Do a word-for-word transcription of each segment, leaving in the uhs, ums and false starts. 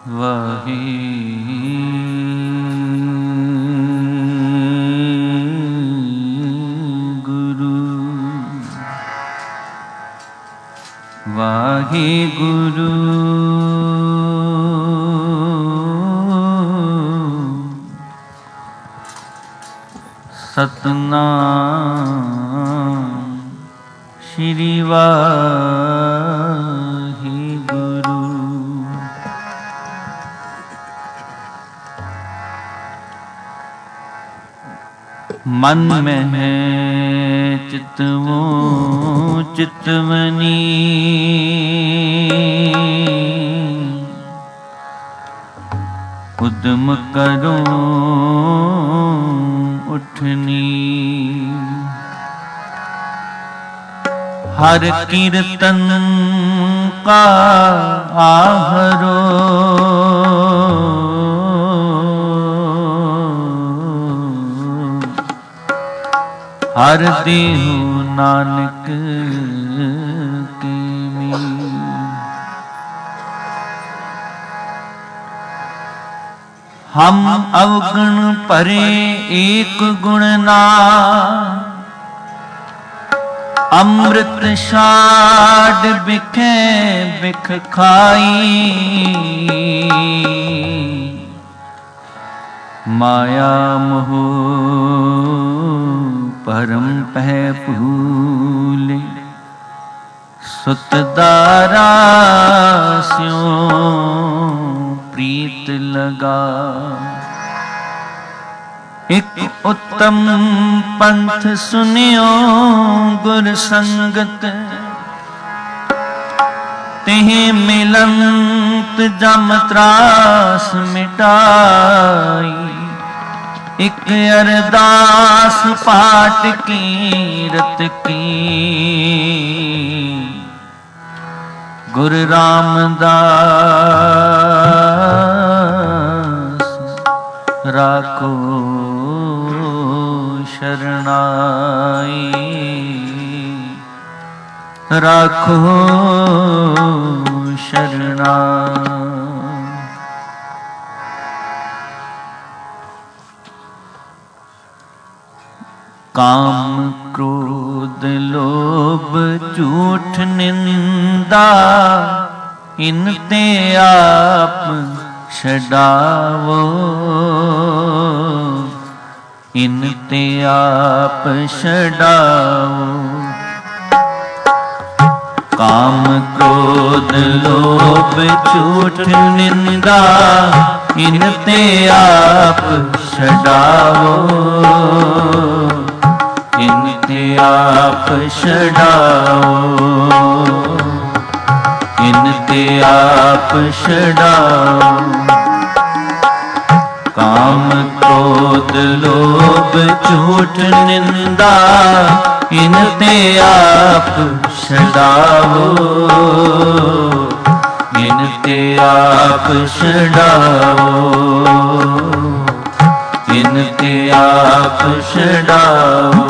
वाहे गुरु वाहे गुरु सतनाम श्री वाहे गुरु। मन में है चितवो चितवनी, उद्यम करो उठनी। हर कीर्तन का आहरो, हर देहु नानक के में। हम अवगुण परे एक गुण ना, अमृत शाड बिखे बिख खाई। माया मोह परम पह भूले, सुतदारा स्यों प्रीत लगा। एक उत्तम पंथ सुनियो गुर संगत, तिहि मिलंत जम त्रास मिटाई। एक अरदास पाठ कीरत की, गुरु रामदास राखो शरणाई। राखो शरणाई। काम क्रोध लोभ झूठ निंदा, इनते आप छड़ावो। इनते आप छड़ावो। काम क्रोध लोभ झूठ निंदा, इनते आप छड़ावो। इनते आप छड़ाओ। इनते आप छड़ाओ। काम क्रोध लोभ झूठ निंदा, इनते आप छड़ाओ। इनते आप छड़ाओ। इनते आप छड़ाओ।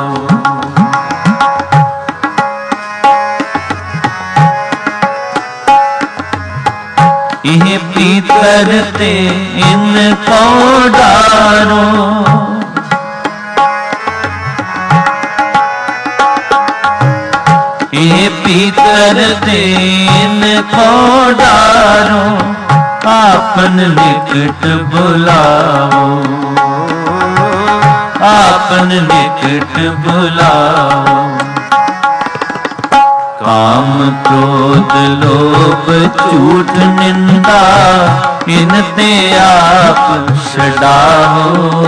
इह पीतर ते इनको डारो, इह पीतर ते इनको डारो। आपन निकट बुलाओ। आपन निकट बुलाओ। काम क्रोध लोभ झूठ निंदा, इनते आप छड़ाओ।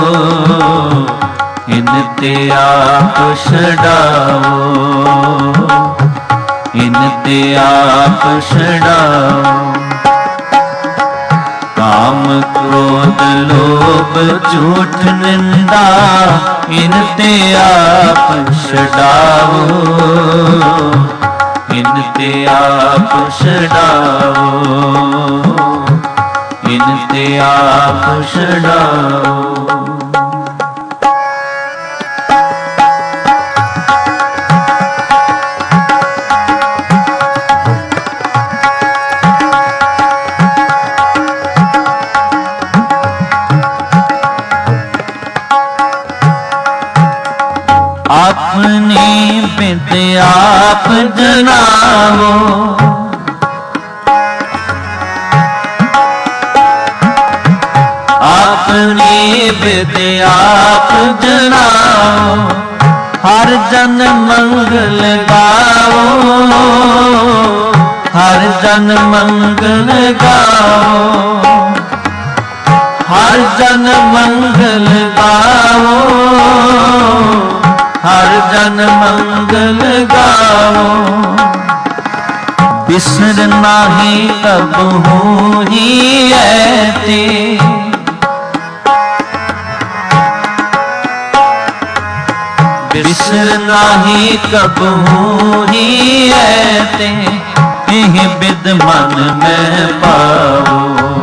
इनते आप छड़ाओ। इनते आप छड़ाओ। काम क्रोध लोभ झूठ निंदा, इनते आप छड़ाओ। इनते आप छड़ाओ। इनते आप छड़ाओ। ਤੇ ਆਪ ਜਨਾਵੋ। ਆਪਣੀ ਬਿਦ ਆਪ ਜਨਾਵੋ। ਹਰ ਜਨ ਮੰਗਲ ਗਾਵੋ, ਹਰ ਜਨ ਮੰਗਲ ਗਾਵੋ, ਹਰ ਜਨ ਮੰਗਲ ਗਾਵੋ, ਹਰ ਜਨ ਮੰਗਲ ਗਾਵੋ। ਬਿਸਰ ਨਾਹੀ ਕਬਹੂ ਹੀ ਐਤੇ, ਬਿਸਰ ਨਾਹੀ ਕਬਹੂ ਹੀ ਐਤੇ। ਇਹ ਬਿਦ ਮਨ ਮੈਂ ਪਾਵੋ,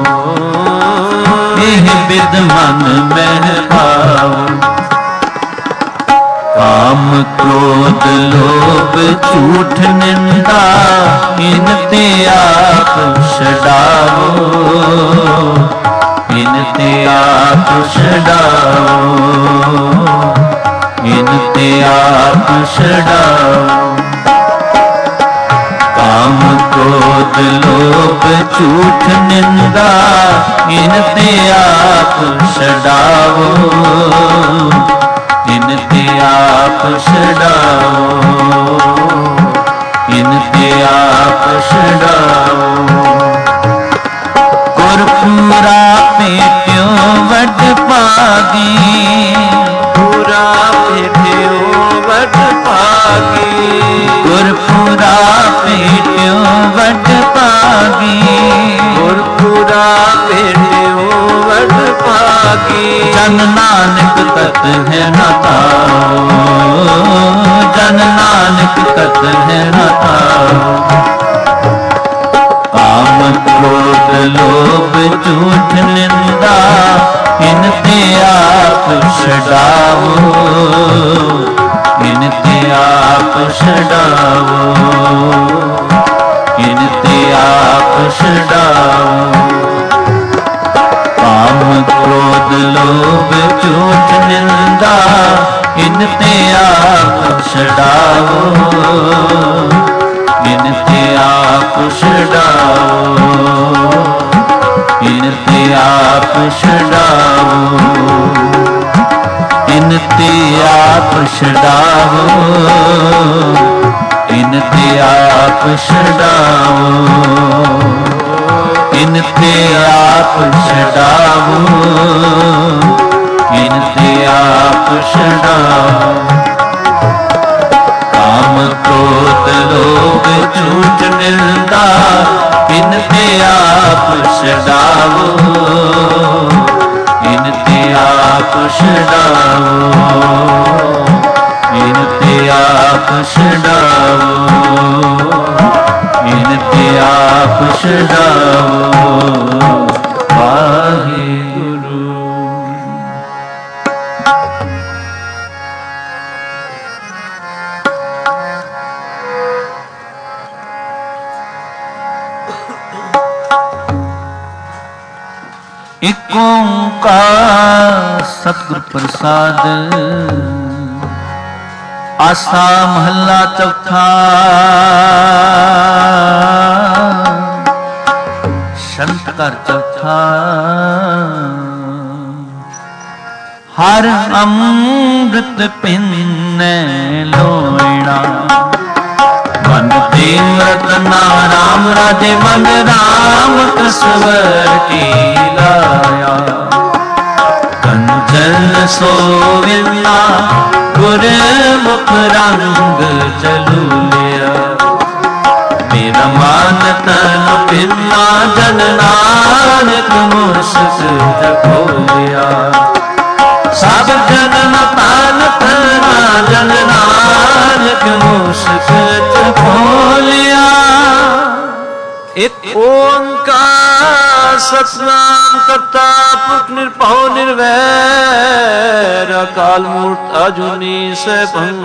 ਇਹ ਬਿਦ ਮਨ ਮੈਂ ਪਾਵੋ। ਕਾਮ ਕ੍ਰੋਧ ਲੋਭ ਝੂਠ ਨਿੰਦਾ, ਇਨ ਤੇ ਆਪ ਛਡਾਵੋ, ਇਨ ਤੇ ਆਪ ਛਡਾਵੋ, ਇਨ ਤੇ ਆਪ ਛਡਾਵੋ। ਕਾਮ ਕ੍ਰੋਧ ਲੋਭ ਝੂਠ ਨਿੰਦਾ, ਇਨ ਤੇ ਆਪ ਛਡਾਵੋ, ਇਨ ਤੇ ਆਪ ਛਡਾਵੋ, ਇਨ ਤੇ ਆਪ ਛਡਾਵੋ। ਗੁਰਪੂਰਾ ਭੇਟਿਓ ਵੱਡ ਭਾਗੀ, ਪੂਰਾ ਭੇਟਿਓ ਵੱਡ ਭਾਗੀ। ਗੁਰਪੂਰਾ ਭੇਟਿਓ ਵੱਡ ਭਾਗੀ, ਗੁਰਪੂਰਾ ਭੇਟਿਓ ਵੱਡ ਭਾਗੀ। ਜਨ ਨਾਨਕ ਤਤ ਹੈ ਨਾ ਤਾਓ, ਜਨ ਨਾਨਕ ਤਤ ਹੈ ਨਾ ਤਾਓ। ਕਾਮ ਕ੍ਰੋਧ ਲੋਭ ਝੂਠ ਨਿੰਦਾ, ਇਨ ਤੇ ਆਪ ਛਡਾਵੋ, ਇਨ ਤੇ ਆਪ ਛਡਾਵੋ, ਇਨ ਤੇ ਆਪ ਛਡਾਵੋ। ਕਾਮ ਕ੍ਰੋਧ ਲੋਭ ਝੂਠ ਨਿੰਦਾ, ਇਨ ਤੇ ਆਪ ਛਡਾਵੋ, ਇਨ ਤੇ ਆਪ ਛਡਾਵੋ, ਇਨ ਤੇ ਆਪ ਛਡਾਵੋ, ਇਨ ਤੇ ਆਪ ਛਡਾਵੋ, ਇਨ ਤੇ ਆਪ ਛਡਾਵੋ, ਇਨ ਤੇ ਆਪ ਛਡਾਵੋ, ਇਨ ਤੇ ਆਪ ਛਡਾਵੋ। ਕਾਮ ਕ੍ਰੋਧ ਲੋਭ ਝੂਠ ਨਿੰਦਾ, ਇਨ ਤੇ ਆਪ ਛਡਾਵੋ, ਇਨ ਤੇ ਆਪ ਛਡਾਵੋ, ਇਨ ਤੇ ਆਪ ਛਡਾਵੋ, ਇਨ ਤੇ ਆਪ ਛਡਾਵੋ। ਵਾਹਿਗੁਰੂ। ਇਕ ਓਂਕਾਰ ਸਤਿਗੁਰ ਪ੍ਰਸਾਦ। ਆਸਾ ਮਹੱਲਾ ਚੌਥਾ। ਸੰਤ ਘਰ ਚੌਥਾ। ਹਰ ਅੰਮ੍ਰਿਤ ਪੀਨੈ ਲੋਇਣਾ, ਮਨ ਤੇ ਰਤਨਾ ਰਾਮ ਰਾਜੇ ਮਨ ਰਾਮ ਕਸਵਰ ਕੀ ਲਾਇਆ। ਕੰਚਨ ਸੋਵਿਲਾ ਗੁਰਮੁਖ ਰੰਗ ਚਲੂਲਿਆ। ਮੇਰਾ ਮਨ ਤਨ ਪਿਨਾ ਜਨ ਨਾਨਕ ਮੁਰਸ਼ਿਦ ਖੋਲਿਆ। ਸਭ ਜਨਮ ਤਨ ਤਨਾ ਜਨ ਨਾਨਕ ਮੁਰਸ਼ਿਦ ਖੋਲਿਆ। ਇਕ ਓੰਕਾਰ ਸਤਿਨਾਮ ਕਰਤਾ ਪੁਰਖ ਨਿਰਭਉ ਨਿਰਵੈਰ ਅਕਾਲ ਮੂਰਤ ਅਜੂਨੀ ਸੈਭੰ।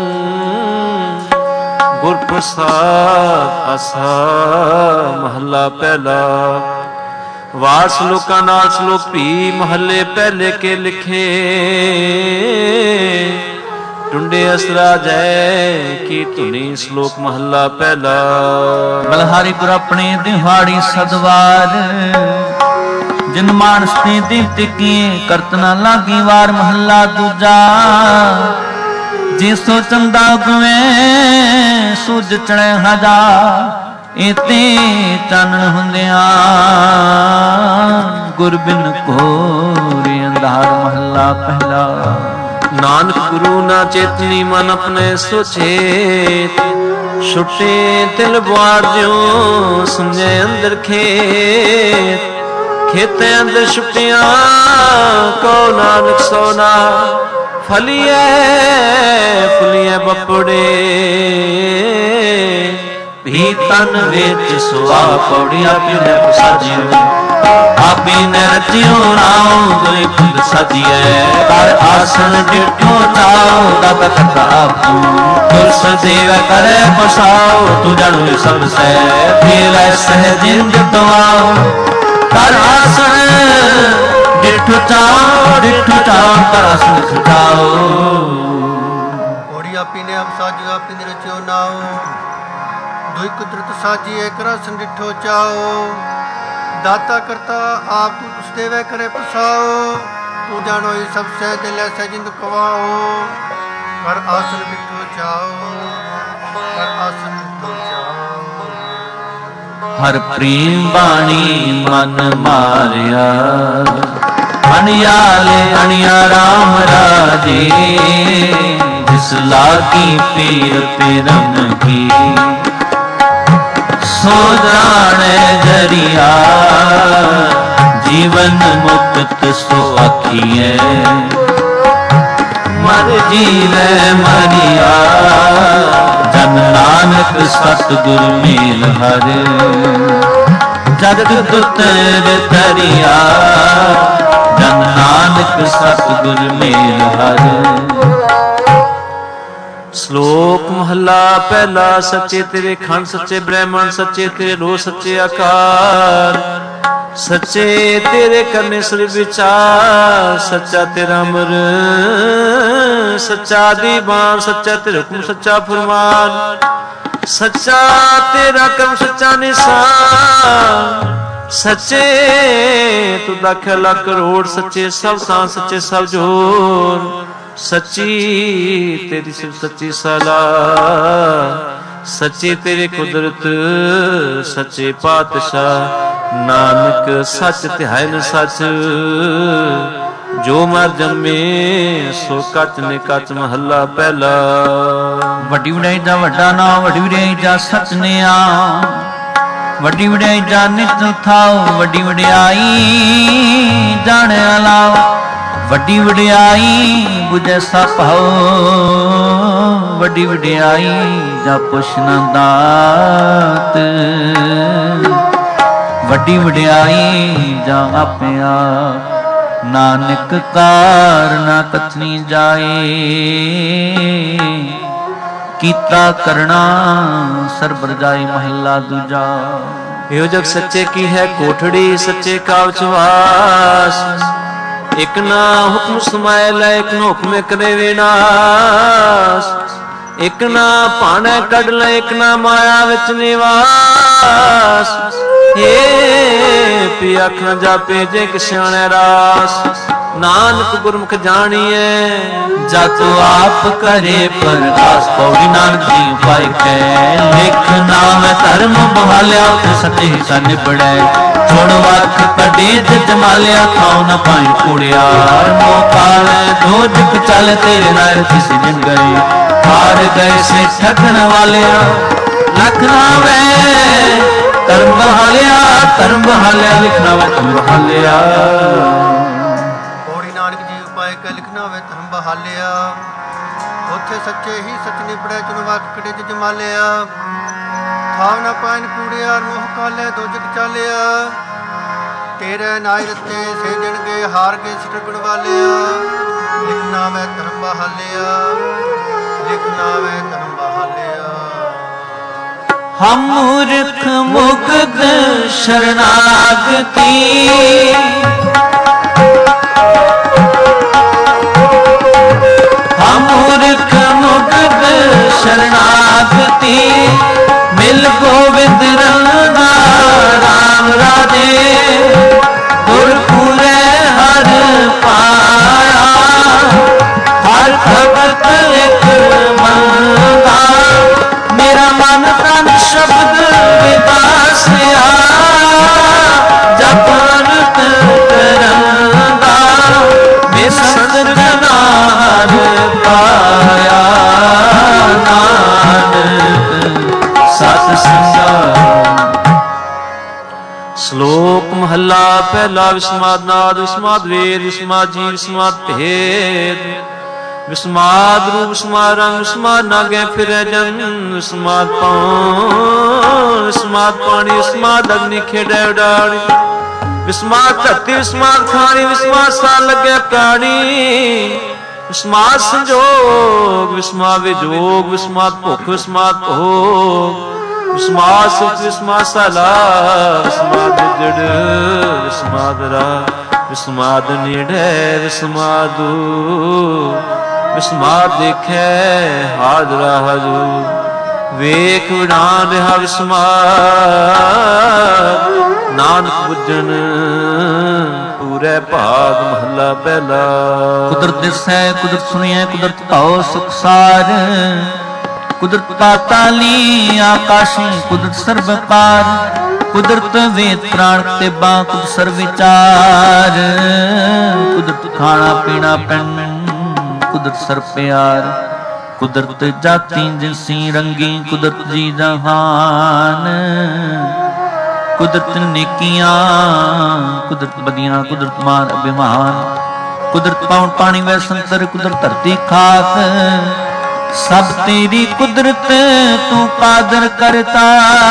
ਗੁਰ ਪ੍ਰਸਾਦ ਆਸਾ ਮਹੱਲਾ ਪਹਿਲਾ। ਵਾਰ ਸ਼ਲੋਕਾਂ ਨਾਲ ਸ਼ਲੋਕ ਭੀ ਮਹੱਲੇ ਪਹਿਲੇ ਕੇ ਲਿਖੇ। ਟੁੰਡੇ ਅਸਰਾ ਜੈ ਕੀ ਧੁਨੀ। ਸ਼ਲੋਕ ਮਹੱਲਾ ਪਹਿਲਾ। ਬਲਹਾਰੀ ਗੁਰ ਆਪਣੇ ਦਿਹਾੜੀ ਸਦਵਾਰ, ਜਿਨ ਮਾਨਸ ਤੇ ਦਿਵ ਟਿਕੀਏ ਕਰਤ ਨਾ ਲਾਗੀ ਵਾਰ। ਮਹੱਲਾ ਦੂਜਾ। ਜੇ ਸੋ ਚੰਦਾ ਗਵੇ ਸੂਝ ਚੜੈ ਹਜ਼ਾਰ, ਇਤੇ ਚਾਨਣ ਹੁੰਦਿਆਂ ਗੁਰ ਬਿਨ ਘੋਰ ਅੰਧਾਰ। ਮਹੱਲਾ ਪਹਿਲਾ। ਨਾਨਕ ਗੁਰੂ ਨਾ ਚੇਤਨੀ ਮਨ ਆਪਣੇ ਸੁਚੇਤ, ਛੁੱਟੇ ਤਿਲ ਬਾੜ ਜਿਉ ਸਮਝੇ ਅੰਦਰ ਖੇਤ। ਖੇਤੇ ਅੰਦਰ ਛੁੱਟਿਆ ਕੋ ਨਾਨਕ ਸੋਨਾ, ਫਲੀਏ ਫੁਲੀਏ ਬਪੜੇ ਵੀ ਤਨ ਵਿੱਚ ਸੁਆ। ਪੌੜੀਆਂ ਪੀਨੇ ਪ੍ਰਸਾਦਿਓ ਆਪੀ ਨੇ ਰਚਿਓ ਨਾਉ, ਦੁਇ ਖੁਦ ਸਾਧੀਏ ਕਰ ਆਸਣ ਡਿਠੋ ਚਾਉ। ਦਾਤਾ ਕਰਤਾ ਆਪੂ ਤੁਰ ਸਦੇਵ ਕਰੇ ਪਸਾਉ, ਤੂੰ ਜਾਣੂ ਸਭ ਸੈ ਫੇਰ ਸਹਿ ਜਿੰਦ ਤਵਾਉ। ਕਰ ਆਸਣ ਡਿਠੋ ਚਾਉ, ਡਿਠੋ ਚਾਉ ਕਰ ਆਸਣ ਸਜਾਉ। ਪੌੜੀ ਆਪੀ ਨੇ ਆਪ ਸਾਜੂ ਆਪੀ ਨੇ ਰਚਿਓ ਨਾਉ, ਦੁਇ ਕੁਦਰਤ ਸਾਜੀਏ ਕਰ ਆਸਣ ਡਿਠੋ ਚਾਉ। ਦਾਤਾ ਕਰਤਾ ਆਪ ਤੂੰ ਤੁਸ ਦੇਵੇ ਕਰੇ ਪਸਾਓ, ਤੂੰ ਜਾਣੋ ਹੀ ਸਭ ਸਹਿ ਦਿਲ ਐਸੈ ਜਿੰਦ ਕਵਾਓ। ਕਰ ਆਸਨ ਬਿਠੋ ਚਾਓ, ਕਰ ਆਸਨ ਬਿਠੋ ਚਾਓ। ਹਰ ਪ੍ਰੇਮ ਬਾਣੀ ਮਨ ਮਾਰਿਆ, ਅਣਿਆਲੇ ਅਣਿਆ ਰਾਮ ਰਾਜੇ। ਜਿਸ ਲਾਗੀ ਪੀਰ ਪੇਰਮ ਕੀ, ਸੋ ਜਾਣੈ ਜਰੀਆ। ਜੀਵਨ ਮੁਕਤ ਸੋ ਆਖੀਐ, ਮਰ ਜੀਵੈ ਮਰਿਆ। ਜਨ ਨਾਨਕ ਸਤਿਗੁਰ ਮੇਲ ਹਰ, ਜਗਤ ਤੁਤਰ ਤਰਿਆ। ਜਨ ਨਾਨਕ ਸਤਿਗੁਰ ਮੇਲ ਹਰ। ਸ਼ਲੋਕ ਮਹੱਲਾ ਪਹਿਲਾ। ਸੱਚੇ ਤੇਰੇ ਖੰਡ ਸੱਚੇ ਬ੍ਰਹਮਣ, ਸੱਚੇ ਤੇਰੇ ਰੋ ਸੱਚੇ ਆਕਾਰ। ਸੱਚੇ ਤੇਰੇ ਕਰਨੇ ਸ੍ਰੀ ਵਿਚਾਰ, ਸੱਚਾ ਤੇਰਾ ਅਮਰ ਸੱਚਾ ਦੀਵਾਨ। ਸੱਚਾ ਤੇਰਾ ਹੁਕਮ ਸੱਚਾ ਫਰਮਾਨ, ਸੱਚਾ ਤੇਰਾ ਕਰਮ ਸੱਚਾ ਨਿਸ਼ਾਨ। ਸੱਚੇ ਤੂੰ ਦਾਖਿਆ ਲੱਖ ਕਰੋੜ, ਸੱਚੇ ਸਭ ਸਾਂ ਸੱਚੇ ਸਭ ਜੋਰ। ਸੱਚੀ ਤੇਰੀ ਸਿਫਤ ਸੱਚੀ ਸਲਾਹ, ਸੱਚੇ ਤੇਰੇ ਕੁਦਰਤ ਸੱਚੇ ਪਾਤਸ਼ਾਹ। ਨਾਨਕ ਸੱਚ ਧਿਆਇ ਨ ਸੱਚ, ਜੋ ਮਰ ਜੰਮੇ ਸੋ ਕੱਚ ਨੇ ਕੱਚ। ਮਹੱਲਾ ਪਹਿਲਾ। ਵੱਡੀ ਵਡਿਆਈ ਦਾ ਵੱਡਾ ਨਾਮ, ਵੱਡੀ ਵਡਿਆਈ ਦਾ ਸੱਚ ਨਿਆ। ਵੱਡੀ ਵਡਿਆਈ ਦਾ ਨਿਤ ਥਾਉ, ਵੱਡੀ ਵਡਿਆਈ ਜਾਣਿਆ ਲਾਓ। ਵੱਡੀ ਵਡਿਆਈ ਬੁਝੈ ਸਭ ਭਾਉ, ਵੱਡੀ ਵਡਿਆਈ ਜਾ ਪੁੱਛ ਨਾ ਦਾਤ। ਵੱਡੀ ਵਡਿਆਈ ਜਾ ਆਪੇ ਆਪ, ਨਾਨਕ ਕਾਰ ਨਾ ਕਥਨੀ ਜਾਏ। ਕੀਤਾ ਕਰਨਾ ਸਰਬਰ ਜਾਈ। ਮਹੱਲਾ ਦੂਜਾ। ਇਹੋ ਜਗ ਸੱਚੇ ਕੀ ਹੈ ਕੋਠੜੀ, ਸੱਚੇ ਕਾਵਚ ਵਾਸ। ਇਕ ਨਾ ਹੁਕਮ ਸਮਾਇ ਲੈ, ਇਕ ਨਾ ਹੁਕਮ ਕਰੇ ਵਿਨਾਸ਼। ਇਕ ਨਾ ਭਾਣੇ ਕੱਢ ਲੈ, ਇਕ ਨਾ ਮਾਇਆ ਵਿੱਚ ਨਿਵਾਸ। ਏ ਪੀ ਅੱਖ ਨਾ ਜਾਪੇ ਜੇ ਕਿ ਸਿਆਣੈ ਰਾਸ। ਨਾਨਕ ਗੁਰਮੁਖ ਜਾਣੀਐ, ਜਤ ਆਪ ਕਰੇ ਪ੍ਰਗਾਸ। ਪੌੜੀ ਨਾਨਕ ਜੀ ਉਪਾਇ ਕੈ, ਲਿਖ ਨਾਮ ਧਰਮ ਬਹਾਲਿਆ। ਉਥੇ ਸੱਚੇ ਹਿੱਸਾ ਨਿਬੜੈ, ਛੋੜ ਵੱਖ ਕੱਢੇ ਜਿਤ ਮਾਲਿਆ। ਖਾਉ ਨ ਪਾਈ ਕੂੜਿਆਰ, ਮੋਹ ਪਾਲੈ ਦੋਜਕ ਚੱਲ। ਤੇਰੇ ਨਾਲ ਕਿਸ ਦਿਨ ਗਏ, ਹਾਰ ਗਏ ਸੇ ਠਗਣ ਵਾਲਿਆ। ਲਖ ਨਾਵੇ ਧਰਮ ਬਹਾਲਿਆ, ਧਰਮ ਬਹਾਲਿਆ। ਲਿਖਣਾ ਵੇ ਧਰਮ ਬਹਾਲਿਆ। ਪੌੜੀ ਨਾਨਕ ਜੀ ਉਪਾਇ ਕੈ, ਲਿਖਣਾ ਵੇ ਧਰਮ ਬਹਾਲਿਆ। ਉੱਥੇ ਸੱਚੇ ਹੀ ਸੱਚ ਨਿਬੜੈ, ਚੁਣ ਵੱਖ ਕੱਢੇ ਜਿਤ ਮਾਲਿਆ। ਥਾਵ ਨਾ ਪਾਇਨ ਕੂੜਿਆਰ, ਮੋਹ ਕਾਲੇ ਦੋਜਕ ਚਾਲਿਆ। ਤੇਰੇ ਨਾਇ ਰਤੇ ਸੇਜਣਗੇ, ਹਾਰ ਗਏ ਠਗਣ ਵਾਲਿਆ। ਲਿਖਣਾ ਵੇ ਧਰਮ ਬਹਾਲਿਆ, ਲਿਖਣਾ ਵੇ ਧਰਮ ਬਹਾਲਿਆ। ਹਮ ਮੂਰਖ ਮੁਗਧ ਸ਼ਰਨਾਗਤੀ, ਹਮ ਮੂਰਖ ਪਹਿਲਾ ਵਿਸਮਾਦ ਨਾਦ ਵਿਸਮਾਦ ਵੇਦ ਵਿਸਮਾਦ ਜੀ ਵਿਸਮਾਦ ਭੇਦ ਵਿਸਮਾਦ ਰੂਪ ਵਿਸਮਾਦ ਰੰਗ ਵਿਸਮਾਦ ਨਾਗੇ ਫਿਰੈ ਜਨ ਵਿਸਮਾਦ ਪਾਉ ਵਿਸਮਾਦ ਪਾਣੀ ਵਿਸਮਾਦ ਅਗਨੀ ਖੇਡੈ ਉਡਾਣੀ ਵਿਸਮਾਦ ਧਰਤੀ ਵਿਸਮਾਦ ਖਾਣੀ ਵਿਸਮਾਦ ਸਾਲ ਲੱਗੈ ਪ੍ਰਾਣੀ ਵਿਸਮਾਦ ਸੰਜੋਗ ਵਿਸਮਾਦ ਵਿਜੋਗ ਵਿਸਮਾਦ ਭੁੱਖ ਵਿਸਮਾਦ ਭੋਗ ਵਿਸਮਾਦ ਸੁਖ ਵਿਸਮਾਦ ਸਾਲਾ ਵਿਸਮਾਦ ਜੜ ਵਿਸਮਾਦ ਰਾ ਵਿਸਮਾਦ ਨੇੜੇ ਵਿਸਮਾਦੂ ਵਿਸਮਾਦ ਦੇਖੈ ਹਾਜ਼ਰਾ ਹਜੂ ਵੇਖ ਵਿਡਾਨ ਰਿਹਾ ਵਿਸਮਾਦ ਨਾਨਕ ਬੁੱਝਣ ਪੂਰੇ ਭਾਗ ਮਹੱਲਾ ਪਹਿਲਾ। ਕੁਦਰਤ ਦਿਸੈ ਕੁਦਰਤ ਸੁਣਿਐ ਕੁਦਰਤ ਭਾਉ ਸੁਖਸਾਰ ਕੁਦਰਤ ਪਾਤਾਲੀ ਆਕਾਸ਼ੀ ਕੁਦਰਤ ਸਰਬ ਪਾਰ ਕੁਦਰਤ ਵੇਦ ਪ੍ਰਾਣ ਤੇ ਬਾ ਕੁਦਰਤ ਸਰਬ ਵਿਚਾਰ ਕੁਦਰਤ ਖਾਣਾ ਪੀਣਾ ਪੈਣ ਕੁਦਰਤ ਸਰ ਪਿਆਰ ਕੁਦਰਤ ਜਾਤੀ ਜਿਨਸੀ ਰੰਗੀ ਕੁਦਰਤ ਜੀ ਜਹਾਨ ਕੁਦਰਤ ਨੇਕੀਆਂ ਕੁਦਰਤ ਬਦੀਆਂ ਕੁਦਰਤ ਮਾਨ ਅਭਿਮਾਨ ਕੁਦਰਤ ਪਾਉਣ ਪਾਣੀ ਵੈ ਸੰਤਰ ਕੁਦਰਤ ਧਰਤੀ ਖਾਕ ਸਭ ਤੇਰੀ ਕੁਦਰਤ ਤੂੰ ਕਾਦਰ ਕਰਤਾ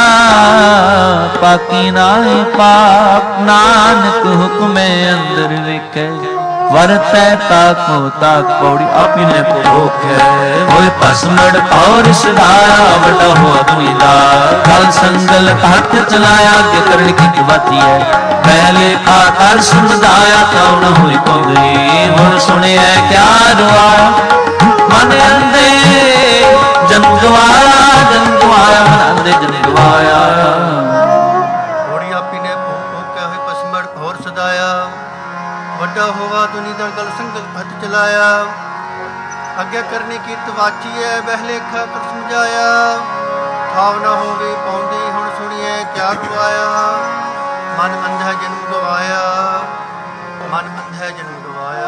ਪਾਕੀ ਨਾਏ ਪਾਕ ਨਾਨਕ ਹੁਕਮੇ ਅੰਦਰ ਵੇਖੇ ਵਰਤੈ ਤਾਕੋ ਤਾਕ ਪੌੜੀ ਆਪੀ ਨੇ ਭੋਖੈ ਹੋਏ ਭਸਮੜ ਔਰ ਸਦਾਇਆ ਵੱਡਾ ਹੋਆ ਦੁਨੀਦਾ ਕਲ ਸੰਗਲ ਹੱਥ ਚਲਾਇਆ ਕਿ ਕਰਨ ਕੀ ਬਾਤੀ ਹੈ ਪਹਿਲੇ ਆਕਾਰ ਸਮਝਾਇਆ ਕਉ ਨ ਹੋਈ ਪੌੜੀ ਹੁਣ ਸੁਣਿਆ ਕਿਆ ਰਵਾਇਆ ਮਨ ਅੰਦੇ ਜਨਮ ਗਵਾਇਆ ਜਨਮ ਗਵਾਇਆ ਮਨ ਅੰਦੇ ਜਨਮ ਗਵਾਇਆ ਹੋੜੀ ਆਪੀ ਨੇ ਭੋਖਿਆ ਹੋਏ ਭਸਮੜ ਔਰ ਸਦਾਇਆ ਵੱਡਾ ਹੋਵਾ ਦੁਨੀ ਦਾ ਗਲ ਸੰਗਲ ਹੱਥ ਚਲਾਇਆ ਅੱਗੇ ਕਰਨੀ ਕੀਤ ਵਾਚੀ ਹੈ ਬਹਿਲੇਖਾ ਕਰ ਸਮਝਾਇਆ ਥਾਵ ਨਾ ਹੋਵੇ ਪਾਉਂਦੀ ਹੁਣ ਸੁਣੀਏ ਕਿਆ ਗਵਾਇਆ ਮਨ ਅੰਧਾ ਜਨਮ ਗਵਾਇਆ ਮਨ ਅੰਧਾ ਜਨਮ ਗਵਾਇਆ।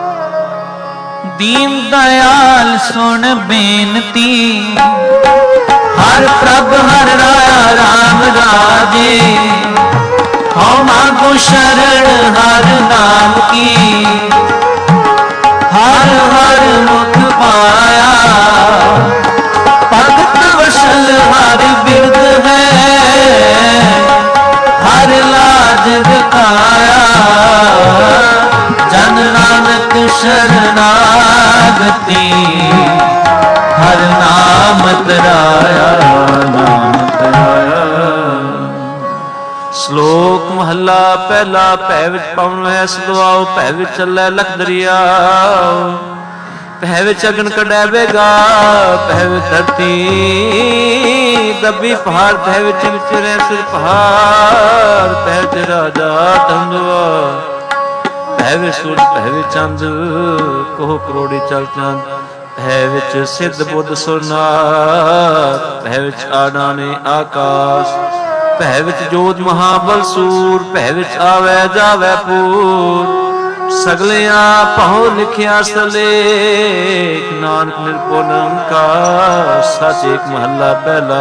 ਦੀਨ ਦਇਆਲ ਸੁਣ ਬੇਨਤੀ ਹਰ ਪ੍ਰਭ ਹਰ ਰਾਇਆ ਰਾਮ ਰਾਜੇ ਹਉ ਮਾਗੋ ਸ਼ਰਨ ਹਰ ਨਾਮ ਕੀ ਹਰ ਹਰ ਮੁਖ ਪਾਇਆ ਭਗਤ ਵਸਲ ਹਰ ਬਿਰਦ ਹੈ ਹਰ ਲਾਜ ਦਿਖਾਇਆ ਜਨ ਨਾਨਕ ਸ਼ਰਨਾਗਤੀ ਹਰ ਨਾਮ ਤਰਾਇਆ ਨਾਮ ਤਰਾਇਆ। ਸ਼ਲੋਕ ਮਹੱਲਾ ਪਹਿਲਾ ਭੈ ਵਿੱਚ ਪਵਨ ਹੈ ਸਦਵਾਉ ਭੈ ਵਿੱਚ ਚੱਲੈ ਲਖ ਦਰਿਆਉ ਭੈ ਵਿੱਚ ਅਗਨ ਕੱਢੈ ਵੇਗਾ ਭੈ ਵਿੱਚ ਧਰਤੀ ਦੱਬੀ ਪਹਾੜ ਭੈ ਵਿੱਚ ਵਿਚਰੈ ਸਿਰ ਪਹਾੜ ਭੈ ਵਿੱਚ ਰਾਜਾ ਧੰਦਵਾ ਭੈ ਵਿੱਚ ਸੂਰਜ ਭੈ ਵਿੱਚ ਚੰਦ ਕੋਹ ਕਰੋੜੀ ਚਲ ਚੰਦ ਭੈ ਵਿੱਚ ਸਿੱਧ ਬੁੱਧ ਸੁਰਨਾਥ ਭੈ ਵਿੱਚ ਆਡਾਨੇ ਆਕਾਸ਼ ਭੈ ਵਿੱਚ ਜੋਤ ਮਹਾਬਲ ਸੂਰ ਭੈ ਵਿੱਚ ਆਵੈ ਜਾਵੈ ਪੂਰ ਸਗਲਿਆਂ ਪਹੁ ਲਿਖਿਆ ਸਲੇਖ ਨਾਨਕ ਨਿਰਭਉ ਨਿਰੰਕਾਰ ਸਚ ਏਕ ਮਹੱਲਾ ਪਹਿਲਾ।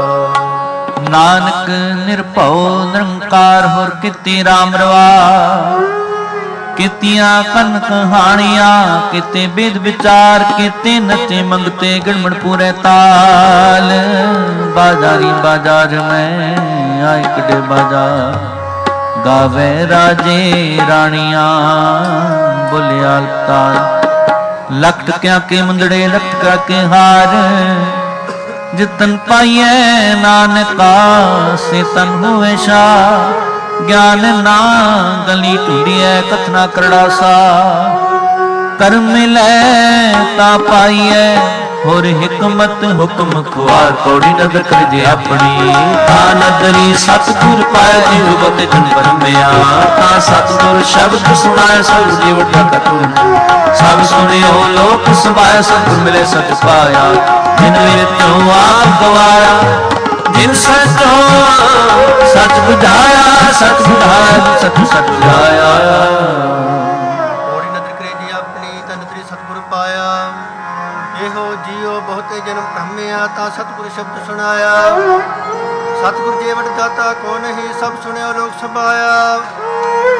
ਨਾਨਕ ਨਿਰਭਉ ਨਿਰੰਕਾਰ ਹੋਰ ਕੀਤੀ ਰਾਮ ਰਵਾ ਕੀਤੀਆਂ ਕਨ ਕਹਾਣੀਆਂ ਕੀਤੇ ਬੇਦ ਵਿਚਾਰ ਕੀਤੇ ਨੱਚੇ ਮੰਗਤੇ ਗਣਮਣ ਪੂਰੇ ਤਾਲ ਬਾਜ਼ਾਰੀ ਬਾਜ਼ਾਰ ਮੈਂ ਆਇ ਕਡੇ ਬਾਜ਼ਾਰ ਗਾਵੇ ਰਾਜੇ ਰਾਣੀਆਂ ਬੋਲਿਆ ਤਾਲ ਲਖਟ ਕਿਆ ਕੇ ਮੁੰਦੜੇ ਲਖਟ ਕਾ ਕੇ ਹਾਰ ਜਿਤਨ ਪਾਈਐ ਨਾਨਕਾ ਸੇ ਤਨ ਹੋਵੇ ਸ਼ਾ ਗਿਆਨ ਨਾ ਗਲੀ ਢੂੰਡੀਐ ਕਥਨਾ ਕਰੜਾ ਸਾ ਕਰਮ ਮਿਲੈ ਤਾ ਪਾਈਐ ਹੋਰ ਹਿਕਮਤ ਹੁਕਮ ਖੁਆਰ ਪੌੜੀ ਨਦਰ ਕਰ ਜੇ ਆਪਣੀ ਤਾ ਨਦਰੀ ਸਤਿਗੁਰ ਪਾਇ ਜਿਉ ਬਤੇ ਜਨ ਪਰਮਿਆ ਤਾ ਸਤਿਗੁਰ ਸ਼ਬਦ ਸੁਣਾਇ ਸਭ ਜੀਵ ਟਕਤੁ ਸਭ ਸੁਣਿਓ ਲੋਕ ਸਭਾਇ ਸਤਿਗੁਰ ਮਿਲੇ ਸਚ ਪਾਇਆ ਜਿਨ ਵਿਤਿਉ ਆਪ ਗਵਾਇਆ ਜਿਨ ਸਚੋ ਸਚ ਬੁਝਾਇਆ ਸਚ ਬੁਝਾਇਆ ਸਚ ਸਚ ਬੁਝਾਇਆ ਹੋੜੀ ਨਦਰ ਕਰੇ ਜੀ ਆਪਣੀ ਤਨ ਤਰੀ ਸਤਿਗੁਰ ਪਾਇਆ ਇਹੋ ਜੀਉ ਬਹੁਤੇ ਜਨਮ ਭ੍ਰਮਿਆ ਤਾਂ ਸਤਿਗੁਰ ਸ਼ਬਦ ਸੁਣਾਇਆ ਸਤਿਗੁਰ ਜੀਵਨ ਦਾਤਾ ਕੋ ਨਹੀਂ ਸਭ ਸੁਣਿਓ ਲੋਕ ਸਭਾਇਆ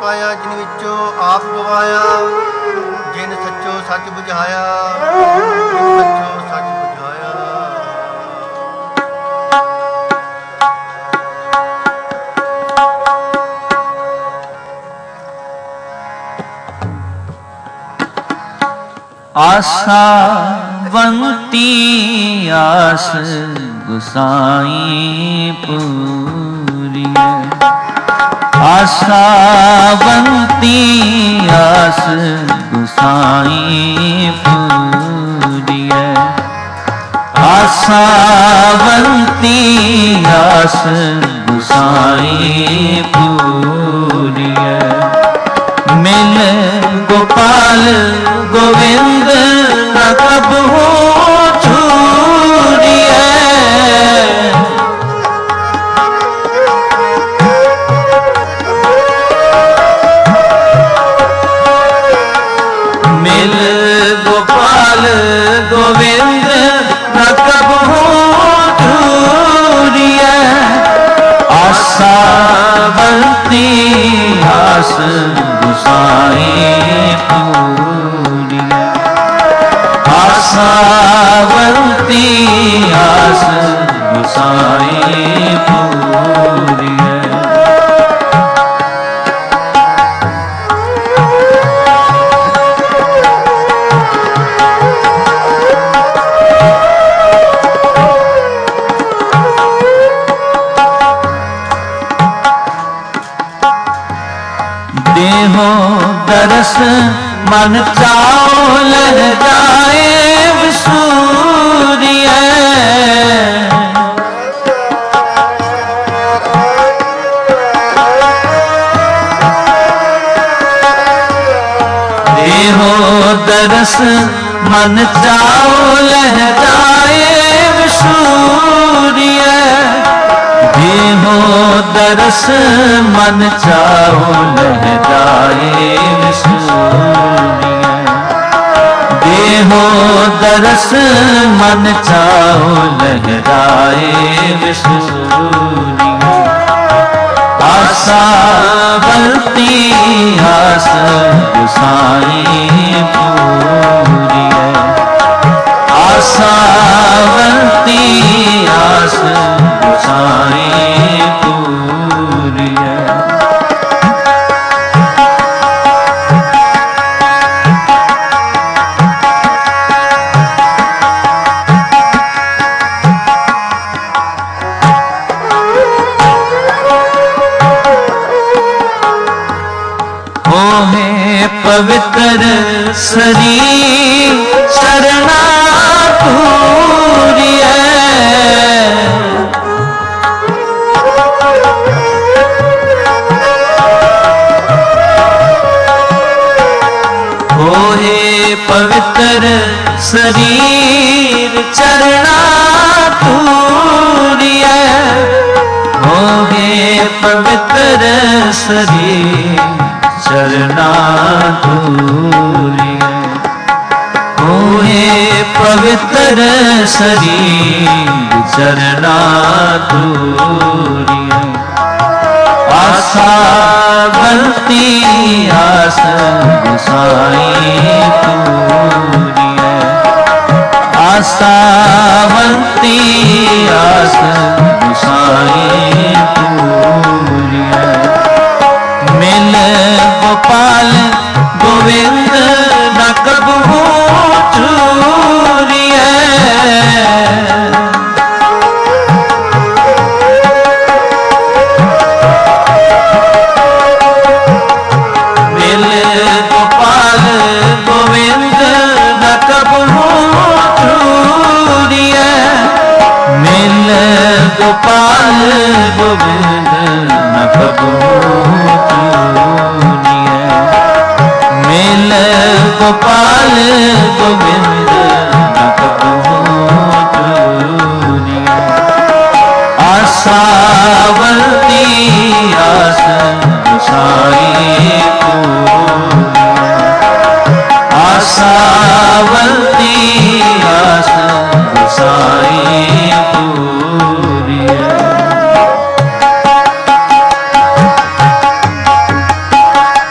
पाया जिन विचों आप गवाया, जिन सच्चो सच बुझाया, जिन सच्चो सच बुझाया। आसावंती आस गुसाई पूरी है, आसावंती आस गुसाई पूरी है, आसावंती आस गुसाई पूरी है। मिल गोपाल गोविंद न कबहू छूरी है, मिल गोपाल गोविंद न कबहू छूरी है। आसावंती आस गुसाई पूरी है, आसावंती आस गुसाई पूरी है। देहो दरस मन चाओ लह जाए विसूरी है, देहो दरस मन चाओ लह जाए विसूरी है, देहो दरस मन चाहो लह जाए विसूरी है, देहो दरस मन चाहो लहराए विसूरी है। आसावंती आस गुसाई पूरी है, आसावंती आस गुसाई पूरी है। पवित्र शरीर शरणा पूरी है, होए पवित्र शरीर चरणा पूरी है, होए पवित्र शरीर चरणा पूरी है, होए पवित्र शरीर चरणा पूरी है। आसावंती आस गुसाई पूरी है, आसावंती आस गुसाई पूरी है। मिल गोपाल गोविंद न कबहू चूरी है, मिल गोपाल गोविंद न कबहू चूरी है, मिल गोपाल गोविंद न कबहू चूरी है, मिल गोपाल गोविंद न कबहू चूरी है। आसावंती आस गुसाई पूरी है, आसावंती आस गुसाई पूरी है।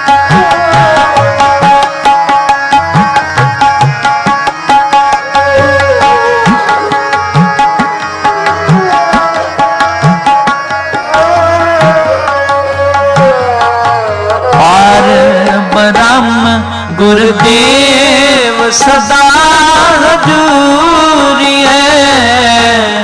गुरुदेव सदा हजूरी है।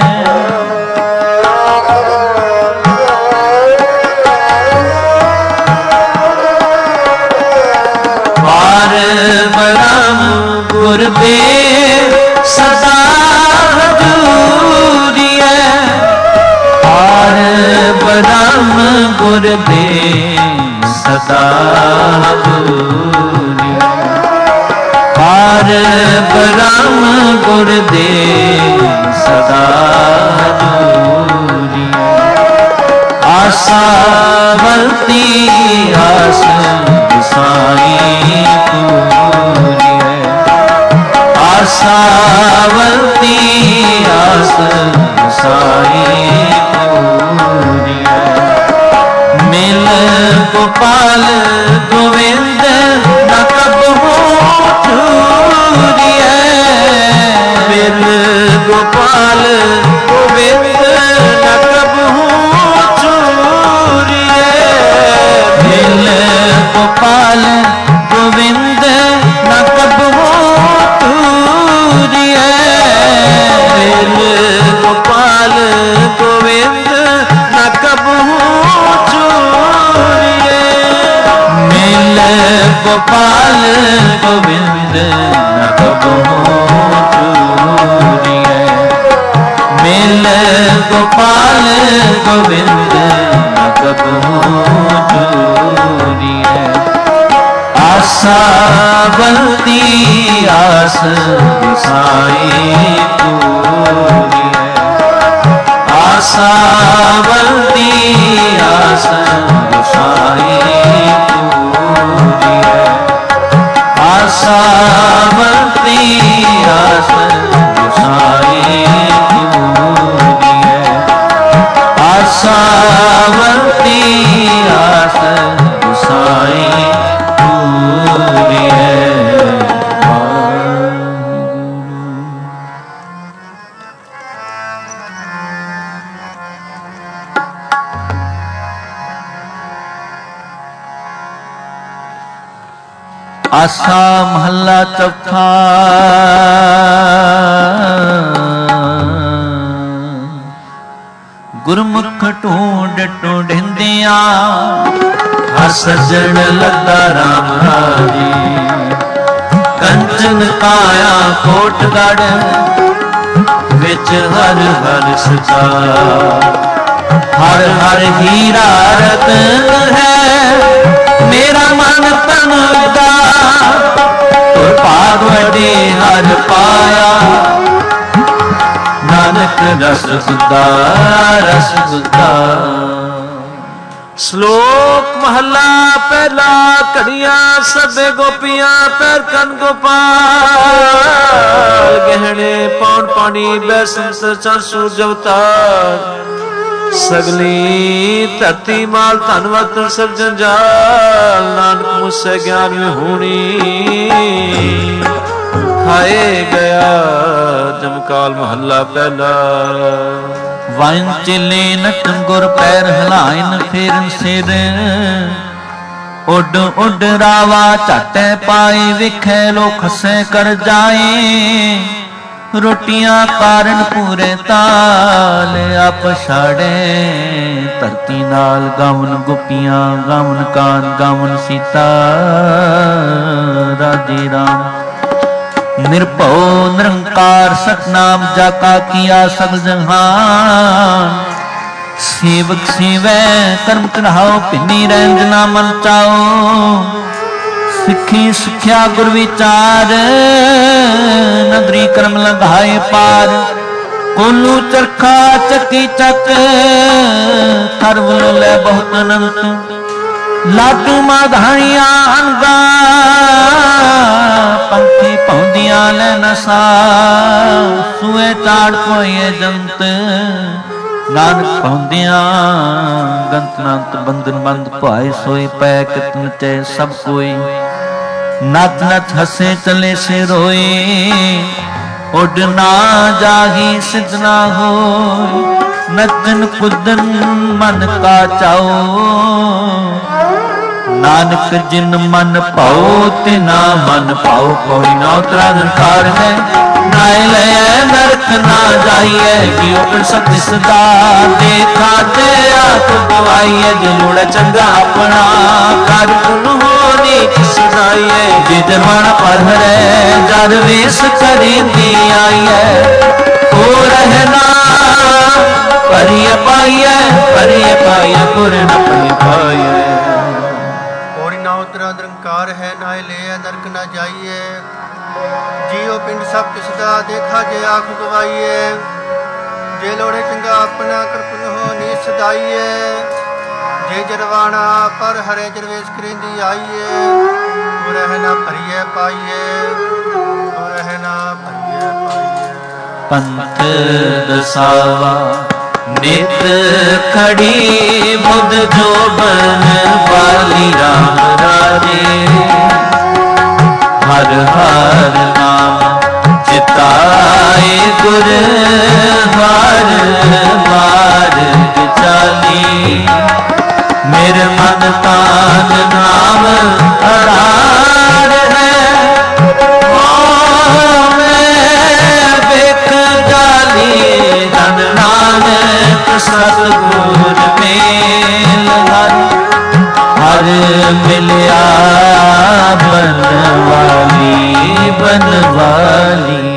पार ब्रह्म गुरुदेव सदा हजूरी है। पार ब्रह्म गुरुदेव सदा हजूरी है। पार ब्रह्म गुरुदेव सदा हजूरी है। आसावती आस साई पूरी है। आसावती आस साई पूरी है। मिल गोपाल गोविंद न कबहू चूरी है। मिल गोपाल गोविंद न कबहू चूरी है। मिल गोपाल गोविंद न कबहू चूरी है। मिल गोपाल गोविंद न कबहू चूरी है। मिल गोपाल गोविंद न कबहू चूरी है। मिल गोपाल गोविंद न कबहू चूरी है। आसावती आस साई पूरी है। आसावती आस साई पूरी है। आसावती आस साई पूरी है। आसावती आस साई पूरी है। आसा महला चौथा। गुरमुख ढूंढ ढूंढिंदिया हर सजन लगा राम हारी। कंचन काया कोटगढ़ विच हर हर सचा। हर हर हीरा रतन है मेरा मन तन लगा। तो भाग वडे हर पाया नानक रस सुधा रस सुधा। श्लोक महला पहला। घड़िया सबे गोपियां पैर कन गोपाल। गहने पौन पानी बैसंत चांसू जवतार। सगली धरती माल धनवत सज्जन जाल। नानक मुझसे ज्ञान में होनी खाए गया जमकाल महला पहला। वाइन चिले नटन गुर पैर हलाइन फेरन सिर। उड उड रावा झाटे पाए विखे लो खसे कर जाए। रोटियां कारण पूरे ताल आप छाड़े। धरती नाल गावन गोपियां गावन कान गावन सीता राधे राम। निर्भव निरंकार सतनाम जाका किया सब जहान। सेवक सेवै कर्म चढ़ाओ भिन्नी रंजना मन चाओ। सिखी सिख्या गुर विचार नगरी कर्म लगाए पार। कोलू चरखा चक्की चक थरवल ले बहुत अनंत। लाडू माधाणिया अनगा पंखी पौंदिया ले नसा। सुए चाड़ कोए जंत नानक पौंदिया गंत नंत बंधन बंद पाए सोए पै कितन चे सब कोई। नच नच हसे चले से रोए उड ना जाही सिद्ध ना हो। नचन कुदन मन का चाओ नानक जिन मन पाओ तिना मन पाओ, पौड़ी ना उतरा निरंकार है। नाय ले नरक ना जाइए, कि ऊपर सत्य सदा देखा ते आप गवाइए। जो लोड़ा चंगा अपना कर पुन हो नीच सजाइए। जे जरवाना पर हरे जर वेश करेंदी आइए। ओ रहना परिय पाइए, परिय पाइए गुर न परिय पाइए। निरंकार है नाय ले नरक न जाइए। जियो पिंड सब किसदा देखा जे आख गवाइए। जे लोड़े चंगा अपना कृपन हो नी सदाइए। जे जरवाना पर हरे जरवेश करेंदी आइए। तो रहना भरिए पाइए, तो रहना भरिए पाइए। पंथ दसावा नित खड़ी बुध जोबन वाली राम राजे। हर हर नाम चिताए गुर द्वार मार्ग चाली। मेरे मन तान नाम आधार है। सतगुर मेल हर हर मिलिया बनवाली बनवाली।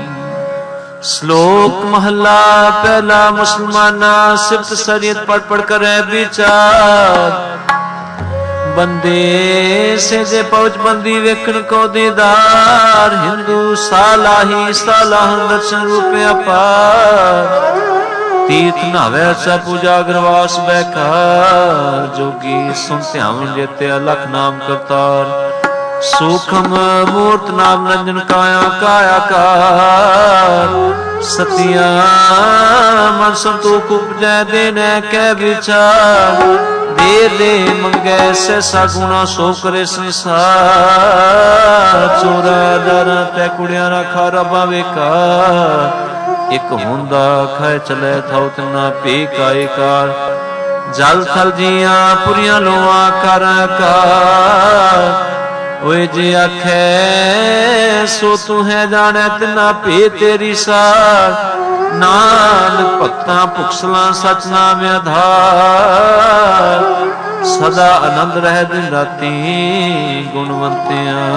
श्लोक महला पहला। मुसलमाना सिफ्त शरीयत पढ़ पढ़ कर विचार। बंदे से जे पहुंच बंदी वेखण को दीदार। हिंदू सालाही सालाह दर्शन रूपे अपार। तीर्थ नहावे सा पूजा अग्रवास बैकार। जोगी सुन ध्यान जेते अलख नाम करतार। सूक्ष्म मूर्त नाम रंजन काया काया कार। सतिया मन संतोख उपजै देने कै विचार। दे दे मंगै सहसा गुणा सो करे संसार। चोरा दारा तै कुड़िया ना खारा बावेकार। एक हुंदा खाए चले थाउ तना पेकाए कार। जल थल जिया पुरिया लोआ कर कार। ओए जे आखे सो तू है जाने तना पे तेरी सार। नानक भक्तां भुखसला सच नाम आधार। सदा आनंद रह दिन राती गुणवंतियां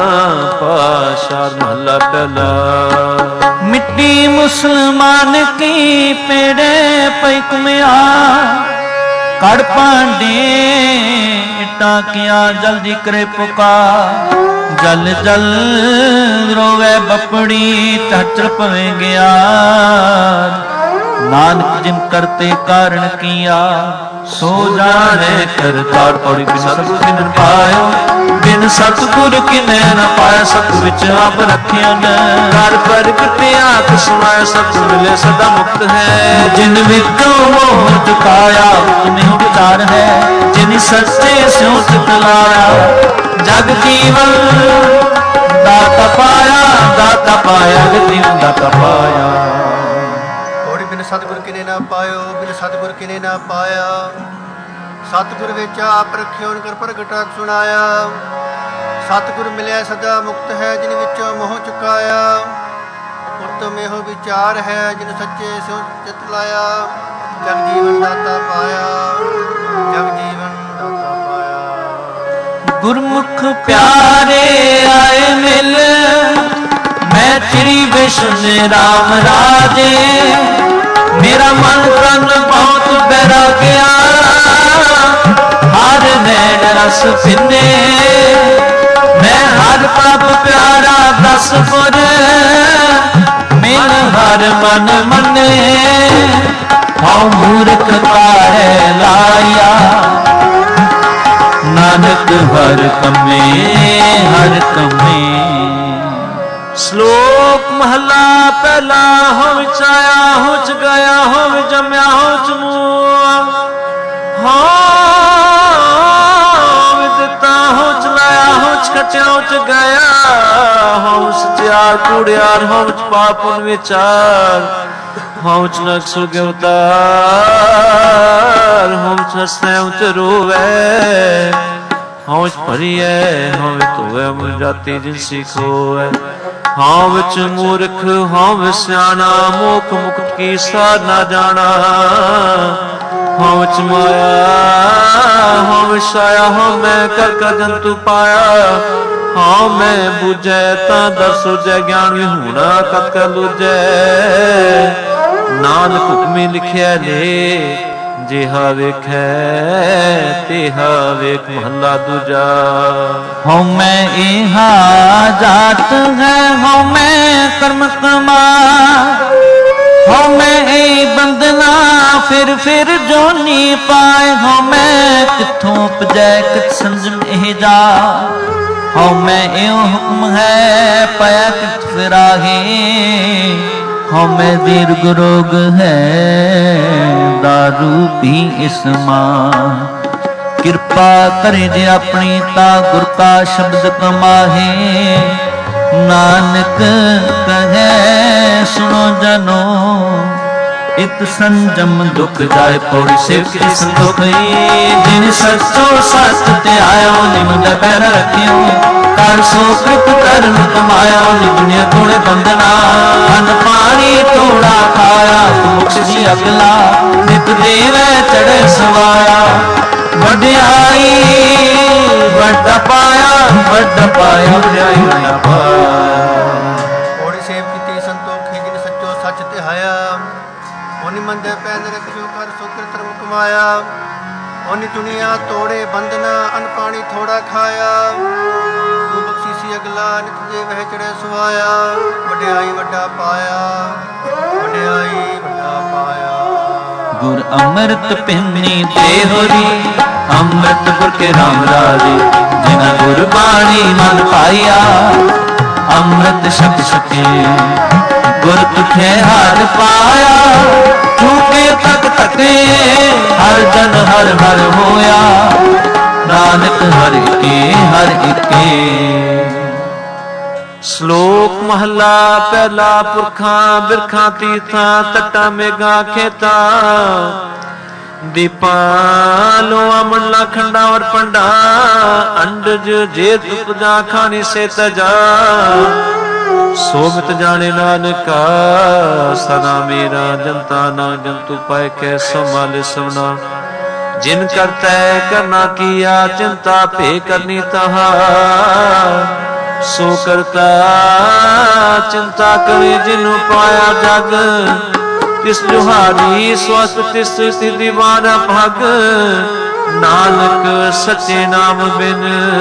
पाशार महला पहला। मिट्टी मुसलमान की पेड़े पैकुमिया। कड़ पांडे इटा किया जल्दी करे पुकार। जल जल रोवे बपड़ी चढ़ पवे गया। नानक जिन करते कारण किया सो जाने करतार। पौड़ी बिन सतगुर बिन पायो, बिन सतगुर किने न पाया। सत विच आप रखिया न कर प्रगटे आख सुनाया। सतगुर मिले सदा मुक्त है। जिन विचों मोह चुकाया तुम्हें उपचार है। जिन सच्चे स्यों चितलाया जग जीवन दाता पाया। दाता पाया जग जीवन दाता पाया। बिन सतगुर किने ना पायो, बिन सतगुर किने ना पाया। सतगुर विच आप रखियो कर प्रगटा सुनाया। सतगुर मिलिया सदा मुक्त है। जिन विचों मोह चुकाया। उत्तम एहो विचार है। जिन सच्चे स्यों चित लाया। जग जीवन दाता पाया, जग जीवन दाता पाया। गुरमुख प्यारे आए मिल मैं चिड़ी विष्णु राम राजे। मेरा मन तन बहुत बैरा गया। हर नैन रस पिने मैं हर प्रभ प्यारा दस पुर। मिल हर मन मने हाउ मूर्ख काहे लाया। नानक हर कमे हर कमे। श्लोक महला पहला। हो विचाया होच गया हो जमया होच मुआ। हो विदता होच लाया होच खटिया होच गया। हो सचियार कूड़ियार होच पापुन विचार। होच नक सुगे उतार होच हंसते उच रोवे। ਹਉ ਵਿੱਚ ਭਰੀਐ ਹਉ ਵਿੱਚ ਧੋਵੈ ਮੁਝ ਜਾਤੀ ਜਿਨਸੀ ਖੋਵੈ ਹਉ ਵਿੱਚ ਮੂਰਖ ਹਉ ਵਿੱਚ ਸਿਆਣਾ ਮੋਖ ਮੁਕਤ ਕੀ ਸਾਧ ਨਾ ਜਾਣਾ ਹਉ ਵਿੱਚ ਮਾਇਆ ਹਉ ਵਿੱਚ ਛਾਇਆ ਹਉ ਮੈਂ ਕਰ ਕਰ ਜੰਤੂ ਪਾਇਆ ਹਉ ਮੈਂ ਬੁਝੈ ਤਾਂ ਦਰ ਸੁਝੈ ਗਿਆਨ ਵਿਹੂਣਾ ਕਤ ਕਰ ਲੁਝੈ ਨਾਨਕ ਹੁਕਮੀ ਲਿਖਿਆ ਲੈ ਜਿਹਾ ਵੇਖੈ ਤਿਹਾ ਵੇਖ ਮਹੱਲਾ ਦੂਜਾ ਹਉ ਮੈਂ ਇਹਾ ਜਾਤ ਹੈ ਹਉ ਮੈਂ ਕਰਮ ਕਮਾ ਹਉ ਮੈਂ ਇਹ ਬੰਦਨਾ ਫਿਰ ਫਿਰ ਜੋਨੀ ਪਾਏ ਹਉ ਮੈਂ ਕਿੱਥੋਂ ਉਪਜੈ ਕਿਤ ਸੰਜਮ ਇਹ ਜਾ ਹਉ ਮੈਂ ਇਹ ਹੁਕਮ ਹੈ ਪਾਇਆ ਕਿਤ ਫਿਰਾਹੇ ਹਉ ਮੈਂ ਦੀਰਘ ਰੋਗ ਹੈ ਦਾਰੂ ਪੀ ਇਸ ਮਾਂ ਕਿਰਪਾ ਕਰੇ ਜੇ ਆਪਣੀ ਤਾ ਗੁਰ ਕਾ ਸ਼ਬਦ ਕਮਾਹੇ ਨਾਨਕ ਕਹੈ ਸੁਣੋ ਜਨੋ ਇਤ ਸੰਜਮ ਦੁਖ ਜਾਏ ਪੌੜੀ ਸਿਵ ਕੀ ਸੰਤੋਖੀ ਜਿਨ ਸੱਚੋ ਸੱਚ ਤੇ ਆਇਓ ਨਿਮਨ ਪੈਰ ਰੱਖਿਓ ਕਰ ਸੋ ਕ੍ਰਿਤ ਕਰਨ ਕਮਾਇਆ ਨਿਬਣਿਆ ਥੋੜੇ ਬੰਦਨਾ ਅਨ ਪਾਣੀ ਥੋੜਾ ਖਾਇਆ ਮੁਖ ਜੀ ਅਗਲਾ ਨਿਤ ਦੇਵੈ ਚੜ੍ਹੇ ਸਵਾਇਆ ਵਡਿਆਈ ਵੱਡਾ ਪਾਇਆ ਵੱਡਾ ਪਾਇਆ ਵਡਿਆਈ ਵੱਡਾ ਪਾਇਆ ਪੌੜੀ ਸੇਵ ਕੀਤੀ ਸੰਤੋਖੀ ਜਿਨ ਸੱਚੋ ਸੱਚ ਧਿਆਇਆ ਉਹਨੀ ਮੰਦੇ ਪੈਨ ਰੱਖਿਓ ਕਰ ਸੋ ਕ੍ਰਿਤ ਧਰਮ ਕਮਾਇਆ ਉਹਨੀ ਦੁਨੀਆ ਤੋੜੇ ਬੰਦਨਾ ਅਨ ਪਾਣੀ ਥੋੜਾ ਖਾਇਆ ਤੂੰ ਬਖਸ਼ੀਸੀ ਅਗਲਾ ਨਿਤ ਦੇ ਵਹਿ ਚੜ੍ਹੇ ਸਵਾਇਆ ਵਡਿਆਈ ਵੱਡਾ ਪਾਇਆ ਵਡਿਆਈ ਵੱਡਾ ਪਾਇਆ ਗੁਰ ਅੰਮ੍ਰਿਤ ਪਿੰਨੀ ਤੇ ਹੋਰੀ ਅੰਮ੍ਰਿਤ ਗੁਰ ਕੇ ਰਾਮ ਰਾਜੇ ਜਿਨਾ ਗੁਰ ਬਾਣੀ ਮਨ ਪਾਇਆ ਅੰਮ੍ਰਿਤ ਸ਼ਬਦ ਸਕੇ ਗੁਰ ਤੁਠੇ ਹਰ ਪਾਇਆ ਝੂਕੇ ਤਕ ਤਕੇ ਹਰ ਜਨ ਹਰ ਹਰ ਹੋਇਆ ਨਾਨਕ ਹਰ ਏਕੇ ਹਰ ਏਕੇ ਸ਼ਲੋਕ ਮਹੱਲਾ ਪਹਿਲਾ ਪੁਰਖਾਂ ਬਿਰਖਾਂ ਤੀਰਥਾਂ ਤੱਟਾਂ ਮੇਘਾਂ ਖੇਤਾਂ ਦੀਪਾਂ ਲੋਆ ਮੰਡਲਾ ਖੰਡਾ ਔਰ ਪੰਡਾ ਅੰਡਜ ਜੇਤ ਉਪਜਾ ਖਾਣੀ ਸੇ ਤਜਾ ਸੋਮਿਤ ਜਾਣੇ ਨਾਨਕਾ ਸਦਾ ਮੇਰਾ ਜਨਤਾ ਨਾ ਜੰਤੂ ਪਾਏ ਕੈ ਸੰਭਾਲੇ ਸਭਨਾ ਜਿਨ ਕਰਤੈ ਕਰਨਾ ਕੀਆ ਚਿੰਤਾ ਭੇ ਕਰਨੀ ਤਹਾ ਸੋ ਕਰਤਾ ਚਿੰਤਾ ਕਰੇ ਜਿਨੁ ਪਾਇਆ ਜਗ ਤਿਸ ਜੁਹਾਰੀ ਸਵਸਤ ਤਿਸ ਸਿਧਿ ਵਾਰਾ ਭਗ ਨਾਨਕ ਸੱਚੇ ਨਾਮ ਬਿਨ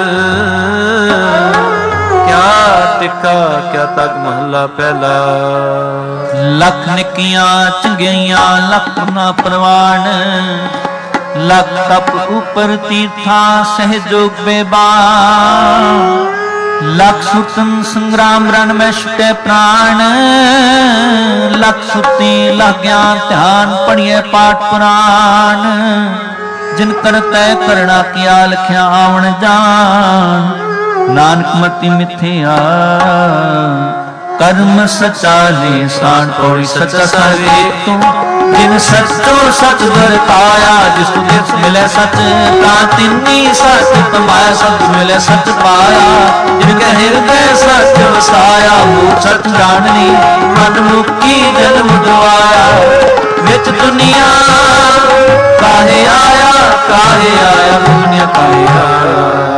ਕਿਆ ਟਿਕਾ ਕਿਆ ਤੱਕ ਮਹੱਲਾ ਪਹਿਲਾ ਲੱਖ ਨਿੱਕੀਆਂ ਚੰਗਿਆਈਆਂ ਲੱਖ ਨਾ ਪ੍ਰਵਾਨ ਲੱਖ ਤਪ ਉਪਰ ਤੀਰਥਾਂ ਸਹਿਜੋਗ ਬੇਬਾਨ ਲੱਖ ਸੁਤਨ ਸੰਗਰਾਮ ਰਨ ਮੈਂ ਛੁਟੇ ਪ੍ਰਾਣ ਲੱਖ ਸੁਤੀ ਲਾਗਿਆ ਧਿਆਨ ਪੜੀਏ ਪਾਠ ਪੁਰਾਣ ਜਿਨ ਕਰਤੈ ਕਰਣਾ ਕੀਆ ਲਿਖਿਆ ਆਵਣ ਜਾਣ ਨਾਨਕ ਮਤੀ ਮਿਥਿਆ ਕਰਮ ਸਚਾ ਨੇ ਸਾਣ ਪੌੜੀ ਸੱਚਾ ਸਾਵੇ ਤੂੰ ਜਿਨ ਸੱਚੋ ਸੱਚ ਵਰਤਾਇਆ ਜਿਸ ਨੂੰ ਜਿਸ ਮਿਲੇ ਸੱਚ ਤਾਂ ਤਿੰਨੀ ਸੱਚ ਕਮਾਇਆ ਸੱਚ ਮਿਲੇ ਸੱਚ ਪਾਇਆ ਜਿਨ ਕੈ ਹਿਰਦੈ ਸੱਚ ਵਸਾਇਆ ਉਹ ਸੱਚ ਜਾਣਨੀ ਮਨ ਮੁਕੀ ਜਨਮ ਗਵਾਇਆ ਵਿੱਚ ਦੁਨੀਆ ਕਾਹੇ ਆਇਆ ਕਾਹੇ ਆਇਆ ਦੁਨੀਆ ਕਾਹੇ ਆਇਆ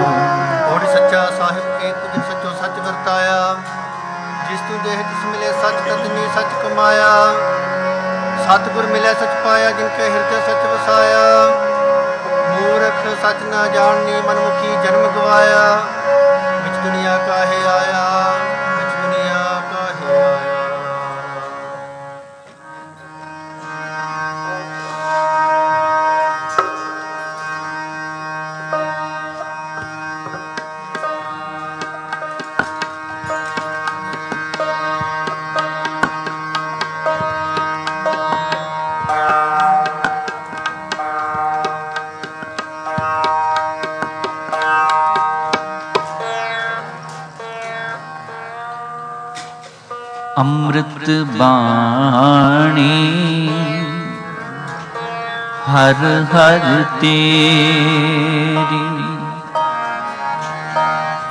ਸਤਿਗੁਰ ਮਿਲਿਆ ਸੱਚ ਪਾਇਆ ਜਿਨ ਕੇ ਹਿਰਦੇ ਸੱਚ ਵਸਾਇਆ ਮੂਰਖ ਸੱਚ ਨਾ ਜਾਣਨੀ ਮਨਮੁਖੀ ਜਨਮ ਗਵਾਇਆ ਵਿੱਚ ਦੁਨੀਆ ਕਾਹੇ ਆਇਆ ਵਿੱਚ ਦੁਨੀਆ ਕਾਹੇ ਆਇਆ ਅੰਮ੍ਰਿਤ ਬਾਣੀ ਹਰ ਹਰ ਤੇਰੀ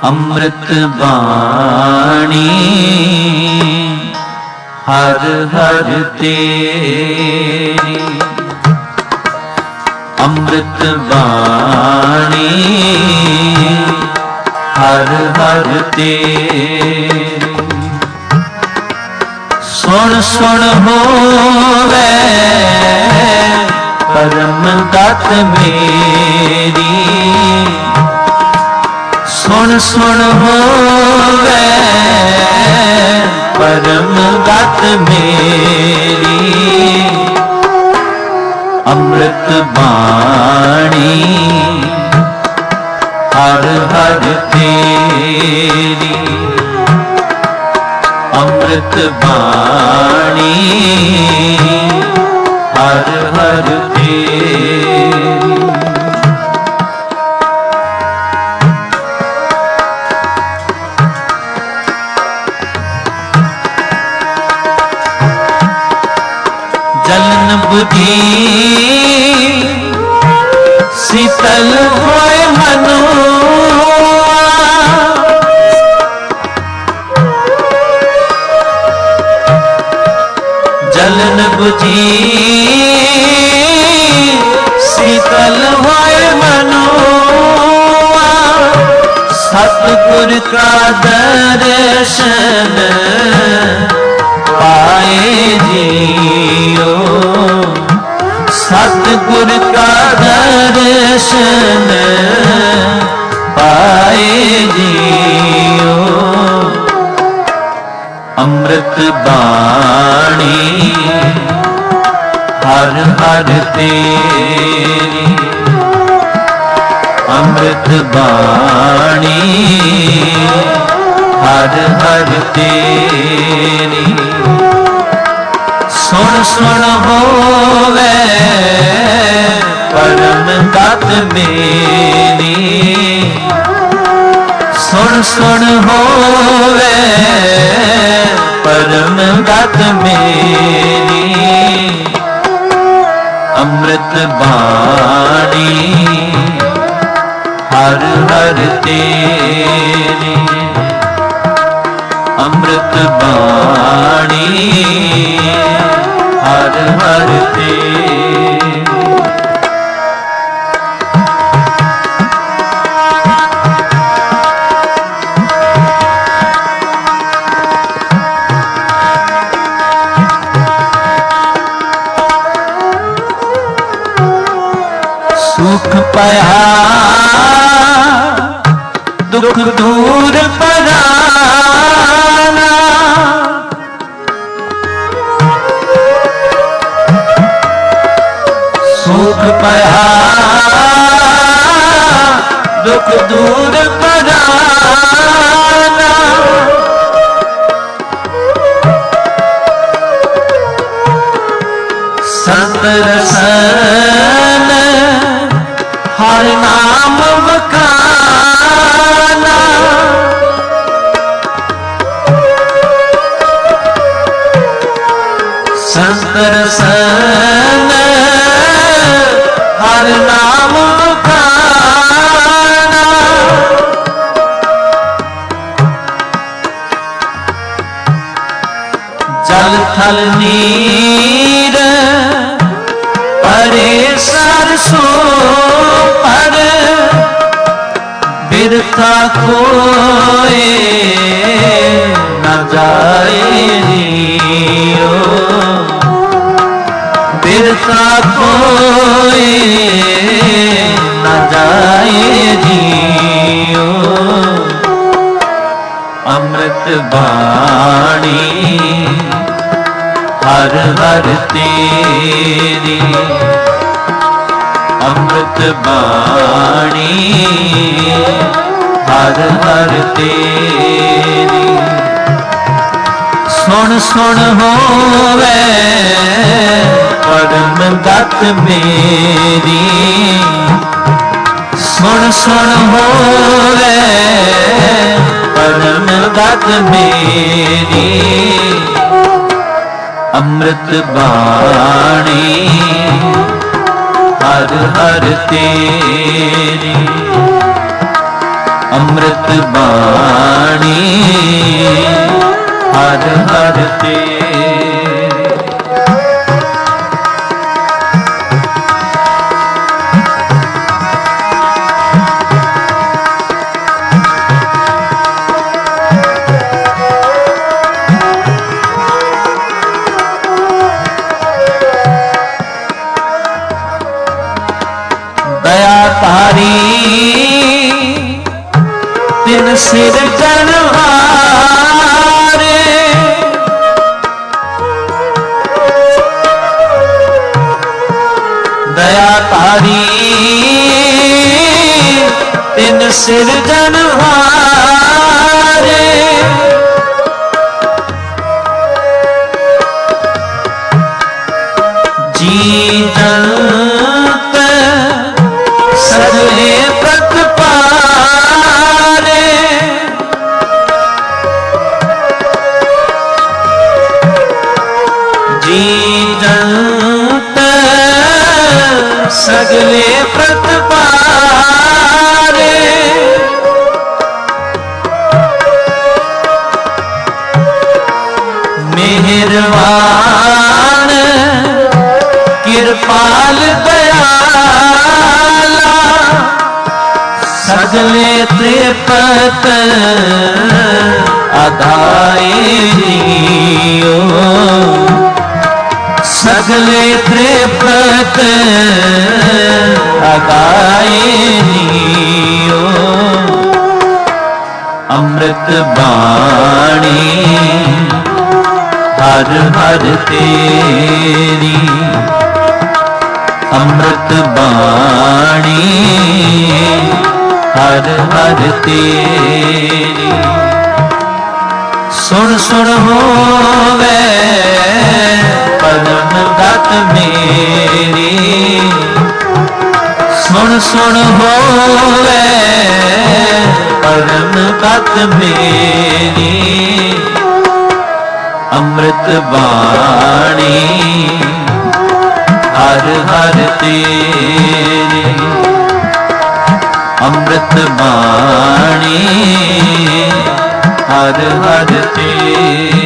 अमृत बाणी हर हर तेरी, अमृत बाणी हर हर तेरी। सुन सुन होवे परम दात मेरी, सुन सुन होवे परम दात मेरी। अमृत बाणी हर हर तेरी, अमृत बाणी हर हर तेरी। जलन बुद्धि शीतल होए मनुआ, जलन बुद्धि शीतल होए मनुआ। सतगुर का दर्शन पाए जियो, सतगुर का दर्शन पाए जियो। अमृत बाणी हर हर तेरी, अमृत बाणी हर हर तेरी। सुन सुन होवे परम दात मेरी, सुन सुन होवे परम दात मेरी। अमृत बाणी हर हर तेरी, अमृत बाणी हर हर तेरी। सुख पाया दुख दूर पराना, सुख पाया दुख दूर पराना। संत रसन हर नाम बखाना, संत रसन हर नाम बखाना। जल थल नीर परे सरसों पर, बिरथा कोई न जाए जियो, बिरथा कोई न जाए जियो। अमृत बाणी हर हर तेरी, अमृत बाणी हर हर तेरी। सुन सुन होवे परम दात मेरी, सुन सुन होवे परम दात मेरी। अमृत बाणी हर हर तेरी, अमृत बाणी हर हर तेरी। दया तारी तिन सिर जनवारे, दया तारी तिन सिर जनवारे, जी जंत सजले प्रतपारे, जी जंत सजले प्रतपारे, मेहरबान कृपाल दयाला, सगले त्रिपत आधाइयो, सगले त्रिपत आधाइयो, अमृत बाणी हर हर तेरी, अमृत बाणी हर हर तेरी। सुन सुन होवे परम गत मेरी, सुन सुन होवे परम गत मेरी, अमृत बाणी हर हर तेरी, अमृत बाणी हर हर तेरी।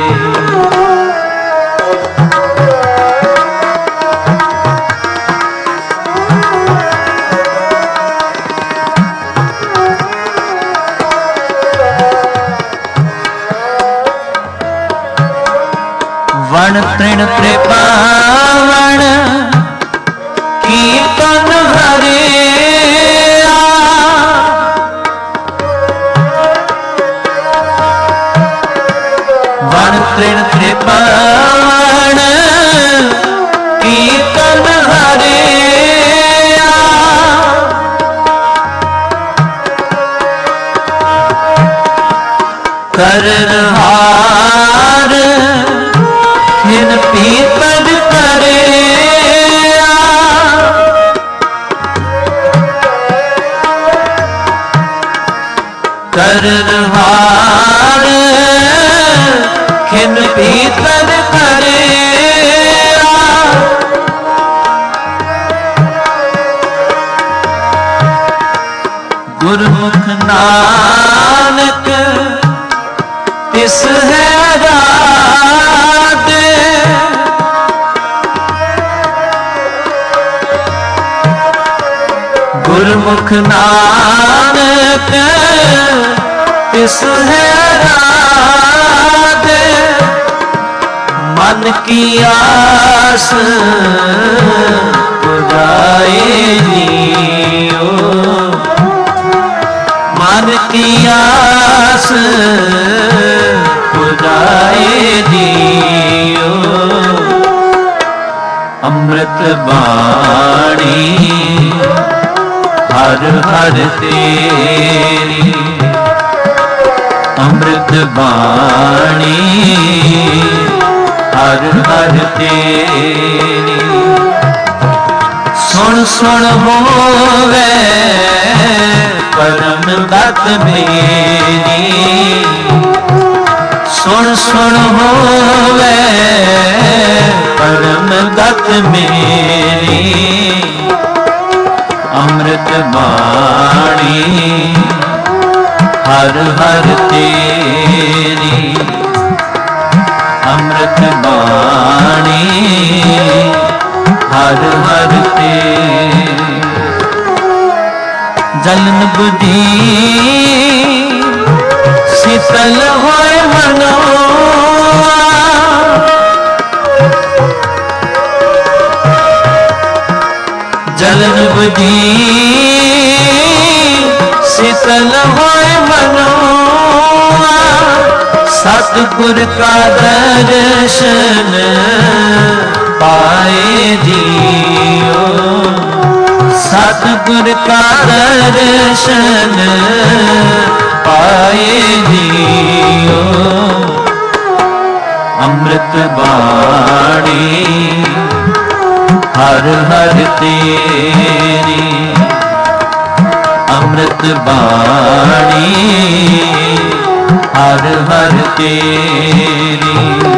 वन तृण त्रिपावन कीर्तन हरे, वन तृण त्रिपावन कीर्तन हरे, करनहार हिन पीतन करे, करनहार हिन पीतन करे, गुरमुख नानक तिस है राधे, गुरमुख नानक तिस है राधे, मन की आस पुराए जियो, मन की आस पुराए जियो, अमृत बाणी हर हर तेरी, अमृत बाणी हर हर तेरी। सुन सुन होवे परम गत मेरी, सुन सुन होवे परम गत मेरी, अमृत बाणी हर हर तेरी अमृत बाणी हर हर तेरी जलन बुद्धि शीतल होए मनो जलन बुद्धि शीतल होए मनो सतगुर का दर्शन पाए जियो सतगुर का दर्शन पाए जियो अमृत बाणी हर हर तेरी अमृत बाणी हर हर तेरी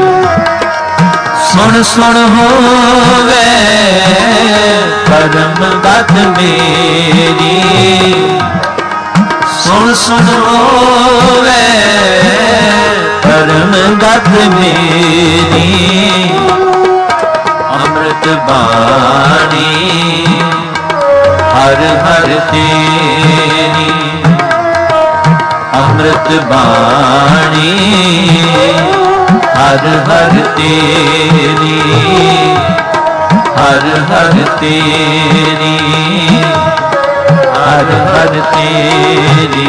सुन सुन होवे परम गत मेरी सुन सुन होवे परम गत मेरी अमृत बाणी हर हर तेरी अमृत बाणी हर हर तेरी हर हर तेरी हर हर तेरी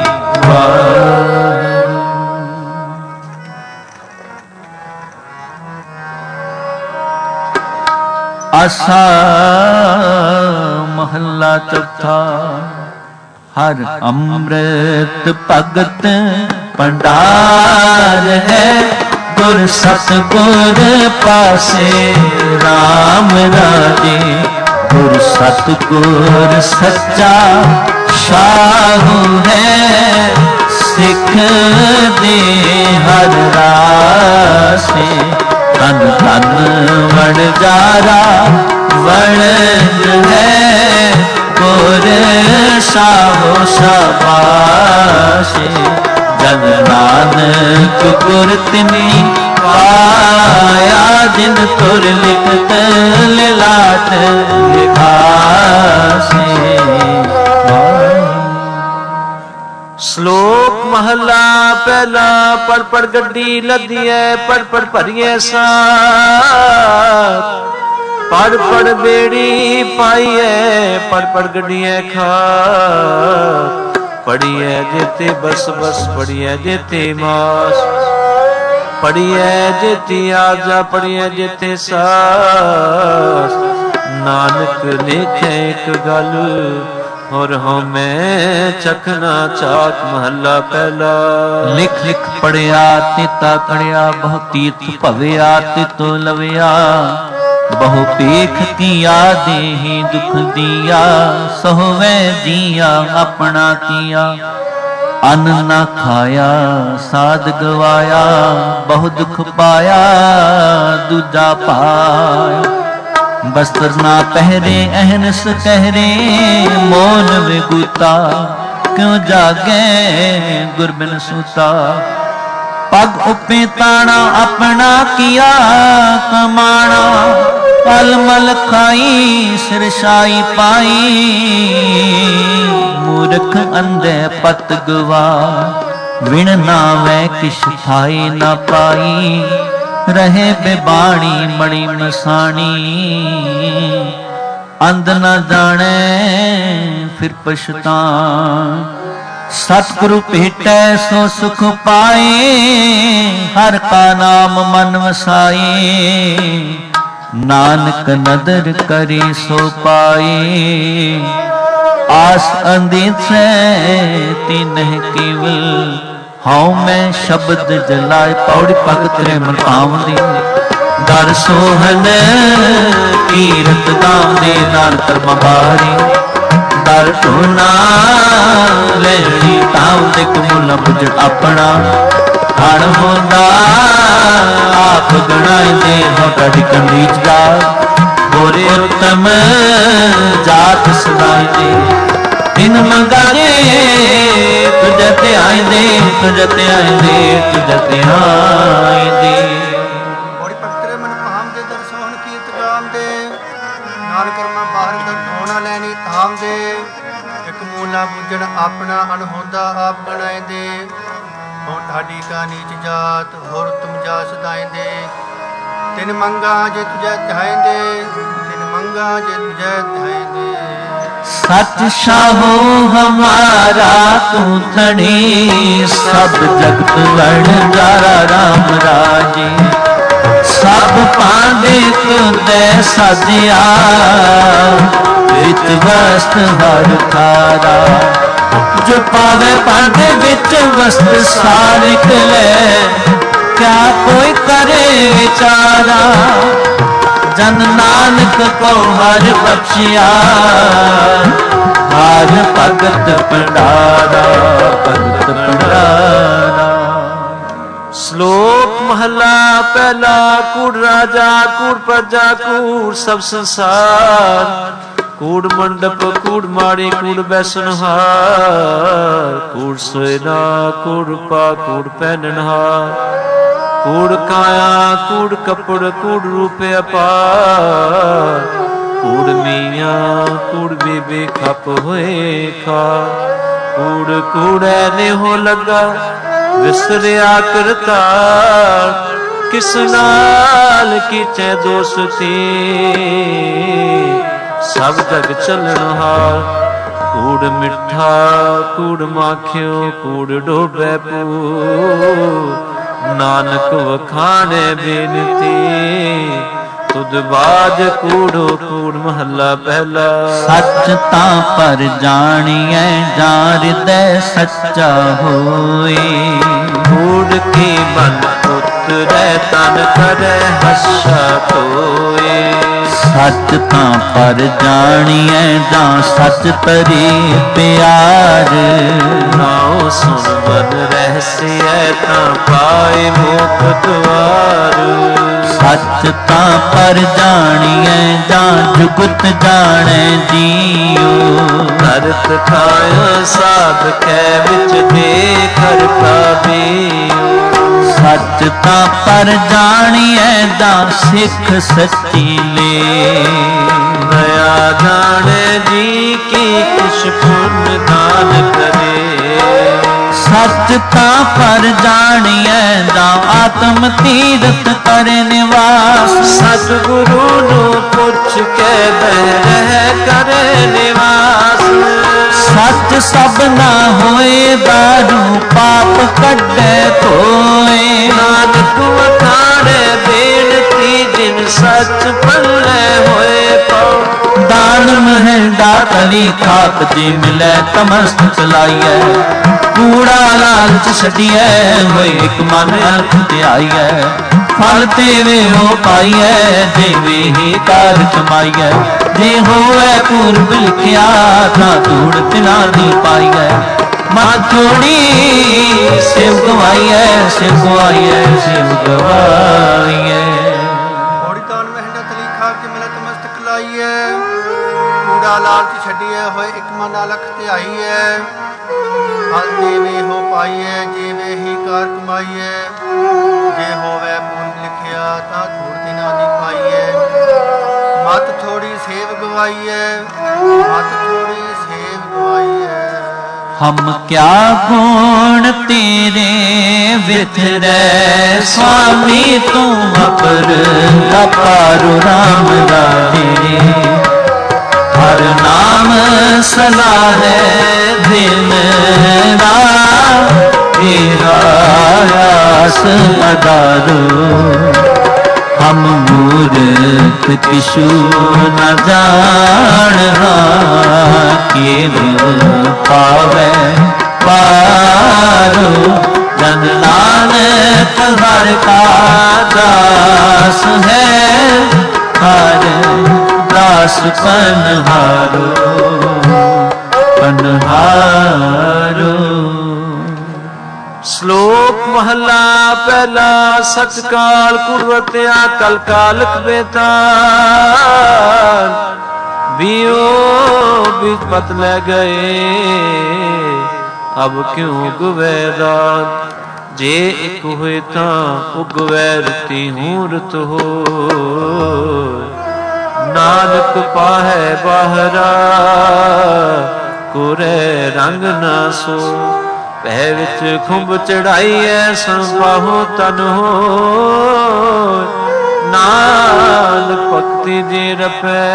आसा महला चौथा हर अमृत भगत भंडार है गुर सतगुर पासे राम राजे गुर सतगुर सच्चा शाहू है सिख दे हर रासे धन धन वणजारा वणज है गुर साहो शाबाशे जन नानक गुर तिनी पाया जिन तुर लिखत लिलाट लिखासे। श्लोक महला पहला पढ़ पढ़ गड्डी लदिए पढ़ पढ़ भरिए साथ पढ़ पढ़ बेड़ी पाइए पढ़ पढ़ गड्डिए खात पढ़िए जेते बस बस पढ़िए जेते मास पढ़िए जेती आजा पढ़िए जेते सास नानक लिखे एक गल और हमें चखना चाक महला पहला। लिख लिख पढ़िया तिता कड़िया बहु तीर्थ भविया तितो लविया बहु पेख किया देहि दुख दिया सोहवे दिया अपना किया अन्न न खाया साध गवाया बहु दुख पाया दूजा पाया बस्तर ना पहरे अहनस कहरे मोन विगुता क्यों जागे गुरबिन सूता पग उपे ताना अपना किया कमाना पल मल खाई सिरशाई पाई मूर्ख अंधे पत गवा विण नावे किश थाई न पाई रहे बेबाणी मणि मसाणी अंध न जाने फिर पछतान सतगुरु भेटै सो सुख पाए हर का नाम मन वसाए नानक नदर करे सो पाए आस अंदित से तीन केवल हाउ मैं शब्द जलाए पौड़ी भगत रे मन पावंदी दर सोहन कीरत गावंदे नाल कर्म बारी दर टोना लहरी तावंदे कमुला बुझ अपना हण होंदा आप गणाइंदे होटा डिकंदीच जा गोरे उत्तम जात सदाइंदे दिन मंगाए तुझे ते ਤੁਝ ਤੇ ਆਇਂਦੇ ਤੁਝ ਤੇ ਆਇਂਦੇ। ਬੜੀ ਪਕਤਰੇ ਮਨ ਭਾਮ ਦੇ ਦਰ ਸੋਹਣ ਕੀਰਤ ਗਾਮ ਦੇ, ਨਾਨਕ ਕਰਮਾ ਬਾਹਰ ਦਰ ਹੋਣਾ ਲੈਣੀ ਧਾਮ ਦੇ। ਇੱਕ ਮੂਲਾ ਬੁੱਝਣ ਆਪਣਾ ਅਣਹੋਂਦਾ ਆਪ ਗਣਾਇਂਦੇ, ਹੁਣ ਢਾਡੀ ਕਾ ਨੀਚ ਜਾਤ ਹੋਰ ਤੁਮ ਜਾ ਸਦਾਇਂਦੇ। ਤਿਨ ਮੰਗਾ ਜੇ ਤੁਝੇ ਧਾਇਂਦੇ, ਤਿਨ ਮੰਗਾ ਜੇ ਤੁਝੇ ਧਾਇਂਦੇ। सच शाहो हमारा तू धनी, सब जगत वणजारा राम राजी। सब पांडे तुंदे साजिया, विच वस्त हर थारा। जो पावे पांडे विच वस्त सार निकले, क्या कोई करे विचारा। जन नानक को हर बख्शिया, हर भगत भंडारा भगत भंडारा। श्लोक महला पहला। कूड़ राजा कूड़ प्रजा कूड़ सब संसार, कूड़ मंडप कूड़ माड़ी कूड़ बैसनहार। कूड़ सोयना कूड़ पा कूड़ पहननहार, कूड़ काया कूड़ कपड़ कूड़ रूप अपार। कूड़ मियाँ कूड़ बीबी खप होए खा, कूड़ कूड़े ने हो लगा विसरिया करतार। किस नाल कीचे दोस्ती सब जग चलनहार। कूड़ मिठा कूड़ माखियो कूड़ डोबे पू, नानक वखाने बेनती तुद बाज कूड़ो कूड़ महला पहला। सच तां पर जानिए जान हृदय सच्चा होए, कूड़ की मन उतरे तन करे हर्षा कोए। सच तां पर जानिए जां सच तरी प्यार। नाओ सुन मन रहस्य तां पाए मुख द्वार। सच तां पर जानिए जां जुगत जाने जियो, करत खाया साध कै विच देखर पाबियो। सच तां पर जानिए जां सिख सच्ची ले, दया जाने जी की कुछ पुण्य दान करे। सच तां पर जानिए जां आत्म तीरथ करे निवास। सतगुरु नु पुछ के बह करे निवास। सच सब ना होए दारू पाप कड्डे धोए। नानक वखाणे बेनती जिन सच पल्ले होए पाओ। दान महल डाकली खाक जी मिले तमस्त चलाइए। कूड़ा लालच छड़िए होए एक मन अर्थ ध्याइए। फल तेवे हो पाइए देवे ही कार कमाइए। जे होए पूर्व लिखिया था धूड़ तिला दी पाइए। मां थोड़ी सिव गवाइए सिव गवाइए सिव गवाइए। थोड़ी तान महंडा तली खाक के मिला तमस्तक लाइए। कूड़ा लालच छड़िए होए एक मन अलख ध्याइए। फल देवे हो पाइए जेवे ही कार कमाइए। जे होवे पूर्व लिखिया ता धूड़ तिला दी पाइए। मत थोड़ी सेव गवाइए मत थोड़ी सेव गवाइए। हम क्या गुण तेरे विथरे स्वामी तू अपर अपारु राम राजे। हर नाम सलाह दिन रात तेरा आस अदारो। हम मूर्ख किशु न जानना केवल पावे पारो। जन नानक हर का दास है हर दास पनहारो पनहारो। श्लोक महला पहला। सच काल कुरवत्या कल कालक बेताल। बियो बीच पत ले गए ਅਬ ਕਿਉ ਉਗਵੈ ਦਾਨ। ਜੇ ਇੱਕ ਹੋਏ ਤਾਂ ਉਗਵੈ ਰਤੀ ਹੂੰ ਰਤ ਹੋਇ। ਨਾਨਕ ਪਾਹੈ ਬਾਹਰਾ ਕੋਰੇ ਰੰਗ ਨਾ ਸੋ। ਭੈ ਵਿੱਚ ਖੁੰਭ ਚੜਾਈਐ ਸੰਭਾਹੋ ਤਨ ਹੋਇ। ਨਾਨਕ ਭਗਤੀ ਜੇ ਰਪੈ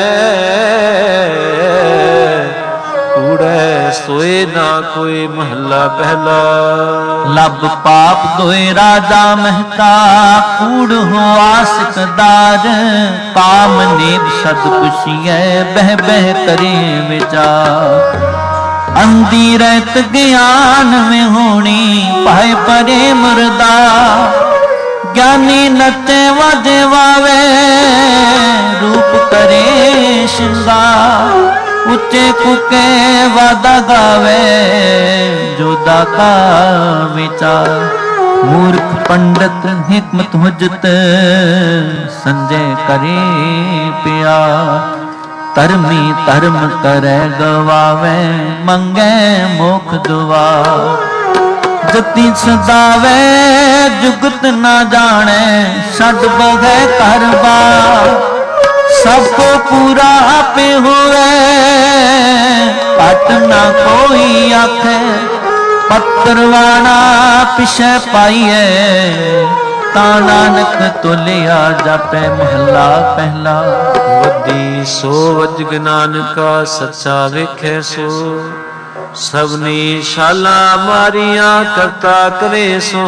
ਕੂੜੈ ਸੋਏ ਨਾ ਕੋਈ ਮਹੱਲਾ ਪਹਿਲਾ। ਲਬ ਪਾਪ ਦੋਏ ਰਾਜਾ ਮਹਿਤਾ ਕੂੜ ਹੋ ਆਸਿਕਦਾਰ। ਕਾਮ ਨੀਂਦ ਸਦ ਪੁਛੀਐ ਬਹਿ ਬਹਿ ਕਰੇ ਵਿਚਾਰ। ਅੰਧੀ ਰਹਿਤ ਗਿਆਨ में ਹੋਣੀ ਪਾਏ ਪਰੇ ਮੁਰਦਾ। ਗਿਆਨੀ ਨੱਚੇ ਵਾਜੇ ਵਾਵੇ ਰੂਪ ਕਰੇ ਸ਼ਿੰਗਾਰ। ਉੱਚੇ ਕੁਕੇ ਵਾਦਾ ਗਾਵੇ ਜੋਦਾ ਕਾ ਵਿਚਾਰ। ਮੂਰਖ ਪੰਡਤ ਹਿਕਮਤ ਹੁਜਤ ਸੰਜੈ ਕਰੇ ਪਿਆਰ। ਧਰਮੀ ਧਰਮ ਕਰੈ ਗਵਾਵੇ ਮੰਗੈ ਮੋਖ ਦੁਆ। ਜਤੀ ਸਦਾਵੇ ਜੁਗਤ ਨਾ ਜਾਣੈ ਛੱਡ ਬਗੈ ਘਰ ਬਾਰ। ਸਭ ਕੋ ਪੂਰਾ ਆਪੇ ਹੋਵੇ ਪਟ ਨਾ ਕੋਈ ਆਖੇ। ਪੱਤਰਵਾਣਾ ਪਿਛੈ ਪਾਈਐ ਤਾਂ ਨਾਨਕ ਤੋਲਿਆ ਜਾਪੈ ਮਹੱਲਾ ਪਹਿਲਾ। ਵੱਡੀ ਸੋ ਵਜਗ ਨਾਨਕਾ ਸੱਚਾ ਵੇਖੈ ਸੋ। ਸਭਨੀ ਸ਼ਾਲਾ ਮਾਰੀਆਂ ਕਰਤਾ ਕਰੇ ਸੋ।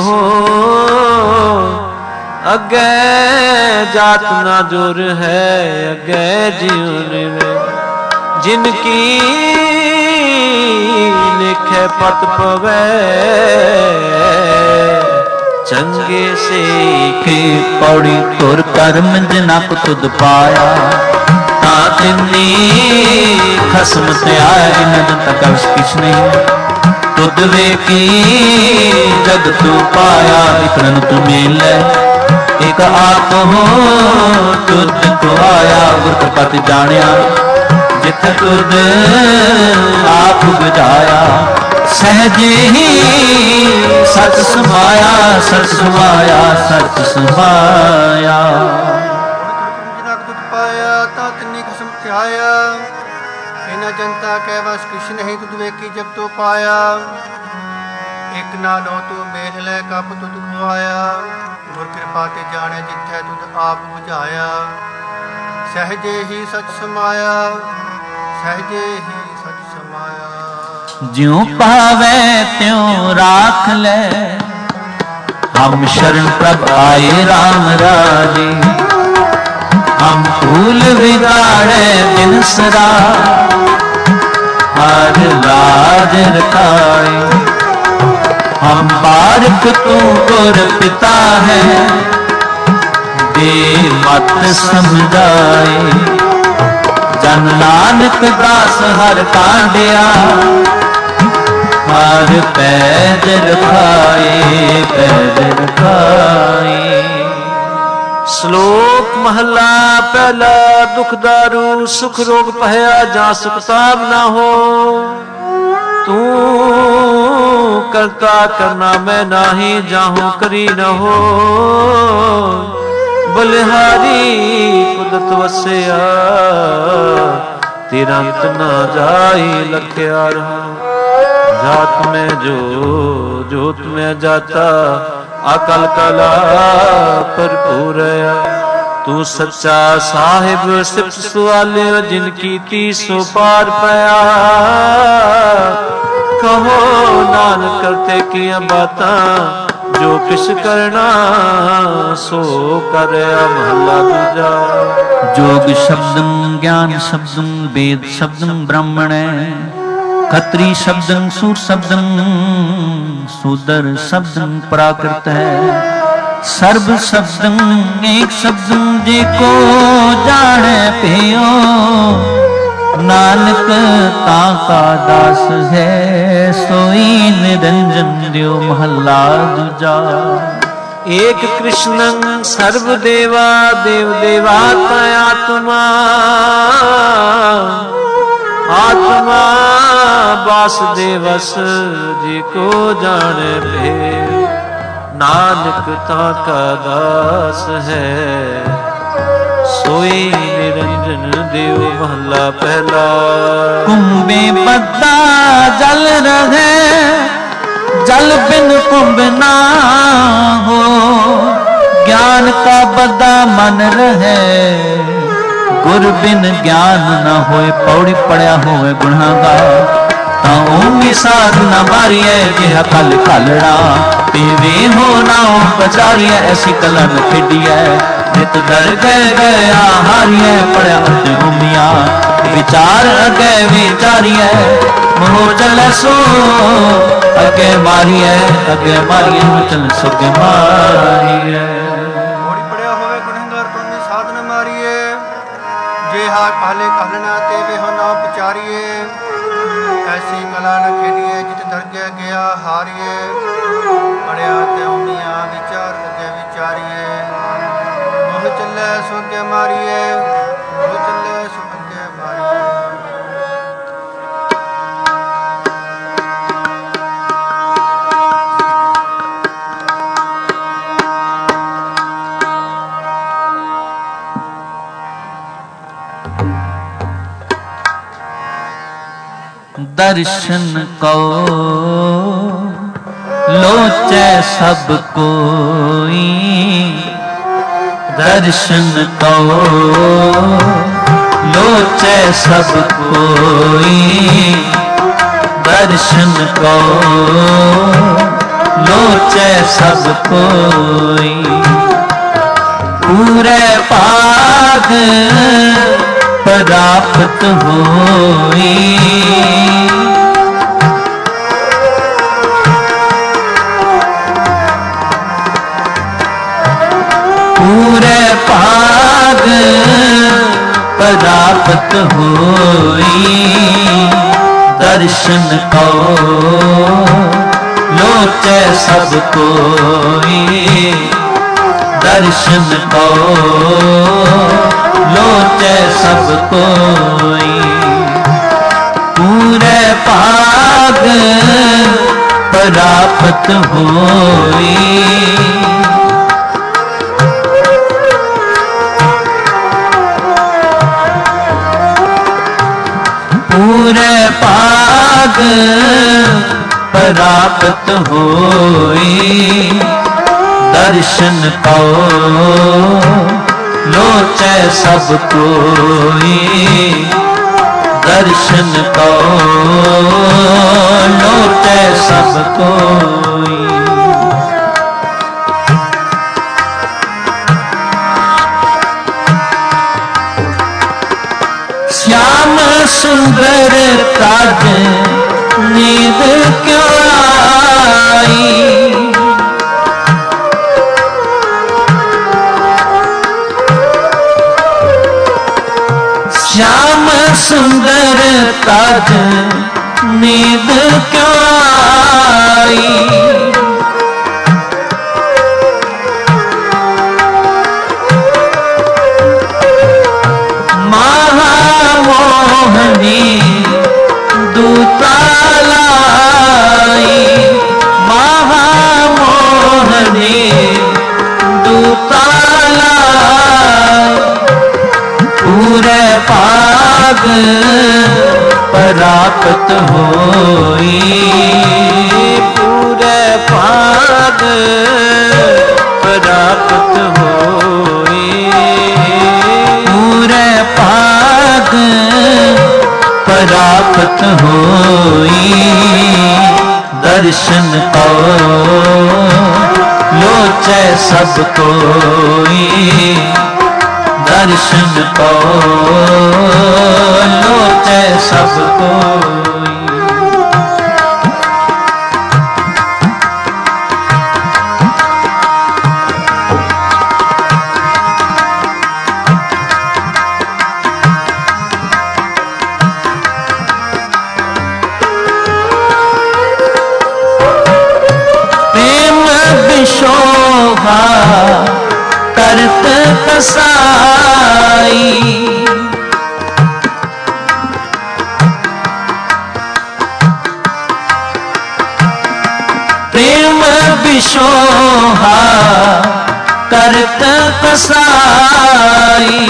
ਅੱਗੇ ਜਾਤ ਨਾ ਜੁਰ ਹੈ ਅੱਗੇ ਜਿਉ ਰੇ। ਜਿਨ ਕੀ ਲਿਖੈ ਪਤ ਪਵੈ ਚੰਗੇ ਸੇਖੇ। ਪੌੜੀ ਤੁਰ ਕਰਮ ਜਿਨਾ ਕੋ ਤੁਧ ਪਾਇਆ। ਤਾਂ ਤਿੰਨੀ ਖਸਮ ਧਿਆਇ ਇਨਦ ਤਕ ਕਿਛ ਨਹੀਂ। ਤੁਧ ਵੇਖੀ ਜਗ ਤੂੰ ਪਾਇਆ ਇਕਰਨ ਤੂੰ ਮਿਲੈ। ਇਕ ਆਪ ਹੋ ਤੁਧ ਕੋ ਆਇਆ ਗੁਰ ਕਪਤ ਜਾਣਿਆ। ਜਿਤ ਤੁਧ ਆਪ ਬੁਝਾਇਆ ਸਹਜੇ ਹੀ ਸਚ ਸਮਾਇਆ। ਸਚ ਸਮਾਇਆ ਸਚ ਸਮਾਇਆ। ਜਿਨਾ ਦੁੱਧ ਪਾਇਆ ਤਾਂ ਤਿੰਨੀ ਖਸਮ ਧਿਆਇਆ। ਇਹਨਾਂ ਜਨਤਾ ਕੈ ਵਸ ਕਿਛ ਨਹੀਂ ਤੁਧ ਵੇਖੀ ਜਗ ਤੋ ਪਾਇਆ। ਇਕ ਨਾਲੋਂ ਤੂੰ ਮੇਲ ਲੈ ਕੱਪ ਤੁਧ ਖਵਾਇਆ। ਗੁਰ ਕਿਰਪਾ ਤੇ ਜਾਣਿਆ ਜਿੱਥੈ ਤੁਧ ਆਪ ਬੁਝਾਇਆ। ਸਹਜੇ ਹੀ ਸਚ ਸਮਾਇਆ ਸਹਜੇ ਹੀ ਸਚ ਸਮਾਇਆ। ਜਿਉ ਪਾਵੈ ਤਿਉ ਰਾਖ ਲੈ। ਹਮ ਸ਼ਰਨ ਪ੍ਰਭ ਆਏ RAM ਰਾਜੇ। ਹਮ ਫੂਲ ਵਿਗਾੜੈ ਬਿਨਸਰਾ। ਹਰ ਲਾਜ ਰਖਾਏ। ਹਮ ਬਾਰਕ ਤੂੰ ਗੁਰ ਪਿਤਾ ਹੈ। ਦੇ ਮਤ ਸਮਝਾਏ। ਜਨ ਨਾਨਕ ਦਾਸ ਹਰ ਕਾਂਡਿਆ। ਹਰ ਪੈਜ ਰਖਾਏ ਪੈਜ ਰਖਾਏ। ਸ਼ਲੋਕ ਮਹਲਾ ਪਹਿਲਾ। ਦੁਖ ਦਾਰੂ ਸੁਖ ਰੋਗ ਪਹਿਆ ਜਾਂ ਸੁਖ ਸਾਬ ਨਾ ਹੋ। ਤੂੰ ਕਰਤਾ ਕਰਨਾ ਮੈਂ ਨਾਹੀ ਜਾਹੂ ਕਰੀ ਨ ਹੋ। ਬਲਿਹਾਰੀ ਕੁਦਰਤ ਵਸਿਆ ਤੇਰਾ ਅੰਤ ਨਾ ਜਾਈ ਲਖਿਆ ਰਹਾ। ਜਾਤ ਮੈਂ ਜੋ ਜੋਤ ਮੈਂ ਜਾਤਾ ਅਕਲ ਕਲਾ ਭਰਪੂਰ। ਤੂੰ ਸੱਚਾ ਸਾਹਿਬ ਸਿਫਤ ਸੁਆਲਿਓ ਜਿਨ ਕੀਤੀ ਸੋ ਪਾਰ ਪਿਆ। ਕਹੋ ਨਾਨਕ ਕਰਤੇ ਕੀਆਂ ਬਾਤਾਂ ਜੋ ਕਿਛ ਕਰਨਾ ਸੋ ਕਰਿਆ ਮਹਲਾ ਦੂਜਾ। जोग शब्दं ज्ञान शब्दं वेद शब्दं ब्राह्मणै। खत्री शब्दं सूर शब्दं शूद्र शब्दं प्राकृत है। सर्व शब्दं एक शब्दं जेको जाने पियो। नानक ताका दास है सोई निरंजन दियो महला दूजा। एक कृष्णं सर्व देवा देव देवात्मा आत्मा। आत्मा वासुदेवस जी को जाने पे नानक ताका दास है सोई निरंजन देव महला पहला। कुंभे बद्दा जल रहे जल बिन कुंभ ना हो ज्ञान का बद्दा मन रहे गुर बिन ज्ञान न होए पौड़ी पड़िया होए गुनाहगार ताऊं साध न मारिए जिहा कल कलड़ा पीवे हो नाओ बचारिए ऐसी कलन खेडिए नित डर गए गया हारिए पड़िया उते उमिया विचार अगे विचारिए मोह जल सो अगे मारिए अगे मारिए चल सुगे मारिए मोड़ी पड़िया होवे गुनहगार तुम साध न मारिए जेहा काले कहलना ते वे हो ना पचारिए ऐसी कला न खेडिए जित दरगे गया हारिए पड़िया ते उमिया विचार अगे विचारिए मोह चले सुगे मारिए मोह चले सुगे मारिए। दर्शन को लोचे सब कोई दर्शन को लोचे सब कोई दर्शन को लोचे सब कोई पूरे पाग प्राप्त होई पूरे पाग प्राप्त होई दर्शन को लोचे सब कोई दर्शन को लोचे सब कोई पूरे पाग प्राप्त होई पूरे पाग प्राप्त होई दर्शन को लोचे सब कोई दर्शन को लोचे सब कोई श्याम सुंदर काज नींद क्यों आई श्याम सुंदर काज नींद क्यों आई महामोहनी दूतालाई महामोहनी दूतालाई पूरे पाग प्राप्त होई पूरे पाग प्राप्त होई पूरे पाग प्राप्त होई दर्शन को लोचे सब कोई दर्शन को लोचे सब कोई प्रेम विशोभा करत कसाई बिशोहा करत कसाई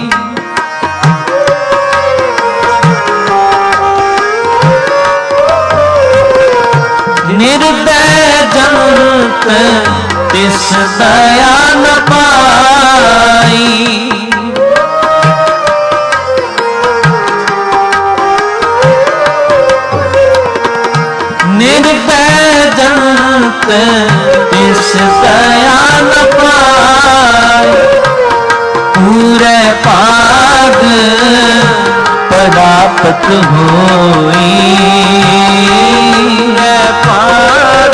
निर्दय जनत तिस दया न पाई निर्दय जनत तिस दया न पाई पूरे पाग प्राप्त होई पाग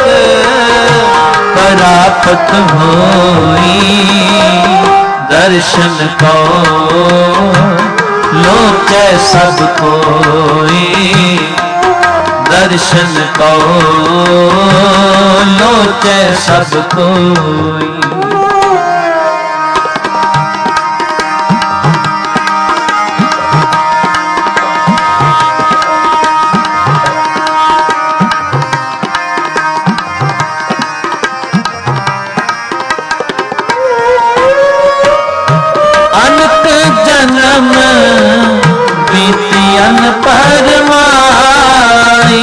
प्राप्त होई दर्शन को लोके सब कोई दर्शन को लोके सब कोई बीतियन परमाई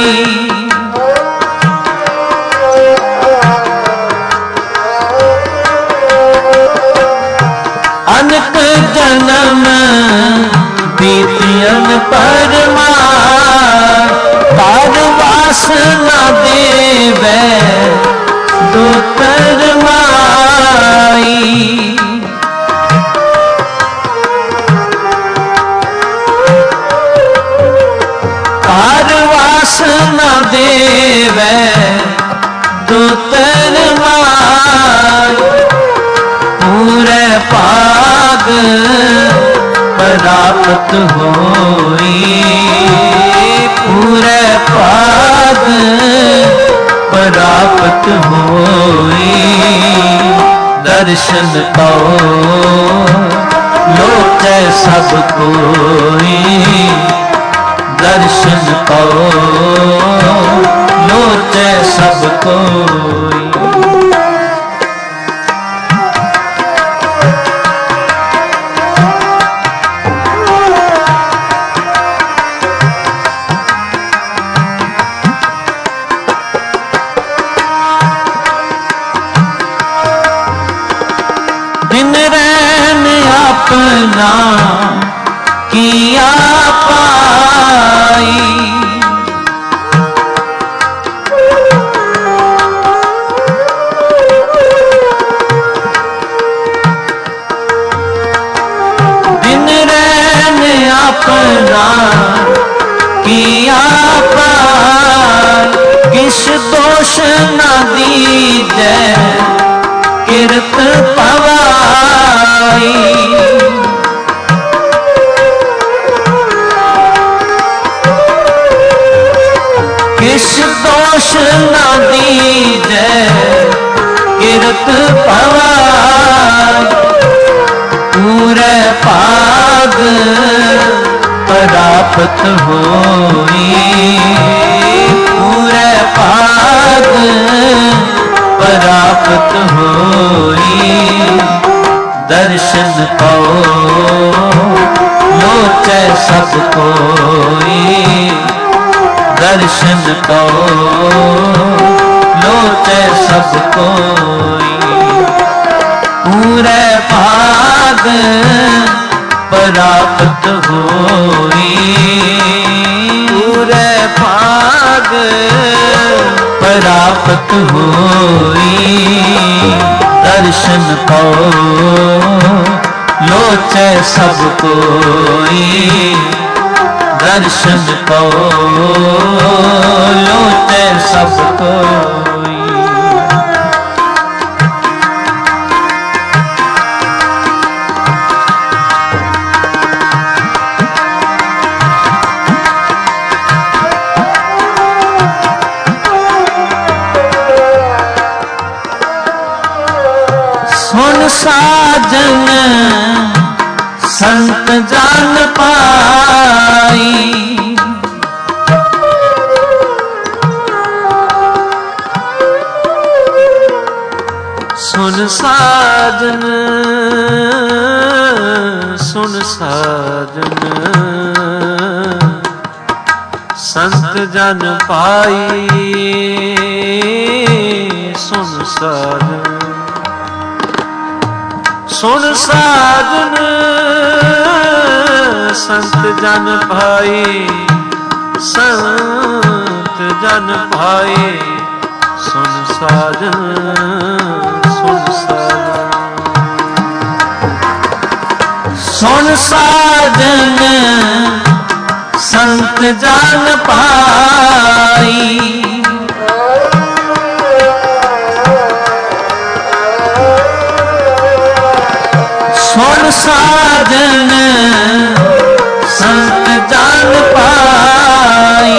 अनक जन्म बीतियन परमाई पार वासना देवे दुतर माई वासना देवे दुतर माय पूरे पाग प्राप्त होई पूरे पाग प्राप्त होई दर्शन को लोके सब कोई दर्शन को लोटे सब कोई दिन रैन अपना किया पाई दिन रैन अपना किया पाई किस दोष न दीजे किरत पवाई किस दोष न दीजे किरत पवाई पूरे पाग प्राप्त होई पूरे पाग प्राप्त होई दर्शन को लोचे सब कोई दर्शन को लोटे सब कोई पूरे पाग प्राप्त होई पूरे पाग प्राप्त होई दर्शन को लोचे सब कोई दर्शन को लोटे सब कोई सुन साजन संत जान पाई सुन साजन सुन साजन संत जन पाई सुन साजन सुन साजन संत जन पाई संत जन पाई सुन साजन सुन साजन सुन साजन संत जन पाई सुन साजन संत जन पाई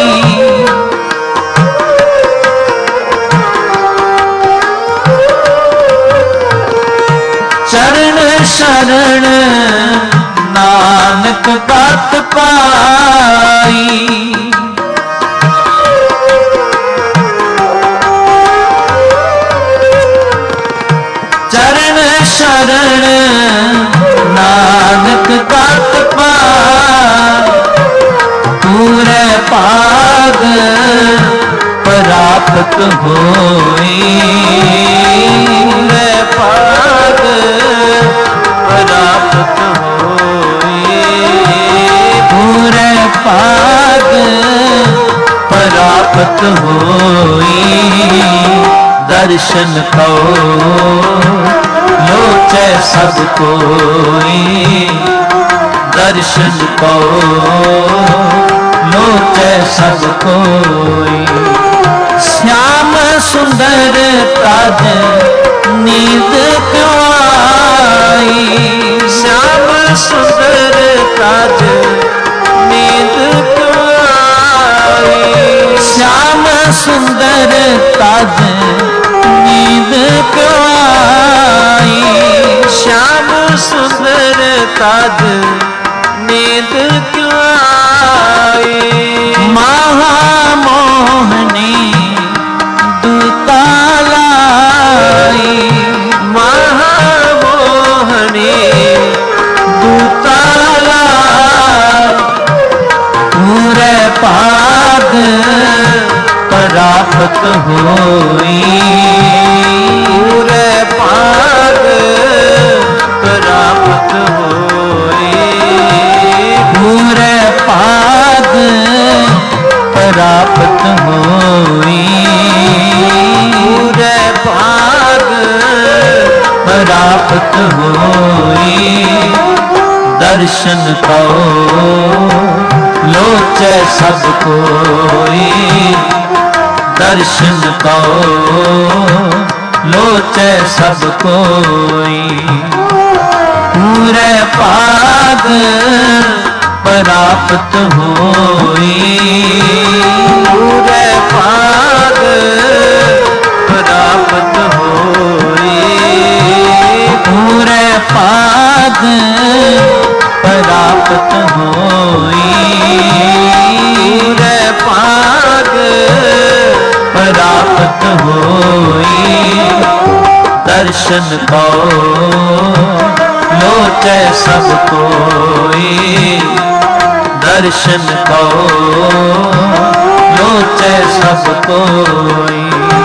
चरण शरण नानक बात पाई चरण शरण नानक बात पाई पूरे पाग प्राप्त होई पूरे पाग प्राप्त होई पूरे पाग प्राप्त होई दर्शन को लोचे सब कोई दर्शन को लोचे सब कोई श्याम सुंदर ताज नींद क्यों आई श्याम सुंदर ताज नींद क्यों आई श्याम सुंदर ताज नींद क्यों आई श्याम सुंदर ताज नींद क्यों आई महामोहनी दूतालाई महामोहनी दूताला पूरे पाग प्राप्त होई पूरे पाग प्राप्त होई पूरे पाग प्राप्त होई पूरे पाग प्राप्त होई दर्शन को लोचे सब कोई दर्शन को लोचे सब कोई पूरे पाग प्राप्त होई पूरे पाग प्राप्त होई पूरे पाग प्राप्त होई पूरे पाग प्राप्त होई दर्शन को लोचे सब कोई दर्शन को लोचे सब कोई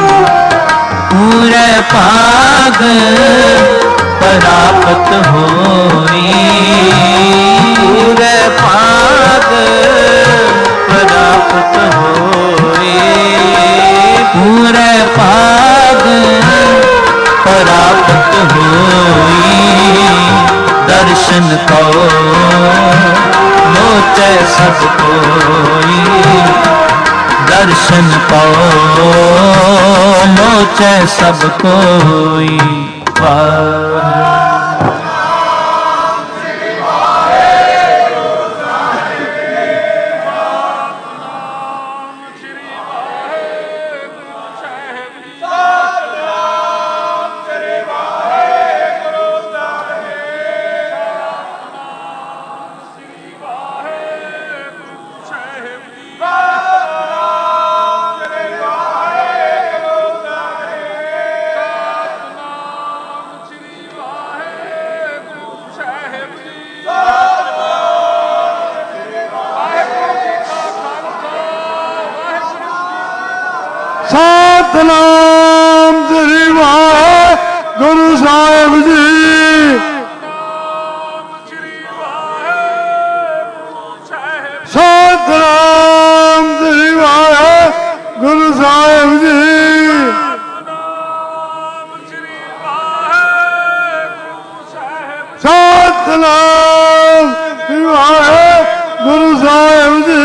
पूरे पाग प्राप्त होई पूरे पाग प्राप्त होई पूरे पाग प्राप्त होई दर्शन को लोचे सब कोई दर्शन को लोचे सब कोई सतनाम श्री वाहिगुरु साहिब जी। सतनाम श्री वाहिगुरु साहिब जी। सतनाम श्री वाहिगुरु साहिब जी।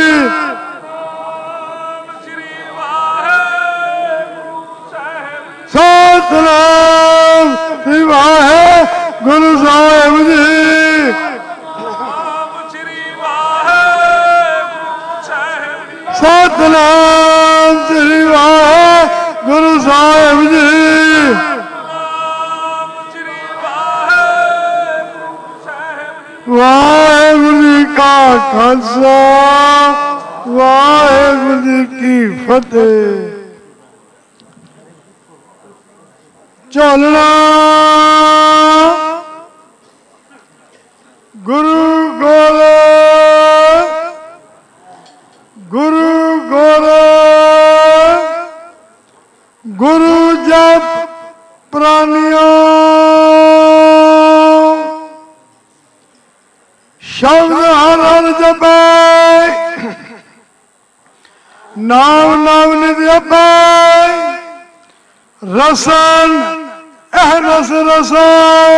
सतनाम श्री वाहिगुरु साहिब जी। सतनाम श्री वाहिगुरु साहिब जी। वाहिगुरु जी का खालसा वाहिगुरु जी की फतेह। चलना गुरु गोरख गुरु गोरख गुरु जप प्राणियों शब्द हर हर जपे नाम नाम निध जपे रसन अहरस रसाय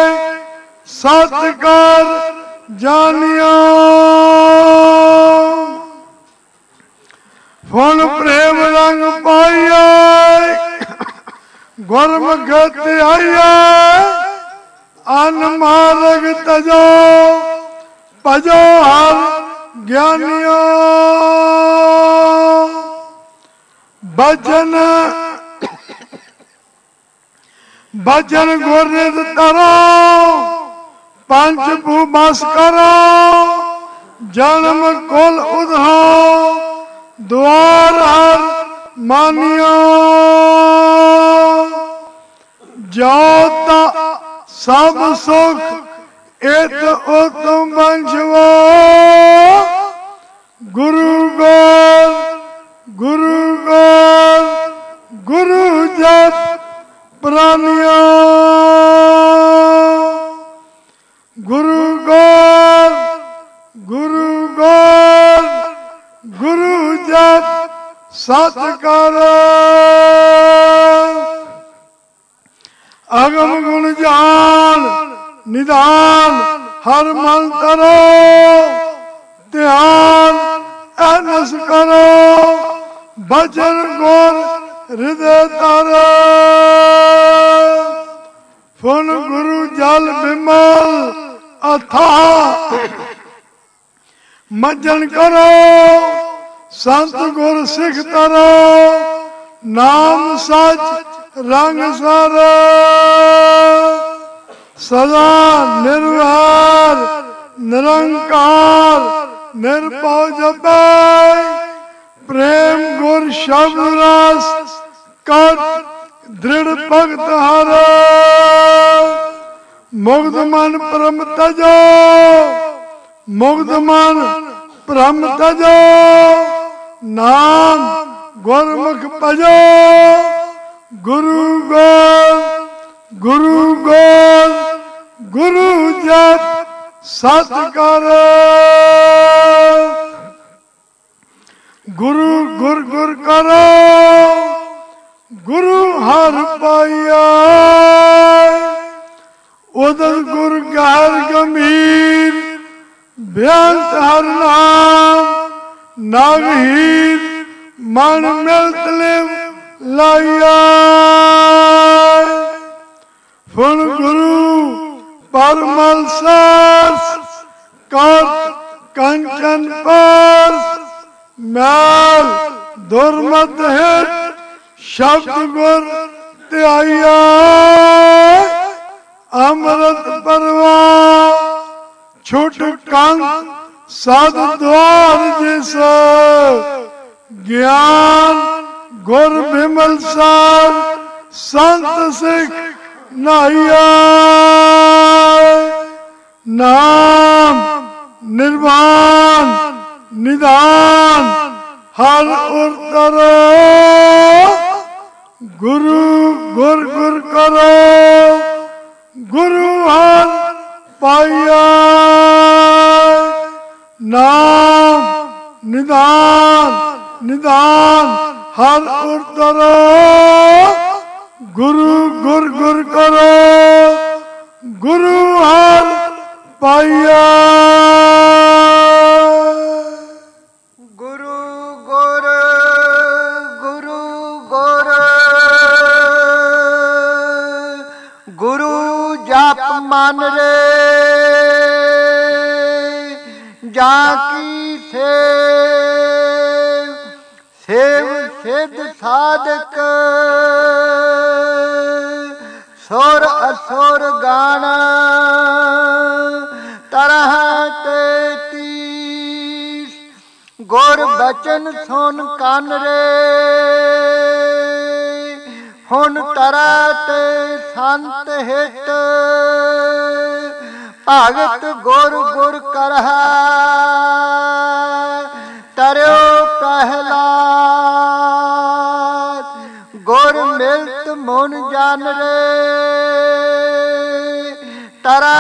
सतकर जानियो फुन प्रेम रंग पाइया गुरमुख आइया अन मार्ग तजो भजो हर ज्ञानियो बचन बचन गुरनित तरो पंच भूबस करो जन्म कुल उधो द्वार हर मानियो जोता सब सुख इत उत्तम वंशवो गुरु गोर गुरु गोर गुरु जप प्राणियों गुरु गोर गुरु गोर गुरु जप सतकर अगम गुण जान निदान हर मन तरो ध्यान अनस करो भजन गोर हृदय तारो फुन गुरु जल विमल अथाह मज्जन करो संत गुर सिख तरो नाम सच रंग सर सदा निर्भर निरंकार निर्भव जपे प्रेम गुर शब्द रस कर दृढ़ भक्त हर मुग्ध मन परम तजो मुग्ध मन परम तजो नाम गुरमुख भजो गुरु गोर गुरु गोर गुरु जप सतकर गुरु गुर गुर करो गुरु हर पाइया उदर गुर गहर गंभीर बेअंत हर नाम नागहीन मन मिलत लिव लाइया फुन गुरु परमल सास कर कंचन पर मैल दुर्मत हित शब्द गुर त्याइया अमृत परवा छुट कंक साध द्वार जिस ज्ञान गुर विमल सार संत सिख नाहिया नाम निर्वाण निदान हर उतरो गुरु गुर गुर करो गुरु हर पाइया नाम निदान निदान हर उतरो गुरु गुर गुर करो गुरु हर पाइया गुरु गुर गुरु गुर गुरु जाप मन रे जाकी सेव सेव सिद्ध साधक सुर असुर गाना तरह तेतीस गुर बचन सुन कान रे हुन तरा ते संत हित भगत गुर गुर करहा तरयो प्रहलाद गुर मिलत मुन जान रे तरा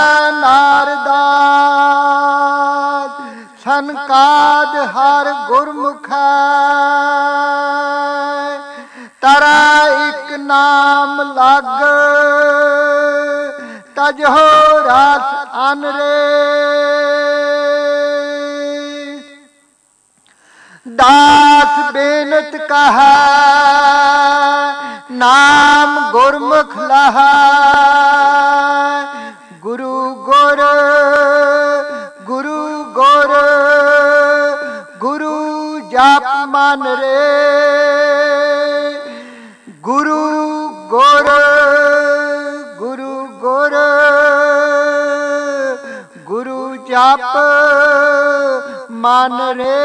नारदाद सनकाद हर गुरमुख तरा एक नाम लग तजहो रास अन रे दास बेनत कहा नाम गुरमुख लहा गुरु गुर गुरु गुर गुरु जाप मन रे गुरु गुर गुरु गुर गुरु जाप मन रे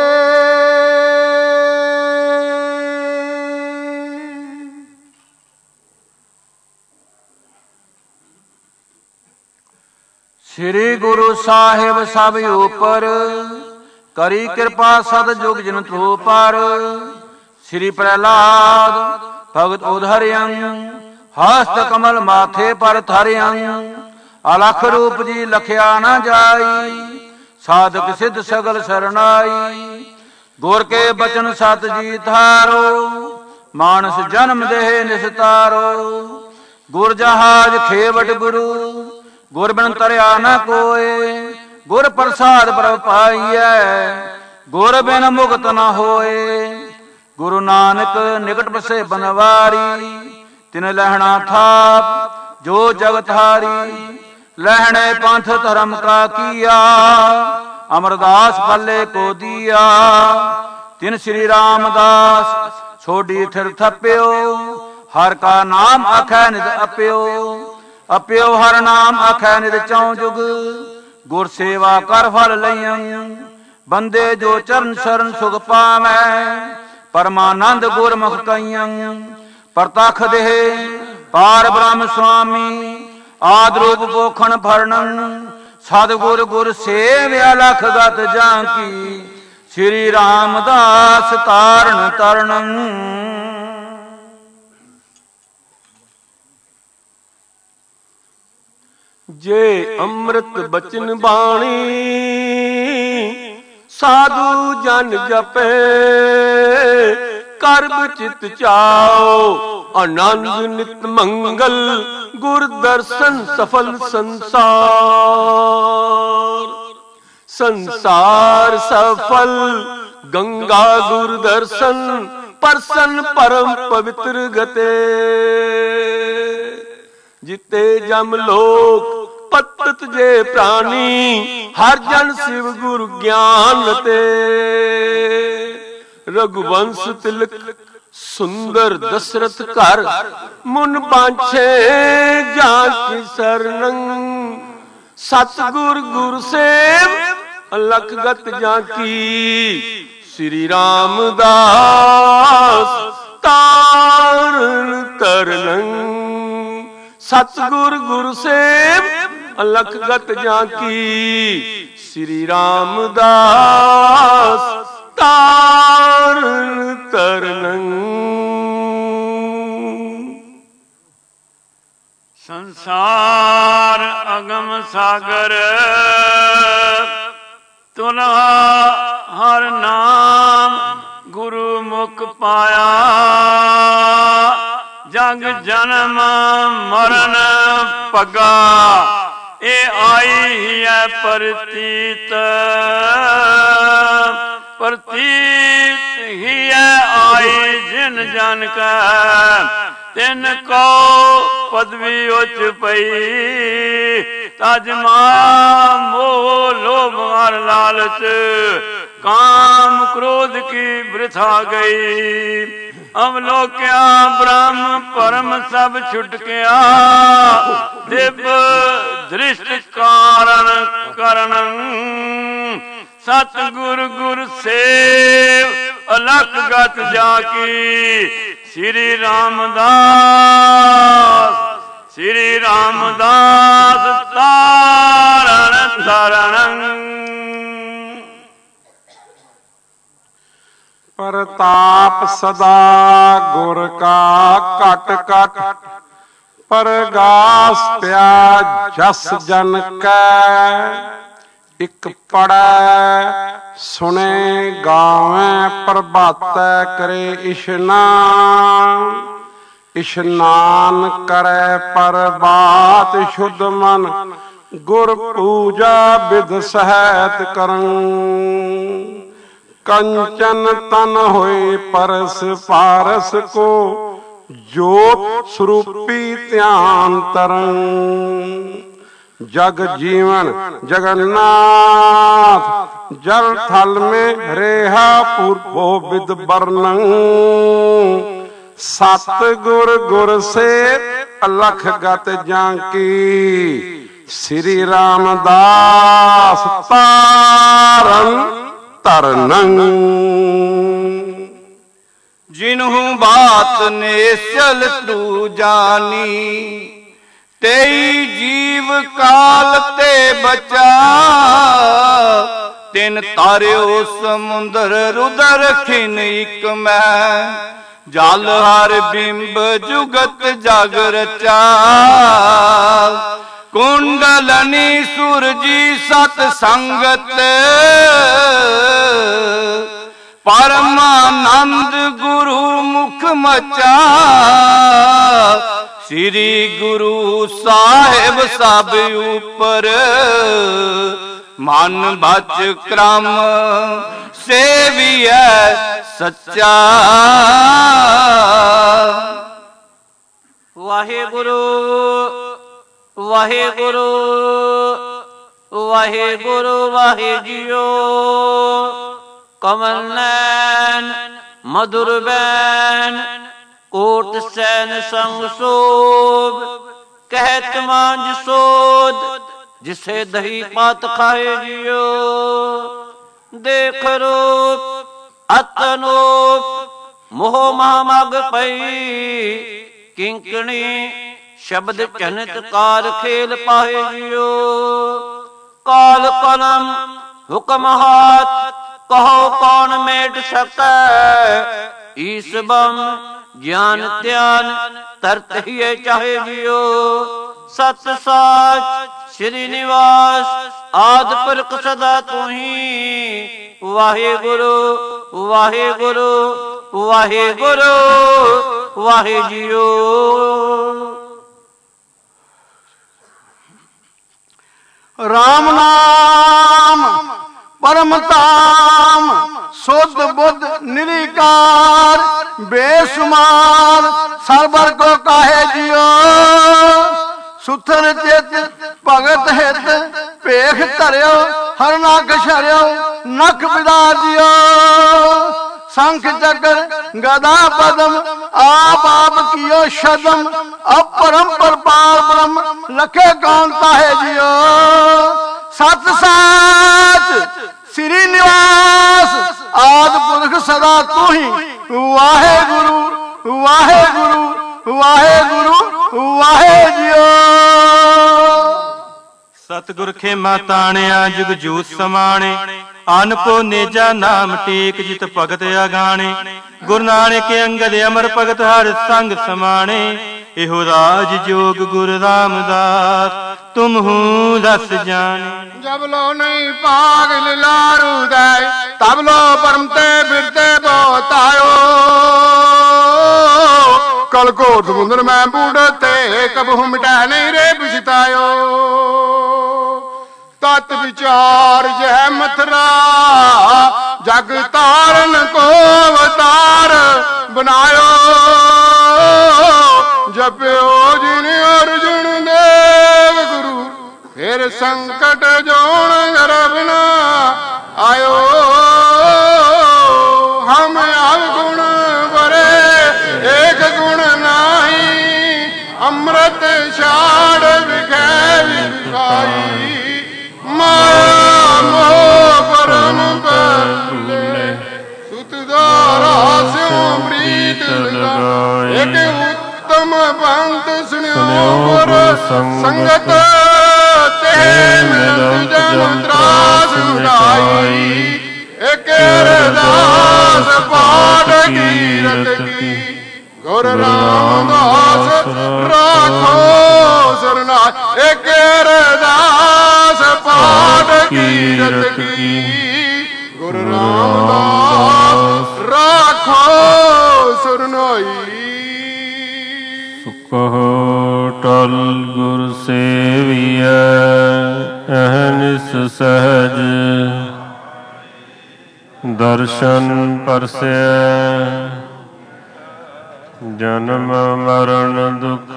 श्री गुरु साहिब सब ऊपर करी कृपा सद जुग जन तू पर श्री प्रहलाद भगत उधरियं हस्त कमल माथे पर धरियं अलख रूप जी लखिया न जाई साधक सिद्ध सगल शरणाई गुर के बचन सत जी धारो मानस जन्म देह निस्तारो गुर जहाज खेवट गुरु गुर बिन तरया न कोय गुर प्रसाद प्रभ पाइयै गुर बिन मुक्त न होए गुरु नानक निकट बसे बनवारी तिन लहना थाप जो जगत हारी लहने पंथ धर्म का किया अमरदास पल्ले को दिया तिन श्री रामदास छोड़ी ठिर थप्यो हर का नाम अखै निज अप्यो अप्यो हर नाम अखै निज चौं जुग गुर सेवा कर फल लइयं बंदे जो चरण शरण सुख पावै परमानंद गुरमुख कइयं परतख देह पार ब्रह्म स्वामी आद रूप पोखण भरणं सतगुर गुर सेव अलख गत जाकी श्री रामदास तारण तरणं जे अमृत बचन बाणी साधु जन जपे करब चित चाओ आनंद नित मंगल गुर दर्शन सफल संसार संसार सफल गंगा गुर दर्शन परसन परम पवित्र गते जिते जम लोक पतत जे प्राणी हर जन शिव गुरु ज्ञान ते रघुवंश तिलक सुंदर दशरथ कर मुन बांछे जाकी शरणं सतगुर गुरु सेव अलख गत जाकी श्री रामदास तारण तरनं सतगुर गुरु सेव अलख गत जाकी श्री रामदास तारण तरनं। ਸੰਸਾਰ ਅਗਮ ਸਾਗਰ ਤੁਲਹਾ ਹਰ ਨਾਮ ਗੁਰੂ ਮੁਖ ਪਾਇਆ। ਜਗ ਜਨਮ ਮਰਨ ਪਗਾ ਇਹ ਆਈ ਹੀ ਹੈ ਪ੍ਰਤੀਤ। ਪ੍ਰਤੀਤ ਹੀ ਹੈ ਆਈ ਜਿਨ ਜਨ ਕੈ ਤਿਨ ਕੋ ਪਦਵੀ ਉਚ ਪਈ। ਤਜ ਮਾਇਆ ਮੋਹ ਲੋਭ ਮਾਰ ਲਾਲਚ ਕਾਮ ਕ੍ਰੋਧ ਕੀ ਬ੍ਰਿਥਾ ਗਈ। ਅਵਲੋਕਿਆ ਬ੍ਰਹਮ ਪਰਮ ਸਭ ਛੁਟਕਿਆ। ਦਿਵ ਦ੍ਰਿਸ਼ਟ ਕਾਰਨ ਕਰਨ ਸਤਿਗੁਰ ਗੁਰ ਸੇਵ ਅਲਖ ਗਤ ਜਾ ਕੀ। ਸ੍ਰੀ ਰਾਮਦਾਸ ਸ੍ਰੀ ਰਾਮਦਾਸ ਤਾਰਨ ਤਾਰਨ। ਪ੍ਰਤਾਪ ਸਦਾ ਗੁਰ ਕਾ ਘਟ ਘਟ ਪਰਗਾਸ ਪਿਆ ਜਸ ਜਨ ਕੈ। ਇਕ ਪੜੈ ਸੁਣੇ ਗਾਵੇਂ ਪ੍ਰਭਾਤੈ ਕਰੇ ਇਸ਼ਨਾਨ। ਇਸ਼ਨਾਨ ਕਰੈ ਪ੍ਰਭਾਤ ਸ਼ੁੱਧ ਮਨ ਗੁਰ ਪੂਜਾ ਬਿਧ ਸਹਿਤ ਕਰੰ। ਕੰਚਨ ਤਨ ਹੋਏ ਪਰਸ ਪਾਰਸ ਕੋ ਜੋਤ ਸਰੂਪੀ ਧਿਆਨ ਤਰੰ। जग जीवन जगन्नाथ जल थल में रेहा पूर्वो विद वर्णन। सतगुर गुर से अलख गत जांकी। श्री रामदास तारन तरनं। जिन्हू बात ने चल तू जानी तेई जीव काल ते बचा। तिन तारियो समुंदर रुदर खिन इक मैं जल हर बिंब जुगत जग रचा। कुंडलनी सूरजी सत संगत परमानंद गुरु मुख मचा। श्री गुरु साहिब सब ऊपर मन बच क्रम सेविय सच्चा। वाहिगुरु वाहिगुरु वाहिगुरु वाहे जियो। कमल नैन मधुर बैन कोट सैन संग सोब। कहत मांझ सोद जिसे दही पात खाए जियो। देख रूप अतनूप मोह महामग पई। किंकणी शब्द चनित कार खेल पाए जियो। काल कलम हुक्म हाथ कहो कौन मेट सकै। ईस बम ज्ञान ध्यान तरत ही चाहे जियो। सत साच श्री निवास आद पुरख सदा तू ही। वाहे गुरु वाहे गुरु वाहे गुरु वाहे जियो। राम नाम परम धाम शुद्ध बुद्ध निरिकार। बेसुमार सरबर को काहे जियो। सुथर चित भगत हित भेख धरियो। हर नख छरियो नख बिदा दियो। शंख चक्र गदा पदम आप आप कियो शदम। अपरम परपाल ब्रह्म लखे कौन ताहे जियो। सत साच श्री निवास आद पुरख सदा तू ही। वाहे गुरु वाहे गुरु वाहे गुरु वाहे जियो। सतगुर खेमा ताणिया जुग जूत समाणे। अनपो नेजा नाम टेक जित भगत अगाणे। गुरु नानक अंगद अमर भगत हर संग समाणे। ਇਹੋ ਰਾਜ ਜੋਗ ਗੁਰ ਰਾਮਦਾਸ ਤੁਮ ਹੂੰ ਰਸ ਜਾਣੇ। जब लो नहीं पाग लारू दाय तब लो परम ते फिरते बहुत आयो। कल को समुद्र में बूढ़ते कब मिटा नहीं रे पछतायो। तत् विचार जह मथुरा जग तारन को अवतार बनायो। जप्यो जिन अर्जुन देव गुरु फिर संकट जोन गर्भना आयो। हम अवगुण बरे एक गुण नाही अमृत छाड़ विखे विखाई। माया मोह परम पले सुत दारा स्यों प्रीत लगाए। एक उत्तम पंथ सुनियो पर संगत दास पाठ कीरत की गुर रामदास राखो सरनाथ। एक दास पाठ कीरत की गुर रामदास राखो सरनाई। कहो टल गुर सेविया अहनिस सहज दर्शन परसे। जन्म मरण दुख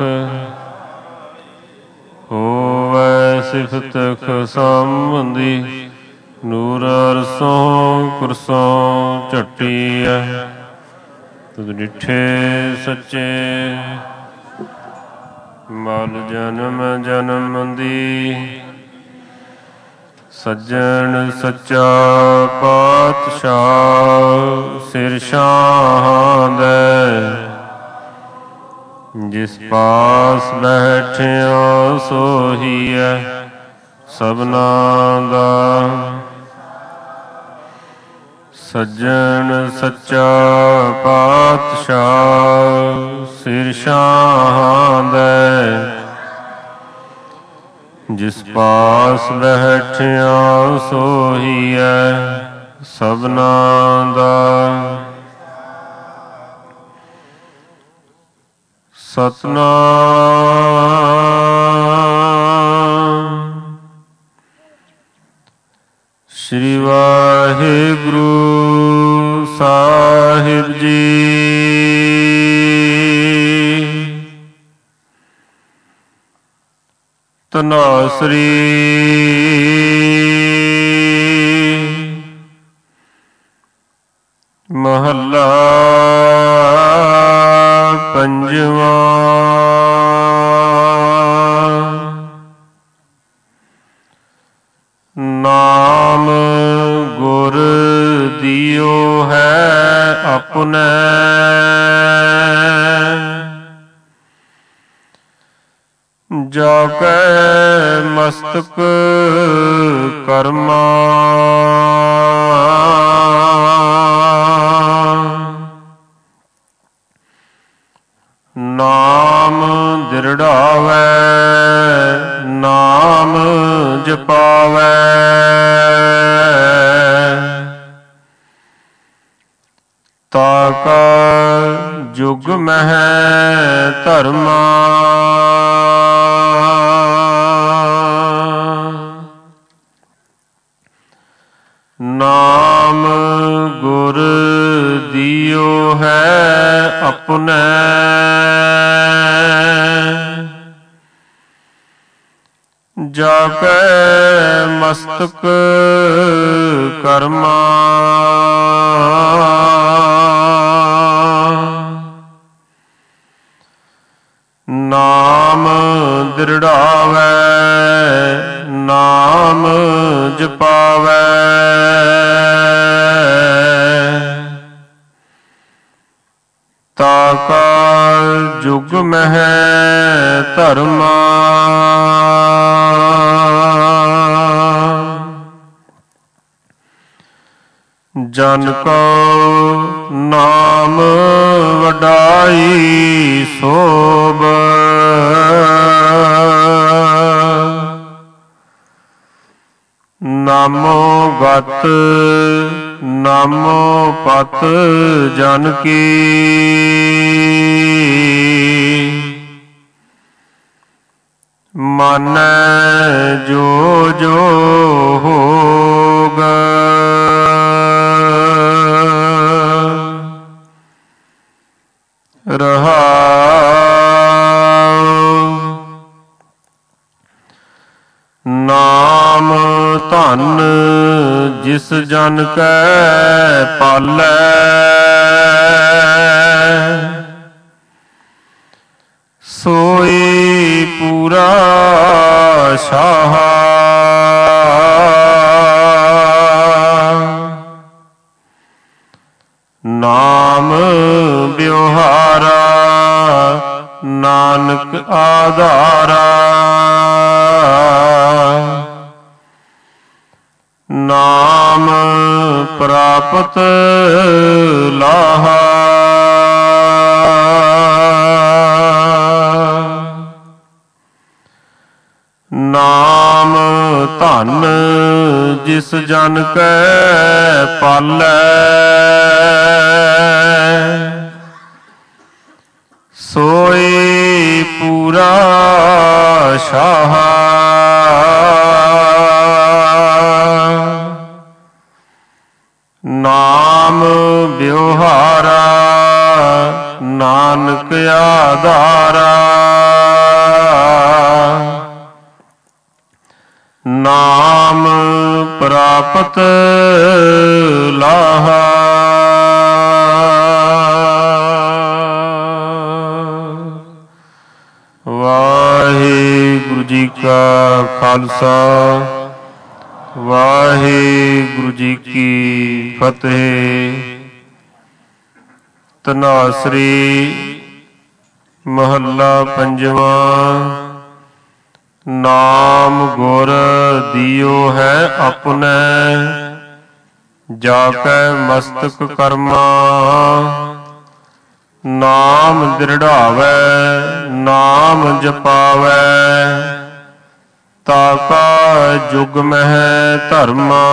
होवै सिफत खसंबंधी। नूर अरसों कुरसों झट्टिया तुद डिठे सच्चे। मल जन्म जन्म दी सज्जन सच्चा पातशाह सिर शाहां दे। जिस पास बैठिया सोही है सबना दा। सज्जन सच्चा पातशाह सिर शाहां दे। जिस पास बैठिया सोही है सबना दा। सतनाम श्री वाहिगुरु साहिब जी। तनासरी महला पंजवा। नाम गुर दियो है अपने। जाके मस्तक कर्मा। नाम दृढ़ावै नाम जपावै। ताका जुग मह धर्मा। नाम गुर दियो है अपने। जाके मस्तक कर्मा। नाम दृढ़ावै नाम जपावै। ताका जुग मह धर्मा। जन को नाम वडाई सोभ। ਨਾਮੋ ਗਤ ਨਾਮੋ ਪਤ ਜਨ ਕੀ ਮਾਨੈ ਜੋ ਜੋ ਹੋਗ ਰਹਾਉ। ਨਾਮ ਧਨ ਜਿਸ ਜਨ ਕੈ ਪਾਲੈ ਸੋਈ ਪੂਰਾ ਸ਼ਾਹ ਨਾਮ ਬਿਵਹਾਰਾ ਨਾਨਕ ਆਧਾਰਾ ਨਾਮ ਪ੍ਰਾਪਤ ਲਾਹਾ ਨਾਮ ਧਨ ਜਿਸ ਜਨ ਕੈ ਪਾਲੈ ਸੋਈ ਪੂਰਾ ਸ਼ਾਹ ਨਾਮ ਬਿਵਹਾਰਾ ਨਾਨਕ ਆਧਾਰਾ ਨਾਮ ਪ੍ਰਾਪਤ ਲਾਹਾ। ਵਾਹਿਗੁਰੂ ਜੀ ਕਾ ਖਾਲਸਾ ਵਾਹਿਗੁਰੂ ਜੀ ਕੀ ਫਤਿਹ। ਧਨਾਸਰੀ ਮਹੱਲਾ ਪੰਜਵਾਂ। ਨਾਮ ਗੁਰ ਦਿਓ ਹੈ ਆਪਣੇ ਜਾ ਕੈ ਮਸਤਕ ਕਰਮਾ ਨਾਮ ਦ੍ਰਿੜਾਵੈ ਨਾਮ ਜਪਾਵੈ ਤਾਕਾ ਜੁਗ ਮਹਿ ਧਰਮਾ।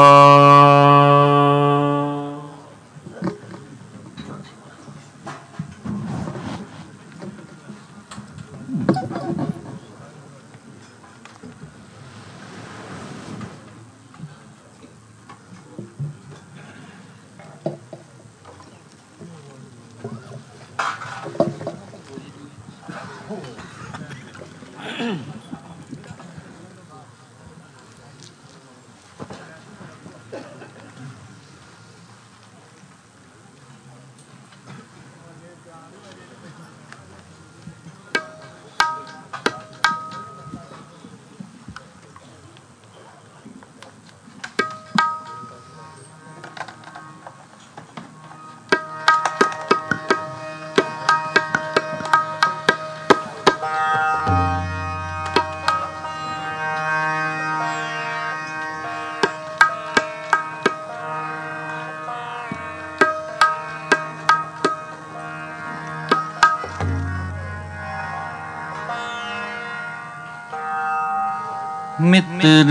ਮਿੱਤਰ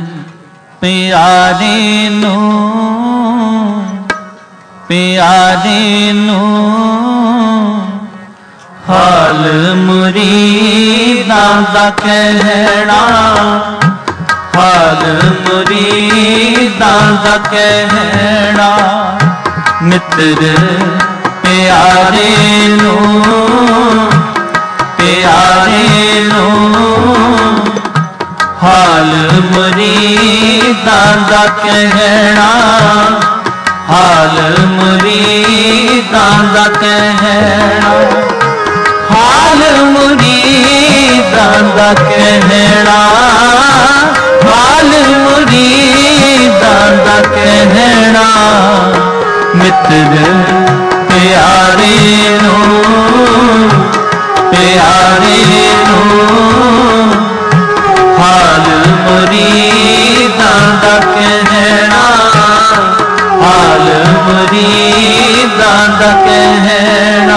ਪਿਆਰੇ ਨੂੰ ਪਿਆਰੇ ਨੂੰ ਹਾਲ ਮੁਰੀਦਾਂ ਦਾ ਕਹਿਣਾ ਹਾਲ ਮੁਰੀਦਾਂ ਦਾ ਕਹਿਣਾ ਮਿੱਤਰ ਪਿਆਰੇ ਨੂੰ ਪਿਆਰੇ ਨੂੰ ਹਾਲ ਮੁਰੀਦਾਂ ਦਾ ਕਹਿਣਾ ਹਾਲ ਮੁਰੀਦਾਂ ਦਾ ਕਹਿਣਾ ਹਾਲ ਮੁਰੀਦਾਂ ਦਾ ਕਹਿਣਾ ਹਾਲ ਮੁਰੀਦਾਂ ਦਾ ਕਹਿਣਾ ਮਿੱਤਰ ਪਿਆਰੇ ਨੂੰ ਪਿਆਰੇ ਨੂੰ ਹਾਲ ਮੁਰੀਦਾਂ ਦਾ ਕਹਿਣਾ ਹਾਲ ਮੁਰੀਦਾਂ ਦਾ ਕਹਿਣਾ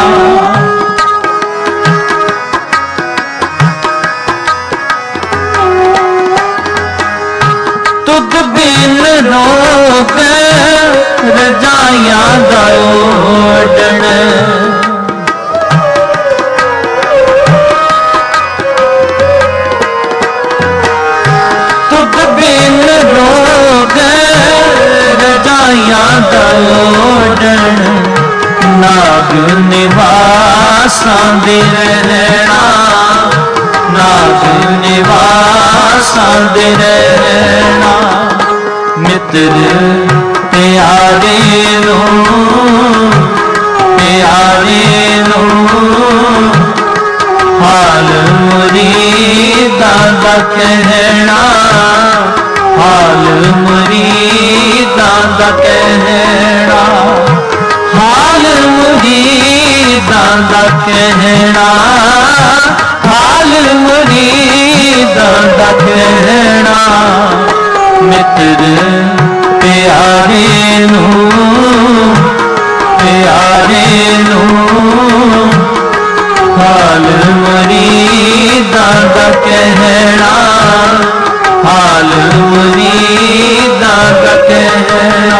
ਤੁਧ ਬਿ ਰੋਕ ਰਜਾਈਆਂ ਦਾ ਓਡਣ ਤੁਧ ਬਿਨ ਰੋਕ ਰਜਾਈਆਂ ਦਾ ਓਡਣ ਨਾਗ ਨਿਵਾਸਾਂ ਦੇ ਰਹਿਣਾ ਨਾਗ ਨਿਵਾਸਾਂ ਦੇ ਰਹਿਣਾ ਮਿੱਤਰ ਪਿਆਰੇ ਨੂੰ ਪਿਆਰੇ ਨੂੰ ਹਾਲ ਮੁਰੀਦਾਂ ਦਾ ਕਹਿਣਾ ਹਾਲ ਮੁਰੀਦਾਂ ਦਾ ਕਹਿਣਾ ਹਾਲ ਮੁਰੀਦਾਂ ਦਾ ਕਹਿਣਾ ਹਾਲ ਮੁਰੀਦਾਂ ਦਾ ਕਹਿਣਾ ਮਿੱਤਰ ਪਿਆਰੇ ਨੂੰ ਪਿਆਰੇ ਨੂੰ ਹਾਲ ਮੁਰੀਦਾਂ ਦਾ ਕਹਿਣਾ ਹਾਲ ਮੁਰੀਦਾਂ ਦਾ ਕਹਿਣਾ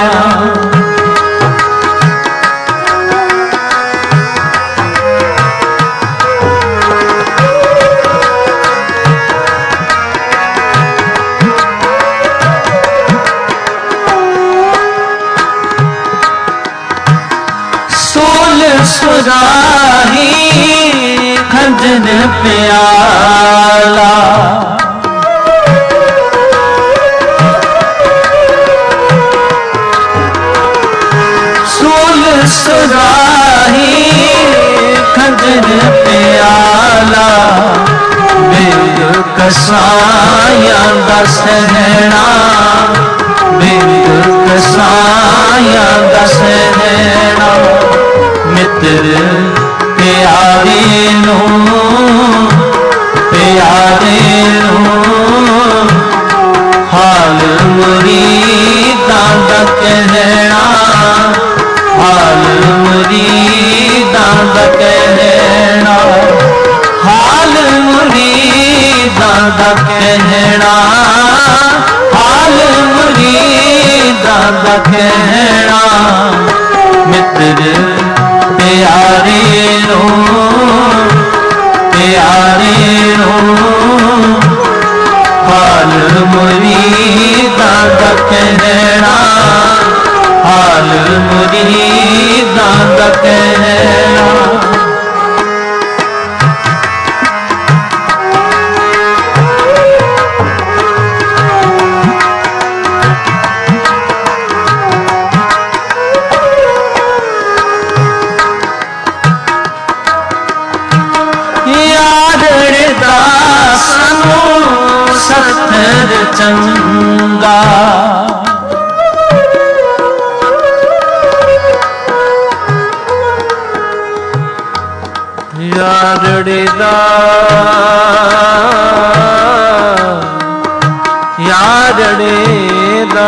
सुराही खंजन प्याला सोल सुराही खंजन प्याला बिंद कसाया दा सहना बिंद कसाया दा सहना मित्र प्यारे नूं प्यारे नूं हाल मुरीदां दा कहना हाल मुरीदां दा कहना हाल मुरीदां दा कहना हाल मुरीदां दा कहना मित्र प्यारे नूं प्यारे नूं हाल मुरीदां दा कहना हाल मुरीदां दा कहना सत्तर चंगा यारड़े दा यारड़े दा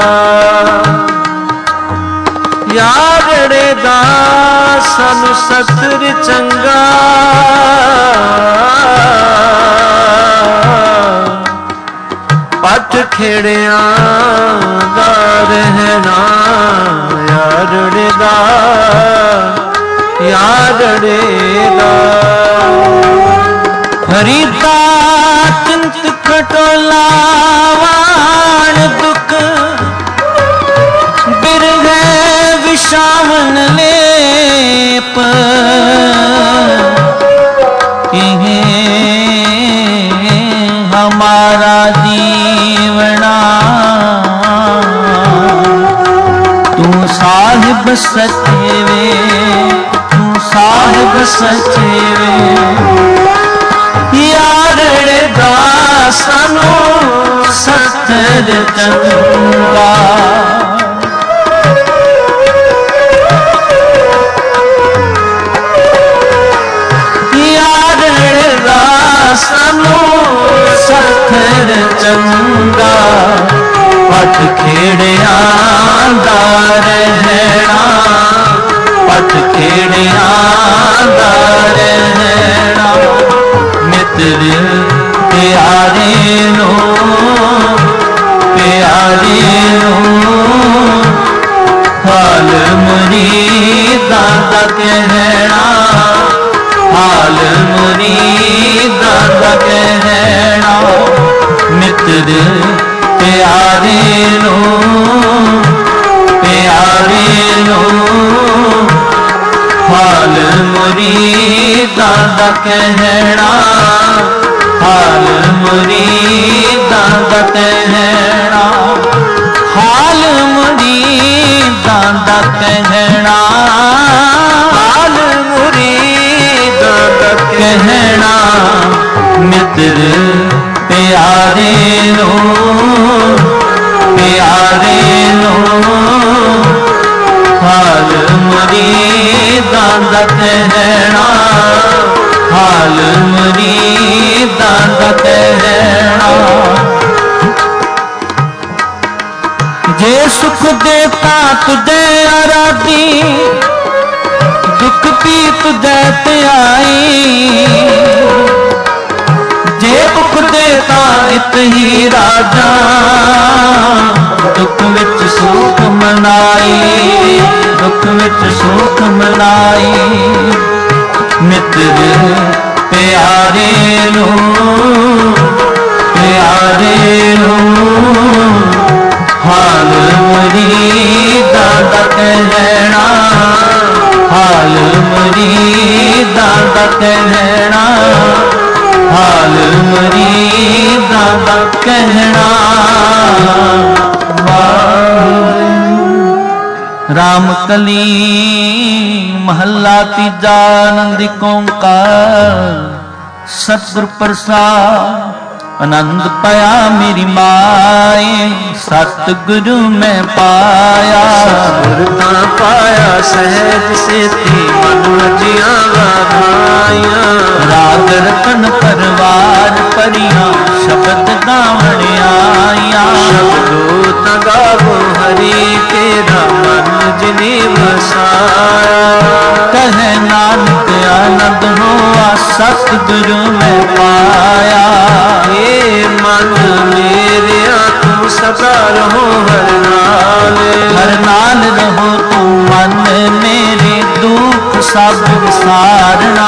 यारड़े दा सानू सत्तर चंगा पट खेड़िया दा रहना यारड़े दा यारड़े दा हरिता चिंत खटोला वाण दुख बिरहे विशावन लेप हमारा जीवना तू साहिब सच्चे वे तू साहिब सच्चे वे यारड़े दा सानू सत्तर चंगा यारड़े दा सानू सत्तर चंगा पट खेड़िया दा रहना पट खेड़िया दा रहना मित्र प्यारे नूं प्यारे नूं मुरीदां दा कहना, हाल मुरीदां दा कहना। मित्र प्यारे नो प्यारे नो हाल मुरीदां दा कहना, हाल मुरीदां दा कहना। हाल मुरीदां दा कहना, हाल मुरीदां दा कहना। मित्र प्यारे नो प्यारे नो हाल मुरीदां दा कहना, हाल मुरीदां दा कहना। जे सुख देता तुझे आराधी, दुख पी तुझे त्याई। जे भुख देता इत ही राजा, दुख विच सुख मनाई, दुख विच सुख मनाई। मित्र प्यारे नो प्यारे नो हाल मुरीदां दा कहना, हाल मुरीदां दा कहना, हाल मुरीदां दा कहना। राम कली महला तीजा आनंद ओंकार। सतगुर प्रसाद आनंद पाया मेरी माए, सतगुरु मैं पाया। सतगुर तां पाया सहज सेती, मन मजिया वाधाइया। राग रतन परवार परिया, शब्द गावण आया। शब्दो तां गावो हरि तेरा, मन जिने बसाया। कहे नानक आनंद होआ, सतगुरु मैं पाया। मन मेरे तू सदा रहो हर नाल, हर नाल रहो तू मन मेरे, दुख सब विसारना।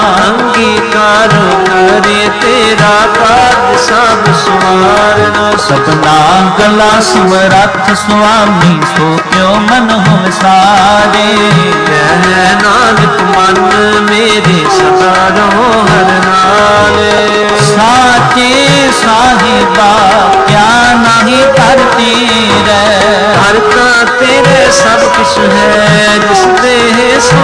अंगीकार करे तेरा कार्य सब सुवारना। सपना गला समरथ स्वामी, सो क्यों मन हो सारे। कह नानक मन मेरे सदा रहो हर नाल। साचे साहिबा क्या नहीं करती रे, करता तेरे सब कुछ है, जिस देह सो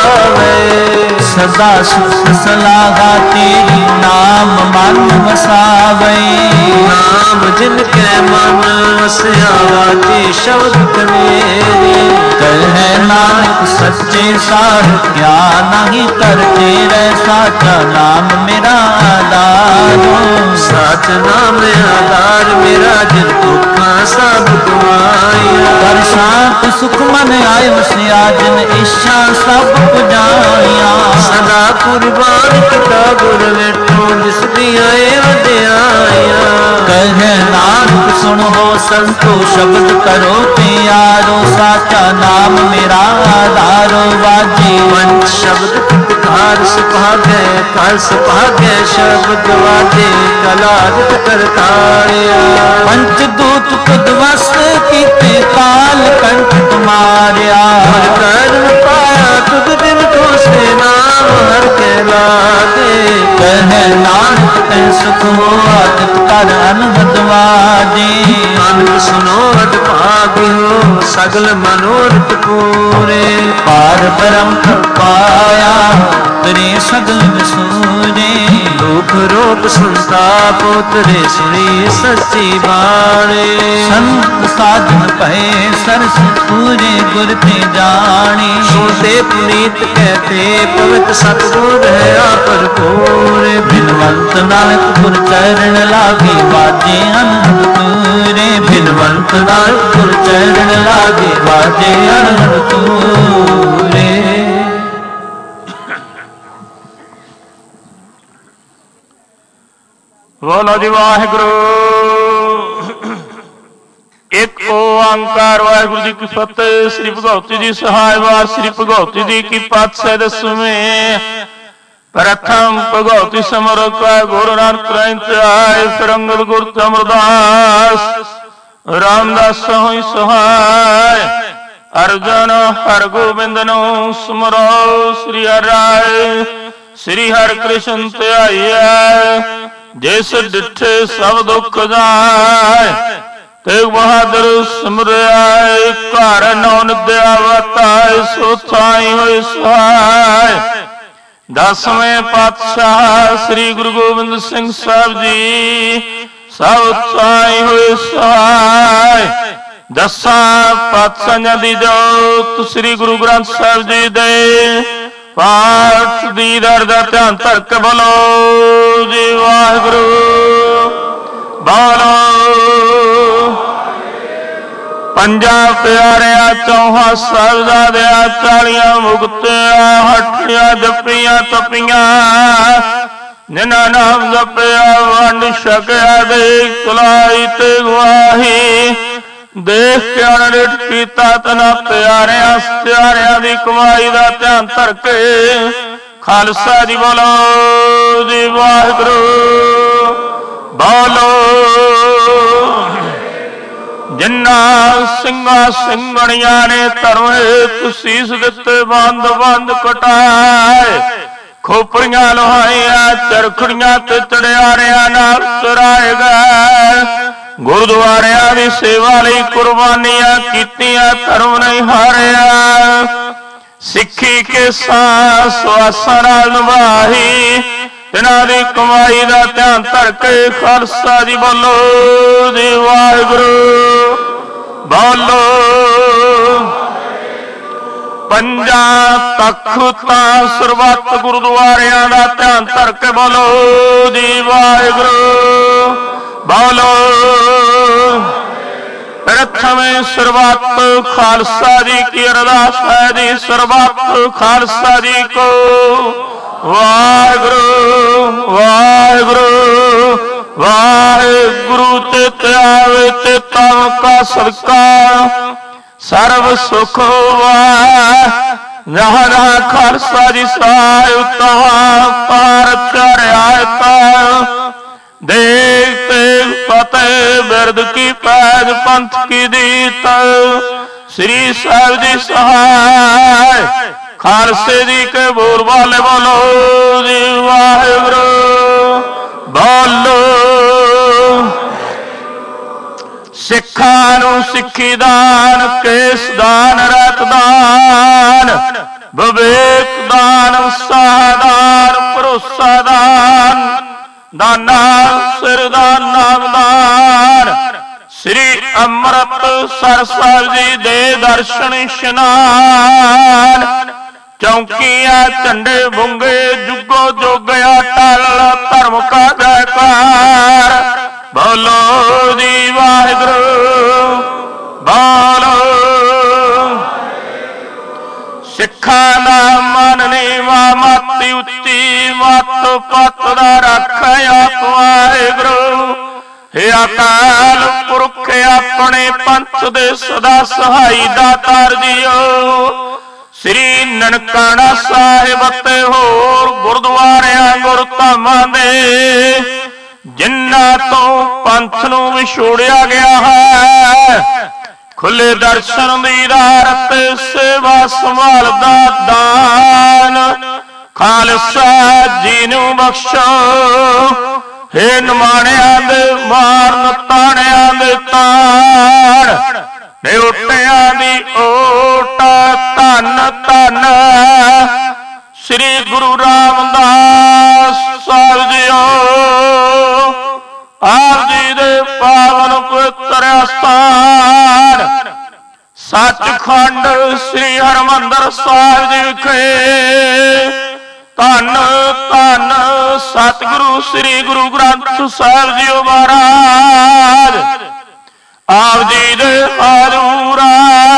पावे। सदा सुख सलाहा तेरी, नाम मन वसावे। नाम जिनके मन वसया, वाजे शब्द कनेरे। कहे नानक सच्चे साध क्या नहीं करते रे। साचा नाम मेरा आधार, साच नाम आधार मेरा, जिन दुखा सब गवाया। कर शांत सुख मन आय वसिया, जिन इच्छा सब पुजाया। सदा कुर्बान किता गुर वेठो, जिस दिया वड्याया। कहे नानक सुनो संतो, शब्द करो प्यारो। साचा नाम मेरा आधारो, वाजे पंच शब्द कार सुभागे, कर सुभागे शब्द वाजे। कला करताया पंच दूत खुद वस कीते, काल कंठ मारिया। हर कर्म पाया तुद दिन को से, नाम हर के लागे। कहे नानक तै सुख हो, आदत कर अनहद वाजे। नानक सुनो अट भागी हो, सगल मनोरथ पूरे। पार ब्रह्म पाया तेरे सगल विसूरे। दुख रोग संताप उतरे, सुनी सच्ची बाणे। संत साधन भय सरस पूरे, गुर ते जाने। सुनते पुनीत कहते, पवित्र सतगुर है पर पूरे। बिनवंत नानक गुर चरण लागे, बाजे अनहद पूरे। बिनवंत नानक गुर चरण लागे, बाजे अनहद पूरे। ਬੋਲੋ ਜੀ ਵਾਹਿਗੁਰੂ। ਇੱਕ ਓਆ ਓੰਕਾਰ ਵਾਹਿਗੁਰੂ ਜੀ ਕੀ ਫਤਿਹ। ਸ੍ਰੀ ਭਗਵਤੀ ਜੀ ਸਹਾਇ ਵਾਰ ਸ੍ਰੀ ਭਗਵਤੀ ਜੀ ਕੀ ਪਾਤਸ਼ਾਹ ਦਸਵੇਂ। ਪ੍ਰਥਮ ਭਗਵਤੀ ਸਮਰ ਕਾ ਗੁਰੂ ਨਾਨਕ ਰਹਿਤ ਆਏ, ਫਿਰ ਅੰਗਦ ਗੁਰ ਅਮਰਦਾਸ ਰਾਮਦਾਸ ਹੋਈ ਸਹਾਇ। ਅਰਜਨ ਹਰ ਗੋਬਿੰਦ ਨੂੰ ਸਿਮਰੋ, ਸ੍ਰੀ ਹਰਿ ਰਾਏ ਸ੍ਰੀ ਹਰਿ ਕ੍ਰਿਸ਼ਨ ਧਿਆਈਐ। ਜਿਸ ਡਿਠੇ ਸਭ ਦੁੱਖ ਜਾਏ, ਤੇਗ ਬਹਾਦਰ ਸਿਮਰਿਆ। ਘਰ ਨੌ ਨਿਦਿਆ ਵਰਤਾਏ, ਸੋ ਥਾਈ ਹੋਏ ਸਹਾਇ। ਦਸਵੇਂ ਪਾਤਸ਼ਾਹ ਸ੍ਰੀ ਗੁਰੂ ਗੋਬਿੰਦ ਸਿੰਘ ਸਾਹਿਬ ਜੀ ਸਭ ਥਾਈ ਹੋਏ ਸਹਾਇ। ਦਸਾਂ ਪਾਤਸ਼ਾਹਾਂ ਦੀ ਜੋਤ ਸ੍ਰੀ ਗੁਰੂ ਗ੍ਰੰਥ ਸਾਹਿਬ ਜੀ ਦੇ ਪਾਠ ਦੀ ਦਰ ਦਾ ਧਿਆਨ ਧਰ ਕੇ ਬੋਲੋ ਜੀ ਵਾਹਿਗੁਰੂ। ਬੋਲੋ ਪੰਜਾਂ ਪਿਆਰਿਆਂ ਚੌਹਾਂ ਸਾਹਿਬਜ਼ਾਦਿਆਂ, ਚਾਲੀਆਂ ਮੁਕਤਿਆਂ, ਹੱਠੀਆਂ ਜੱਪੀਆਂ ਤਪੀਆਂ, ਜਿਨ੍ਹਾਂ ਨਾਮ ਜਪਿਆ ਵੰਡ ਛਕਿਆ ਦੇ ਕੁਲਾਈ ਤੇ ਗਵਾਹੀ। ਦੇਖ ਕੇ ਅਣਡਿਠ ਕੀਤਾ ਤਨਾ ਪਿਆਰਿਆਂ ਪਿਆਰਿਆਂ ਦੀ ਕਮਾਈ ਦਾ ਧਿਆਨ ਧਰ ਕੇ ਖਾਲਸਾ ਜੀ ਬੋਲੋ ਜੀ ਵਾਹਿਗੁਰੂ। ਬੋਲੋ ਜਿਨ੍ਹਾਂ ਸਿੰਘਾਂ ਸਿੰਘਣੀਆਂ ਨੇ ਧਰਮ ਹੇਤੁ ਸੀਸ ਦਿੱਤੇ, ਬੰਦ ਬੰਦ ਕਟਾਏ, ਖੋਪੜੀਆਂ ਲੋਹਾਈਆਂ ਚਰਖੜੀਆਂ ਤੇ ਚੜਿਆਰਿਆਂ ਨਾਲ ਚਰਾਏ ਗਏ। ਗੁਰਦੁਆਰਿਆਂ ਦੀ ਸੇਵਾ ਲਈ ਕੁਰਬਾਨੀਆਂ ਕੀਤੀਆਂ, ਧਰਮ ਨਹੀਂ ਹਾਰਿਆ। ਸਿੱਖੀ ਕੇ ਸਾਹ ਸਵਾਸਾਂ ਨਾਲ ਨਿਭਾਈ, ਇਹਨਾਂ ਦੀ ਕਮਾਈ ਦਾ ਧਿਆਨ ਧਰ ਕੇ ਖਾਲਸਾ ਜੀ ਬੋਲੋ ਜੀ ਵਾਹਿਗੁਰੂ। ਬੋਲੋ ਪੰਜਾਂ ਤਖਤਾਂ ਸਰਬੱਤ ਗੁਰਦੁਆਰਿਆਂ ਦਾ ਧਿਆਨ ਧਰ ਕੇ ਬੋਲੋ ਜੀ ਵਾਹਿਗੁਰੂ। ਬੋਲੋ ਪ੍ਰਥਮੇ ਸਰਬੱਤ ਖਾਲਸਾ ਜੀ ਕੀ ਅਰਦਾਸ ਹੈ ਜੀ, ਸਰਬੱਤ ਖਾਲਸਾ ਜੀ ਕੋ ਵਾਹਿਗੁਰੂ ਵਾਹਿਗੁਰੂ ਵਾਹਿਗੁਰੂ। ਤੇ ਆਵੇ ਤੇ ਤਵ ਕਾ ਸਦਕਾ ਸਰਬ ਸੁਖ ਹੋਵਾ। ਜਹਾਂ ਜਹਾਂ ਖਾਲਸਾ ਜੀ ਸਹਾਇ, ਤਹਾਂ ਪਾਰ ਚਰਿਆ ਤਾ। ਦੇਖ ਤੇਗ ਫਤਿਹ ਬਿਰਦ ਕੀ ਪੈਜ, ਪੰਥ ਕੀ ਦੀਤ ਸ੍ਰੀ ਸਾਹਿਬ ਜੀ ਸਹਾਇ। ਖਾਲਸੇ ਜੀ ਕੇ ਬੋਲ ਵਾਲੇ ਬੋਲੋ ਜੀ ਵਾਹਿਗੁਰੂ। ਬੋਲੋ ਸਿੱਖਾਂ ਨੂੰ ਸਿੱਖੀ ਦਾਨ, ਕੇਸ ਦਾਨ, ਰਤ ਦਾਨ, ਵਿਵੇਕ ਦਾਨ, ਉਤਸਾਹ ਦਾਨ, ਭਰੋਸਾ ਦਾਨ, ਦਾਨਾ ਸਿਰ ਦਾ ਨਾਮਦਾਨ। ਸ੍ਰੀ ਅੰਮ੍ਰਿਤਸਰ ਸਾਹਿਬ ਜੀ ਦੇ ਦਰਸ਼ਨ ਇਸ਼ਨਾਨ, ਚੌਂਕੀਆਂ ਝੰਡੇ ਬੁੰਗੇ, ਜੁਗੋ ਜੋਗਿਆ ਟਾਲ, ਧਰਮ ਕਾ ਜੈਕਾਰ। ਬੋਲੋ ਜੀ ਵਾਹਿਗੁਰੂ। ਬੋਲੋ ਸਿੱਖਾਂ ਦਾ ਮਨ ਨੀਵਾ, ਮੱਤ ਉੱਚੀ, ਮੱਤ ਪੱਤ ਦਾ ਰੱਖੇ ਆਪ ਵਾਹਿਗੁਰੂ। ਹੇ ਅਕਾਲ ਪੁਰਖ ਆਪਣੇ ਪੰਥ ਦੇ ਸਦਾ ਸਹਾਈ ਦਾਤਾਰ ਜੀਓ। ਸ੍ਰੀ ਨਨਕਾਣਾ ਸਾਹਿਬ ਤੇ ਹੋਰ ਗੁਰਦੁਆਰਿਆਂ ਗੁਰਧਾਮਾਂ ਦੇ, ਜਿਨ੍ਹਾਂ ਤੋਂ ਪੰਥ ਨੂੰ ਵਿਛੋੜਿਆ ਗਿਆ ਹੈ, ਖੁੱਲੇ ਦਰਸ਼ਨ ਦੀਦਾਰ ਤੇ ਸੇਵਾ ਸੰਭਾਲ ਦਾ ਦਾਨ ਖਾਲਸਾ ਜੀ ਨੂੰ ਬਖਸ਼ੋ। ਹੇ ਨਿਮਾਣਿਆਂ ਦੇ ਮਾਰਨ, ਤਾਣਿਆਂ ਦੇ ਤਾਣ, ਨਿਉਟਿਆਂ ਦੀ ਓਟ, ਧੰਨ ਧੰਨ ਸ੍ਰੀ ਗੁਰੂ ਰਾਮਦਾਸ ਸਾਹਿਬ ਜੀਓ। ਆਪ ਜੀ ਦੇ ਪਾਵਨ ਪਵਿੱਤਰ ਅਸਥਾਨ ਸੱਚਖੰਡ ਸ੍ਰੀ ਹਰਿਮੰਦਰ ਸਾਹਿਬ ਜੀ ਵਿਖੇ ਧੰਨ ਧੰਨ ਸਤਿਗੁਰੂ ਸ੍ਰੀ ਗੁਰੂ ਗ੍ਰੰਥ ਸਾਹਿਬ ਜੀ ਮਹਾਰਾਜ ਆਪ ਜੀ ਦੇ ਹਜ਼ੂਰਾ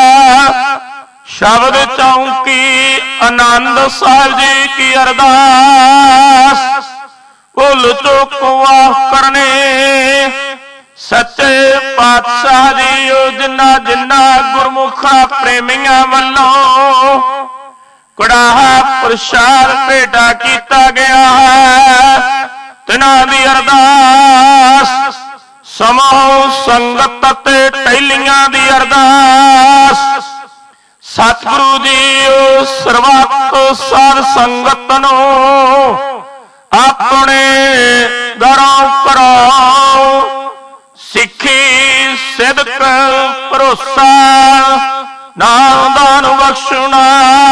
ਸ਼ਬਦ ਚੌਂਕੀ ਆਨੰਦ ਸਾਹਿਬ ਜੀ ਕੀ ਅਰਦਾਸ ਭੁੱਲ ਚੁੱਕ ਮਾਫ਼ ਕਰਨੇ ਸੱਚੇ ਪਾਤਸ਼ਾਹ ਜੀ ਉਹ ਜਿੰਨਾ ਜਿੰਨਾ ਗੁਰਮੁਖਾਂ ਪ੍ਰੇਮੀਆਂ ਵੱਲੋਂ ਕੜਾਹਾ ਪ੍ਰਸ਼ਾਦ ਭੇਟਾ ਕੀਤਾ ਗਿਆ ਹੈ, ਤਿਨਾਂ ਦੀ ਅਰਦਾਸ ਸਮੂਹ ਸੰਗਤ ਅਤੇ ਟਹਿਲੀਆਂ ਦੀ ਅਰਦਾਸ ਸਤਿਗੁਰੂ ਜੀ ਉਹ ਸਰਬੱਤ ਸਾਧ ਸੰਗਤ ਨੂੰ ਆਪਣੇ ਦਰੋਂ ਕਰੋ ਸਿੱਖੀ ਸਿਦਕ ਭਰੋਸਾ ਨਾਮ ਦਾਨ ਬਖਸ਼ਣਾ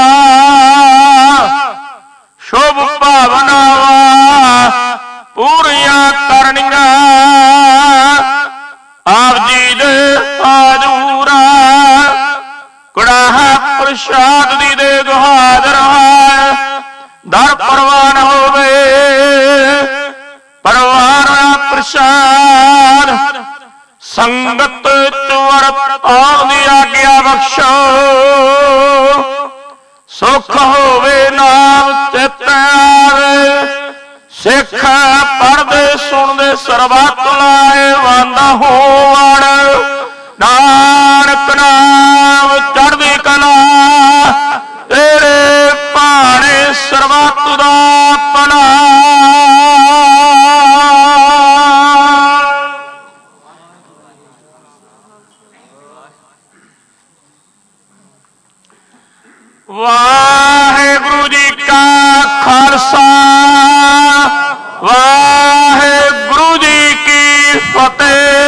ਸ਼ੁਭ ਭਾਵਨਾਵਾਂ ਪੂਰੀਆਂ ਕਰਨੀਆਂ ਆਪ ਜੀ ਦੇ ਹਾਜ਼ੂਰਾ ਕੜਾਹਾ ਪ੍ਰਸ਼ਾਦ ਦੀ ਦੇ ਦੁਹਾਦਰ ਹੈ ਦਰ ਪ੍ਰਵਾਨ ਹੋਵੇ ਪਰਵਾਨਾ ਪ੍ਰਸ਼ਾਦ ਸੰਗਤ ਚਵਰ ਆਉਣ ਦੀ ਆਗਿਆ ਬਖਸ਼ੋ ਸੁਖ ਹੋਵੇ ਨਾਮ ਚਿਤ ਆਵੇ ਸਿੱਖ ਪੜ੍ਹਦੇ ਸੁਣਦੇ ਸਰਬੱਤ ਲਾਏ ਵਾਂਦਾ ਹੋਵਣ ਨਾਨਕ ਨਾਮ ਚੜ੍ਹਦੀ ਕਲਾ ਤੇਰੇ ਭਾਣੇ ਸਰਬੱਤ ਦਾ ਭਲਾ ਵਾਹਿਗੁਰੂ ਜੀ ਕਾ ਖਾਲਸਾ ਵਾਹਿਗੁਰੂ ਜੀ ਕੀ ਫਤਿਹ।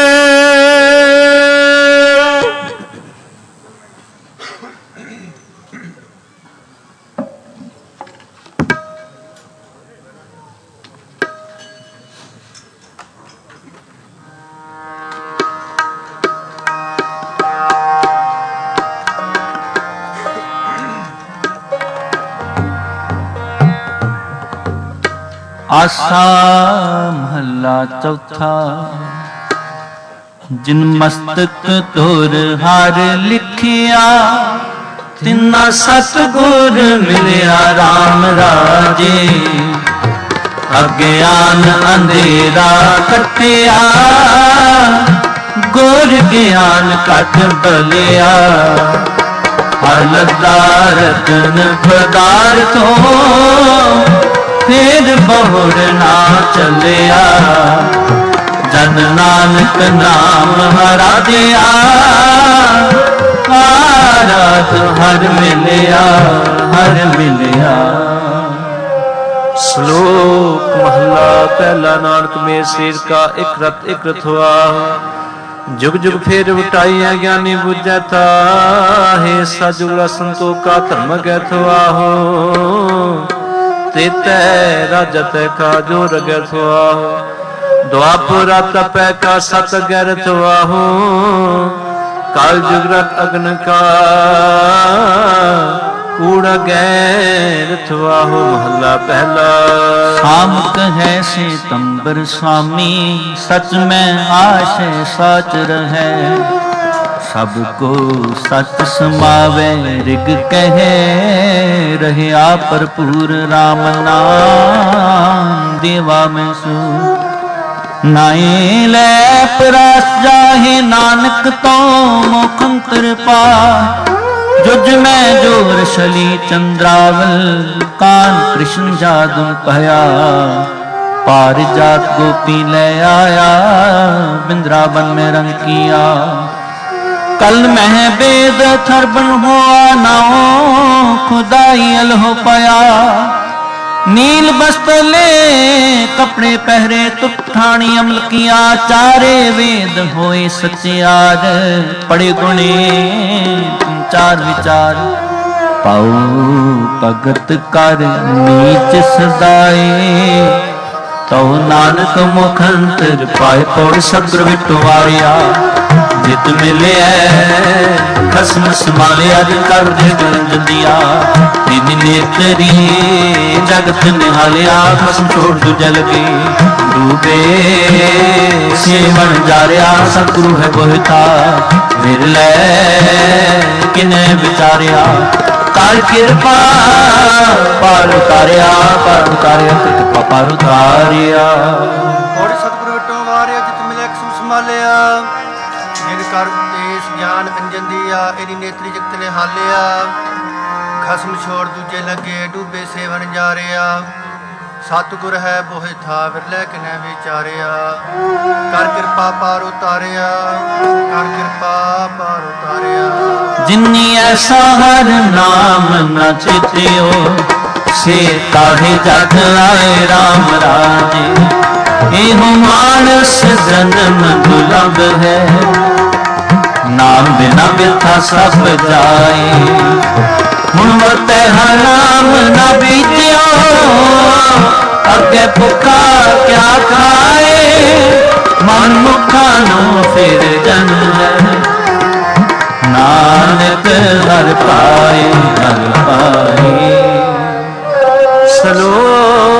ਆਸਾ ਮਹੱਲਾ ਚੌਥਾ। ਜਿਨ ਮਸਤਕ ਤੋਰ ਹਰ ਲਿਖਿਆ ਤਿਨਾ ਸਤਿਗੁਰ ਮਿਲਿਆ RAM ਰਾਜੇ। ਅਗਿਆਨ ਅੰਧੇਰਾ ਕੱਟਿਆ ਗੁਰ ਗਿਆਨ ਕੱਟ ਬਲਿਆ। ਹਰ ਲੱਦਾ ਰਤਨ ਪਦਾਰਥੋਂ ਫਿਰ ਬਹੁੜ ਨਾ ਚੱਲਿਆ। ਜਨ ਨਾਨਕ ਨਾਮ ਹਰਾ ਦਿਆ ਆਰਾਧ ਹਰ ਮਿਲਿਆ ਹਰ ਮਿਲਿਆ। ਸ਼ਲੋਕ ਮਹਲਾ ਪਹਿਲਾ। ਨਾਨਕ ਮੇਰ ਸੇਰ ਕਾ ਇਕ ਰਤ ਇਕ ਰਤ ਹੋਆ। जुग जुग फेर उठाइया ज्ञानी बुझै था। हे सजुला संतोखा धर्म गैथ आहो। तेतै राजा तै का जो रगैथ आहो। द्वापुरा तपै का सत गैरथ आहो। काल जुग रत अग्न का कूड़ा गैरथ आहो। महला पहला। शाम कहे से तंबर स्वामी सच में आशे साच रहे। सबको सच समावे रिग कहे रहे आ भरपूर राम नाम देवा में सू। नाई लै परास जाहे नानक तो मुखंतर पा। जुज में जोर शली चंद्रावल कान कृष्ण जादू पया। पारिजात गोपी ले आया बिंद्रावन में रंग किया। कल मह वेद थरबन हुआ नाओ खुदाई अल हो पाया। नील वस्त्र ले कपड़े पहरे तुठानी अमल किया। चारे वेद होए सत्यार पड़े गुणे चार विचार। पाऊ भगत कर नीच सदाए तो नानक मुखंतर पाए पौड़ सग्र विटवारिया। जित मिले खसम संभालिया कर दिया। तीन नेतरी जगत निहालिया खसम छोड़ दूजा लगे। डूबे सेवन जा रहा सतगुरु है बोहता। विरलै किने विचारिया कर कृपा पार उतारिया पार उतारिया कृपा पार उतारिया। और सतगुरु विटो वारिया जित मिले खसम ਸੰਭਾਲਿਆ। ਜਿਨ ਕਰ ਇਸ ਗਿਆਨ ਅੰਜਨ ਦੀਆ, ਇਹਦੀ ਨੇਤਰੀ ਜਗਤ ਨੇ ਹਾਲਿਆ। ਖਸਮ ਛੋੜ ਦੂਜੇ ਲੱਗੇ, ਡੂਬੇ ਸੇਵਨ ਜਾ ਰਿਹਾ। ਸਤਿਗੁਰ ਹੈ ਬੋਹਿ ਥਾ, ਵਿਰਲੇ ਕਿਨੈ ਵਿਚਾਰਿਆ। ਕਰ ਕਿਰਪਾ ਪਾਰ ਉਤਾਰਿਆ, ਕਰ ਕਿਰਪਾ ਪਾਰ ਉਤਾਰਿਆ। ਜਿਨੀ ਐਸਾ ਹਰ ਨਾਮ ਨ ਚਿਤਿਓ, ਸੇ ਕਾਹੇ ਜਗ ਆਏ ਰਾਮ ਰਾਜੇ। ਇਹੋ ਮਾਨਸ ਜਨਮ ਦੁਰਲਭ ਹੈ, ਨਾਮ ਬਿਨਾ ਬਿਰਥਾ ਸਭ ਜਾਏ। ਹੁਣ ਵਰਤੈ ਹਰ ਨਾਮ ਨ ਬੀਤਿਓ, ਅੱਗੇ ਭੁੱਖਾ ਕਿਆ ਖਾਏ। ਮਨ ਮੁਖਾਂ ਨੂੰ ਫਿਰ ਜਨਮ ਹੈ, ਨਾਨਕ ਹਰ ਪਾਏ ਹਰ ਪਾਏ। ਸ਼ਲੋਕ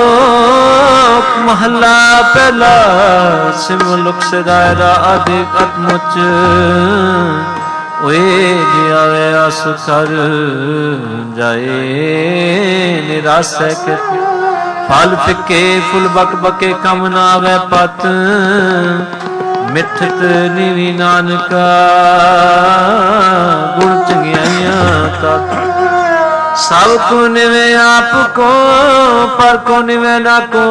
ਮਹਲਾ ਪਹਿਲਾ। ਸਿਮ ਲੁਕ ਸਦਾਇਰਾ ਅਧਿਕ ਅਤਮੁਚ, ਓਏ ਜੇ ਆਵੇ ਅਸ ਕਰ ਜਾਏ। ਨਿਰਾਸੈ ਕਿਤ ਫਲ ਫਿੱਕੇ, ਫੁੱਲ ਬਕ ਬਕੇ ਕਮ ਨਾ ਆਵੇ ਪਤ। ਮਿੱਠਤ ਨਿਵੀ ਨਾਨਕਾ, ਗੁਣ ਚੰਗਿਆਈਆਂ ਤਤ। ਸਭ ਕੋ ਨਿਵੇ ਆਪ ਕੋ, ਪਰ ਕੋ ਨਿਵੇ ਨਾ ਕੋ।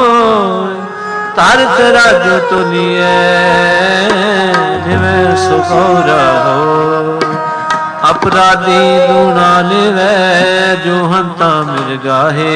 ਤਰਤ ਰਾਜੋ ਤੁਲੀਐ, ਨਿਵੇ ਸੁਖੋਰਾ ਹੋ। ਅਪਰਾਧੀ ਦੂਣਾ ਲਿਵੈ, ਜੋ ਹੰਤਾ ਮਿਲ ਗਾਹੇ।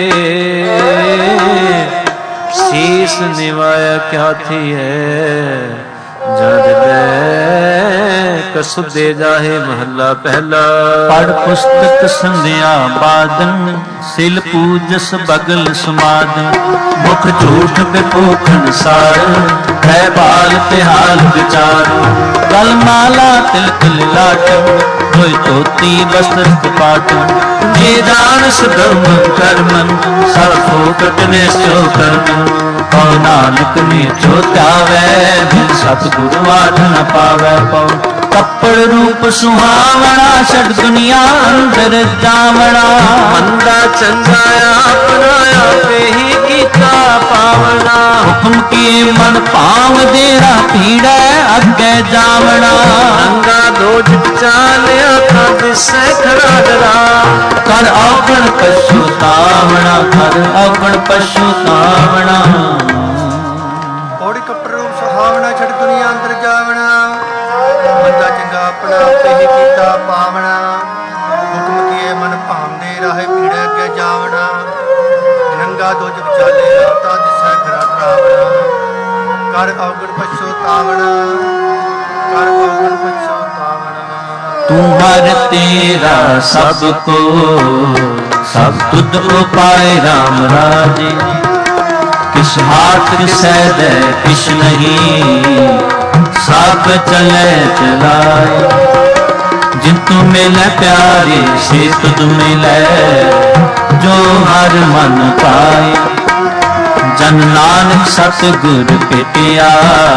ਸੀਸ ਨਿਵਾਇਆ ਕਿਆ ਥੀ ਹੈ, ਜਦ ਦੇ ਕਸੁਦੇ ਜਾਹੇ। ਮਹੱਲਾ ਪਹਿਲਾ। ਪੜ ਪੁਸਤਕ ਸੰਧਿਆ ਬਾਦਨ, ਸਿਲ ਪੂਜਸ ਬਗਲ ਸਮਾਦਨ। ਮੁਖ ਝੂਠ ਬਿਪੋਖਨ ਸਾਰ, ਹੈ ਬਾਲ ਤਿਹਾਲ ਵਿਚਾਰ। ਗਲ ਮਾਲਾ ਤਿਲਕ ਲਿਲਾਟਨ, ਹੋਇ ਧੋਤੀ ਬਸਤਰ ਕਪਾਟਨ। ਜੇ ਜਾਣਸ ਧਰਮ ਕਰਮਨ, ਸਭ ਫੋਕਟ ਨੇ ਸੋ ਕਰਮਨ। ਕਉ ਨਾਨਕ ਨੇ ਜੋ ਧਿਆਵੈ, ਬਿਨ ਸਤਿਗੁਰ ਵਾਟ ਨ ਪਾਵੈ ਪਉ। ਕੱਪੜ ਰੂਪ ਸੁਹਾਵਣਾ, ਛੱਡ ਦੁਨੀਆ ਅੰਦਰ ਜਾਵਣਾ। ਮੰਦਾ ਚੰਗਾ ਆਪਣਾ, ਆਪੇ ਹੀ ਕੀਤਾ ਪਾਵਣਾ। ਹੁਕਮ ਕੀ ਮਨ ਭਾਵ ਰਾ ਪੀੜੈ, ਅੱਗੇ ਜਾਵਣਾ। ਨੰਗਾ ਦੋਜ ਚਾਲਿਆ, ਤਾਂ ਦਿਸੈ ਖਰਾ ਡਰਾ। ਕਰ ਔਗਣ ਪਛੁਤਾਵਣਾ, ਕਰ ਔਗਣ ਪਛੁਤਾਵਣਾ। ਪੌੜੀ ਕੱਪੜ ਰੂਪ ਸੁਹਾਵਣਾ, ਛੱਡ ਦੁਨੀਆ ਅੰਦਰ ਜਾਵਣਾ। ਮੰਦਾ ਚੰਗਾ ਆਪਣਾ, ਆਪੇ ਹੀ ਕੀਤਾ ਪਾਵਣਾ। ਹੁਕਮ ਕੀਏ ਮਨ ਭਾਵਦੇ, ਰਾਹੇ ਪੀੜੇ ਅੱਗੇ ਜਾਵਣਾ। ਨੰਗਾ ਦੋਜ ਵਿਚਾਲਿਆ, ਤਾਂ ਦਿਸੈ ਖਰਾ ਡਰਾਵਣਾ। ਕਰ ਔਗਣ ਪਛੁਤਾਵਣਾ, ਕਰ ਔਗਣ ਪਛੁਤਾਵਣਾ। ਤੂੰ ਹਰ ਤੇਰਾ ਸਭ ਕੋ, ਸਭ ਤੁਧ ਉਪਾਏ ਰਾਮ ਰਾਜੇ। ਕਿਸ ਹਾਥ ਕਿਸੈ ਦੇ ਕਿਛ ਨਹੀਂ, ਸਭ ਚਲੇ ਚਲਾਏ। ਜਿਨ ਤੂੰ ਮਿਲੈ ਪਿਆਰੇ, ਸੇ ਤੁਧ ਮਿਲੈ, ਜੋ ਹਰ ਮਨ ਪਾਏ। ਜਨ ਨਾਨਕ ਸਤਿਗੁਰ ਭੇਟਿਆ,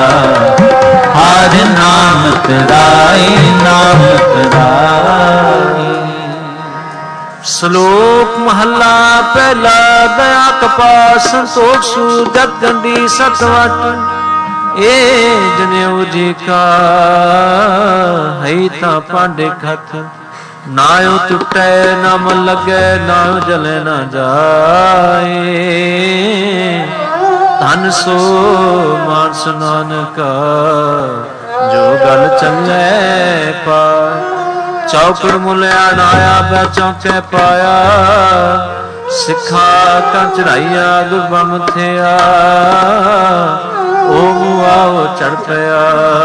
ਹਰ ਨਾਮ ਤਰਾਏ, ਨਾਮ ਤਰਾਏ। ਸ਼ਲੋਕ ਮਹੱਲਾ ਪਹਿਲਾ। ਦਇਆ ਕਪਾ ਸੰਤੋਖ ਸੂਰ, ਜਗ ਗੰਢੀ ਸਤਵਟ। ਏ ਜਨਿਉ ਜੀ ਕਾ, ਹੈ ਤਾਂ ਪਾਂਡੇ ਖਤ। ਨਾਉ ਟੁੱਟੈ ਨਾ ਮਨ ਲੱਗੈ, ਨਾਉ ਜਲੇ ਨਾ ਜਾਏ। ਧਨ ਸੋ ਮਾਨਸ ਨਾਨਕਾ, ਜੋ ਗਲ ਚੱਲੈ ਪਾਇ। ਚੌਕੜ ਮੁਲਿਆ ਨਾਇਆ, ਬੈ ਚੌਕੇ ਪਾਇਆ। ਸਿੱਖਾ ਕਾ ਚੜਾਈਆ, ਗੁਰਬਮ ਥਿਆ। ਓ ਮੁਆਓ ਚੜ ਪਿਆ,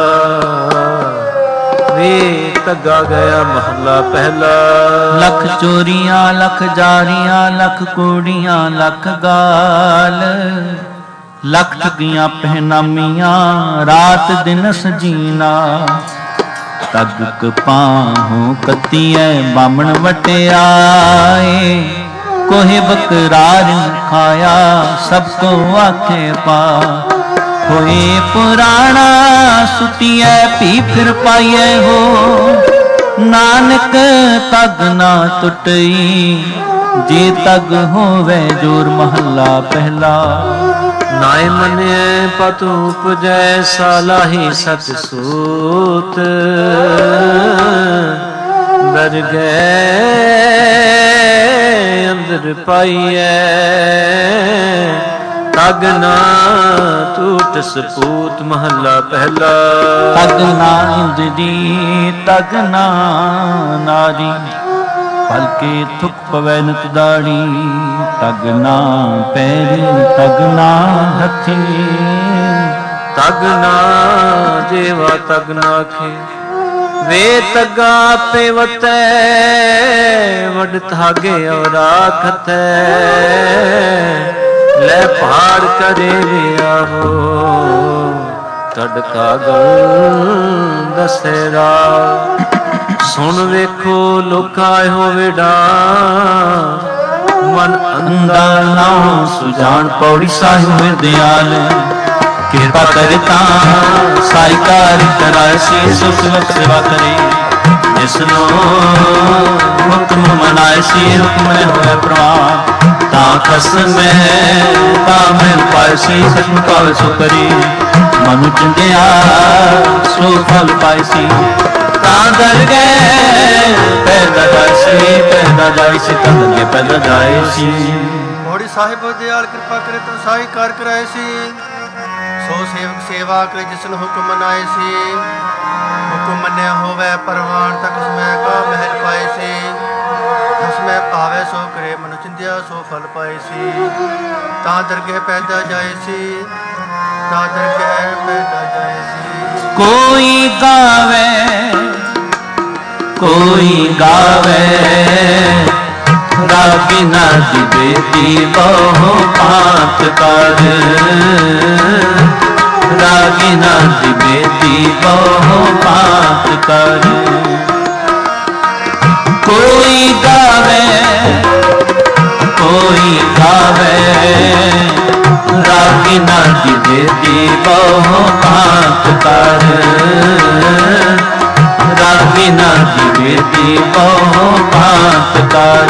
ਵੇ ਤੱਗਾ ਗਿਆ। ਮਹੱਲਾ ਪਹਿਲਾ। ਲੱਖ ਚੋਰੀਆਂ ਲੱਖ ਜਾਰੀਆਂ, ਲੱਖ ਕੋੜੀਆਂ ਲੱਖ ਗਾਲ। ਲੱਖ ਠਗੀਆਂ ਪਹਿਨਾਮੀਆਂ, ਰਾਤ ਦਿਨ ਸਜੀਨਾ। ਤਗ ਕਪਾਹੋਂ ਕੱਤੀਐ ਬਾਮਣ ਵਟਿਆਏ। ਕੋਹੇ ਬਕਰਾਰ ਖਾਇਆ, ਸਭ ਕੋ ਆਖੇ ਪਾ। ਹੋਏ ਪੁਰਾਣਾ ਸੁਟੀਐ, ਭੀ ਫਿਰ ਪਾਈਐ ਹੋ। ਨਾਨਕ ਤਗ ਨਾ ਟੁੱਟਈ, ਜੇ ਤਗ ਹੋਵੇ ਜੋਰ ਮਹੱਲਾ ਪਹਿਲਾ। ਨਾਏ ਮੰਨਿਐ ਪਤ ਉਪਜੈ ਸਾਲਾਹੀ ਸਚ ਸੂਤ। ਦਰ ਗਏ ਅੰਦਰ ਪਾਈਐ ਤਗ ਨਾ ਟੂਟ ਸਪੂਤ। ਮਹੱਲਾ ਪਹਿਲਾ। ਤਗ ਨਾ ਇੰਦਰੀ ਤਗ ਨਾ ਨਾਰੀ ਭਲਕੇ ਥੁਕ ਪਵੈ ਨਿਤ ਦਾੜੀ। ਤਗ ਨਾ ਪੈਰੀ ਤਗ ਨਾ ਹੱਥੀ ਤਗ ਨਾ ਜੇਵਾ ਤਗ ਨਾ ਖੇ। ਵੇ ਤਗਾ ਪੇਵਤੈ ਵਡ ਥਾਗੇ ਔਰਾਖਤੈ। ਲੈ ਪਹਾੜ ਕਰੇ ਵਿਆਹੋ ਤੜ ਕਾਗਲ ਦਸੇਰਾ। ਸੁਣ ਵੇਖੋ ਲੋਕਾ ਹੋਵੇ ਡਾ ਮਨ ਅੰਦਾ ਨਾਉ ਸੁਜਾਨ। ਪੌੜੀ ਸਾਹਿਬ ਦਿਆਲ ਕਿਰਪਾ ਕਰੇ ਤਾਂ ਸਾਈ ਕਾਰ ਕਰਾਏ ਸੀ ਸੁਖ ਸੁਖ ਸੇਵਾ ਕਰੇ। ਜਿਸ ਨੂੰ ਹੁਕਮ ਮਨਾਏ ਸੀ ਹੁਕਮ ਹੋਏ ਪ੍ਰਵਾਨ। ਤਾਂ ਖਸਮੈ ਤਾਂ ਮੈਂ ਪਾਇ ਸੀ ਸਤਿ ਪਾਵੇ ਸੋ ਕਰੀ। ਮਨੁ ਚੰਦਿਆ ਸੋ ਫਲ ਪਾਇ ਸੀ। ਤਾਂ ਦਰ ਗਏ ਪੈਦਾ ਜਾਇ ਸੀ ਪੈਦਾ ਜਾਇ ਸੀ ਤਾਂ ਦਰ ਪੈਦਾ ਜਾਇ ਸੀ। ਮੋੜੀ ਸਾਹਿਬ ਦਿਆਲ ਕਿਰਪਾ ਕਰੇ ਤਾਂ ਸਾਈ ਕਾਰ ਕਰਾਏ ਸੀ। ਸੋ ਸੇਵਕ ਸੇਵਾ ਕਰੇ ਜਿਸ ਨੂੰ ਹੁਕਮ ਮਨਾਏ ਸੀ। ਹੁਕਮ ਮੰਨਿਆ ਹੋਵੇ ਪਰਵਾਨ ਤੱਕ ਸਮੈ ਕਾ ਮਹਿਲ ਪਾਏ ਸੀ। ਜਿਸਮੈ ਭਾਵੇ ਸੋ ਕਰੇ ਮਨੁ ਚਿੰਦਿਆ ਸੋ ਫਲ ਪਾਏ ਸੀ। ਤਾਂ ਦਰਗਹਿ ਪੈਦਾ ਜਾਏ ਸੀ ਤਾਂ ਦਰਗਹਿ ਪੈਦਾ ਜਾਏ ਸੀ। ਕੋਈ ਗਾਵੇ ਕੋਈ ਗਾਵੇ ਰਾਗੀ ਨਾ ਦੀ ਬੇਟੀ ਬਹੁ ਪਾਤ ਕਰ। ਰਾਗੀ ਨਾ ਦੀ ਬੇਟੀ ਬਹੁ ਪਾਤ ਕਰ। ਕੋਈ ਗਾਵੇ ਕੋਈ ਗਾਵੇ ਰਾਗੀ ਨਾ ਦੀ ਬੇਟੀ ਬਹੁ ਪਾਤ ਕਰ। ਰਾਗੀ ਨਾ ਦੀ ਬੇਟੀ ਬਹੁ ਪਾਤ ਕਰ।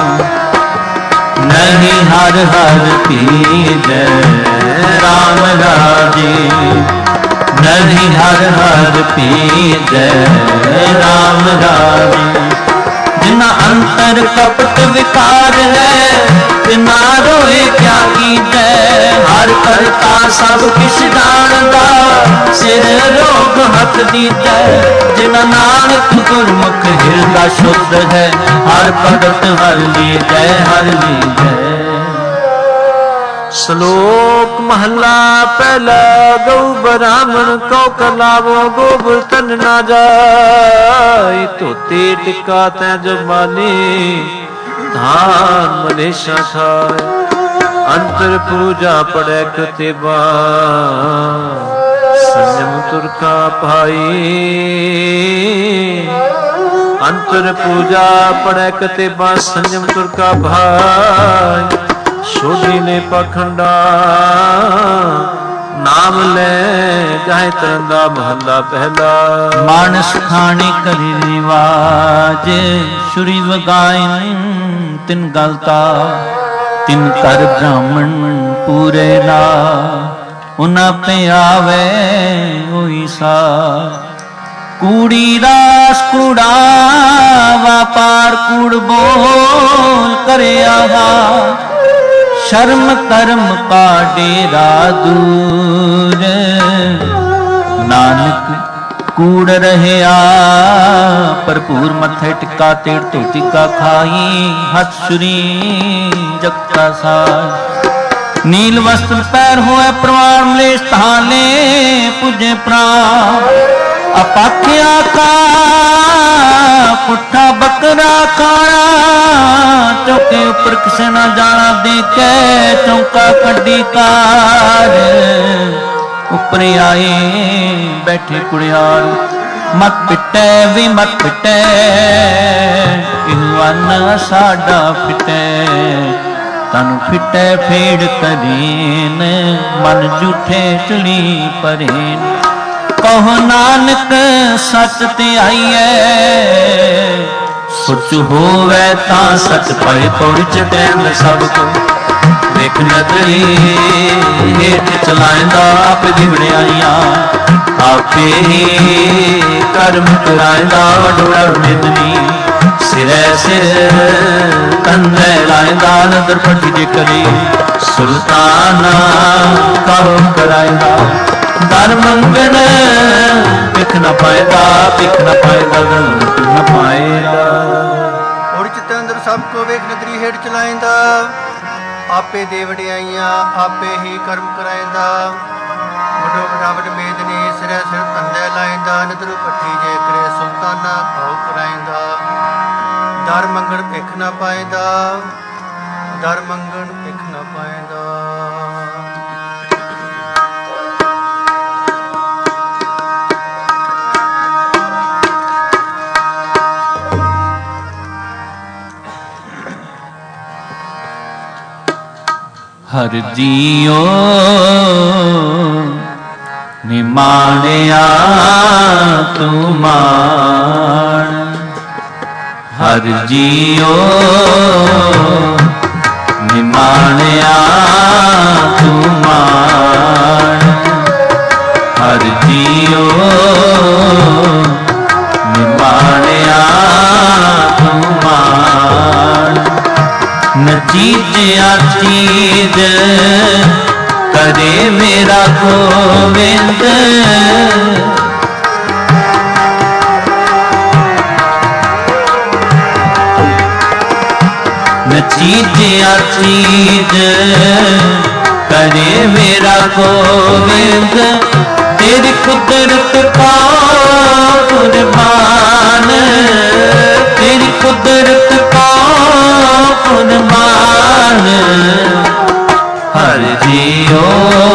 ਨਹੀਂ ਹਰ ਹਰ ਪੀਜੈ ਰਾਮ ਰਾਜੀ। ਨਹੀਂ ਹਰ ਹਰ ਪੀਜੈ ਰਾਮ ਰਾਜੀ। ਜਿਨਾ ਅੰਤਰ ਕਪਟ ਵਿਕਾਰ ਹੈ ਤਿਨਾ ਰੋਏ ਕਿਆ ਕੀਜੈ। ਹਰ ਕਰਤਾ ਸਭ ਕਿਛ ਜਾਣਦਾ ਸਿਰ ਰੋਗ ਹੱਥ ਦੀਜੈ। ਜਿਨਾ ਨਾਨਕ ਗੁਰਮੁਖ ਹਿਰਦਾ ਸ਼ੁੱਧ ਹੈ ਹਰ ਭਗਤ ਹਰ ਲੀਜੈ ਹਰ ਲੀਜੈ। ਸ਼ਲੋਕ ਮਹੱਲਾ ਪਹਿਲਾ। ਗਊ ਬ੍ਰਾਹਮਣ ਕਉ ਕਲਾਵੋ ਗੋਬਰ ਤਨ ਨਾ ਜਾਈ। ਧੋਤੇ ਟਿਕਾ ਤੈ ਜਮਾਨੀ ਧਾਨ ਮਲੇਸ਼ਾ ਖਾਏ। ਅੰਤਰ ਪੂਜਾ ਪੜੈ ਕਤਿਬਾ ਸੰਜਮ ਤੁਰਕਾ ਭਾਈ। ਅੰਤਰ ਪੂਜਾ ਪੜੈ ਕਤਿਬਾ ਸੰਜਮ ਤੁਰਕਾ ਭਾਈ। ਸੋਢੀ ਨੇ ਪਖੰਡਾ ਨਾਮ ਲੈ ਜਾਏ ਤਰੰਦਾ। ਮਹੱਲਾ ਪਹਿਲਾ। ਮਾਨਸ ਖਾਣੇ ਕਰੇ ਰਿਵਾਜ ਸ਼ੁਰੀ ਵਗਾਇਨ ਤਿਨ ਗਲਤਾ। ਤਿਨ ਕਰ ਬ੍ਰਾਹਮਣ ਪੂਰੇ ਨਾ ਉਨਾ ਪੇ ਆਵੇ ਹੋਈ ਸਾ। ਕੂੜੀ ਰਾਸ ਕੂੜਾ ਵਾਪਾਰ ਕੂੜ ਬੋਲ ਕਰਿਆ। ਸ਼ਰਮ ਕਰਮ ਕਾ ਡੇਰਾ ਦੂਰ। ਨਾਨਕ ਕੂੜ ਰਹਿਆ ਭਰਪੂਰ ਮੱਥੇ ਟਿਕਾ ਤੇੜ ਧੋਤੀ ਕਾ ਖਾਈ। ਹੱਥ ਛੁਰੀ ਜਗਤਾ ਸਾਈ। ਨੀਲ ਵਸਤਰ ਪੈਰ ਹੋਏ ਪ੍ਰਵਾਨ ਮਲੇਸ਼ ਤਾਲੇ ਪੁਜੇ ਪ੍ਰਾਨ। ਅਪਾਖਿਆ ਕਾ ਪੁੱਠਾ ਬੱਕਰਾ ਖਾਣਾ। ਚੌਕੇ ਉੱਪਰ ਕਿਸੇ ਨਾ ਜਾਣਾ ਦੇ ਕੇ ਚੌਂਕਾ ਕੱਢੀ ਕਾਰ। ਉੱਪਰ ਆਏ ਬੈਠੇ ਕੁੜਿਆਰ ਮਤ ਪਿੱਟੇ ਵੀ ਮਤ ਪਿੱਟੇ। ਇਹ ਵਨ ਸਾਡਾ ਪਿੱਟੇ ਤਨ ਫਿੱਟੇ ਫੇੜ ਕਰੀਨ। ਮਨ ਝੂਠੇ ਚੁਲੀ ਪਰੇਨ। ਕਹੋ ਨਾਨਕ ਸੱਚ ਤੇ ਆਈਐ सुच होवे ता सच पाए पौड़ी च कहन सब को देख नदरी हेठ चलाएंदा आप दी वड़ियाइयां आपे ही कर्म कराएंदा वडोड़ा मेदनी सिरै सिर कंधे लाएंदा नदर पटी जे करी सुल्ताना कहो कराएंदा दर मंगण पिख न पाएगा पिख न पाएगा पिख न पाएगा और चित्त अंदर सबको वेख नदरी हेठ चलाएंदा आपे दे वड़ियाइयां आपे ही कर्म कराएंदा वडो वडावट मेदनी सिरै सिर कंधे लाएंदा नदर पटी जे करे सुल्ताना कहो कराएंदा दर मंगण भिख न पाएंदा दर मंगण भिख न पाएंदा। हर जियो निमाणिया तू मान हर जियो निमाणिया तू मान हर जियो निमाणिया तू मान नचीजिया चीज करे मेरा गोविंद नचीजिया चीज करे मेरा गोविंद तेरी कुदरत का कुर्बान तेरी कुदरत का कुर्बान हर जियो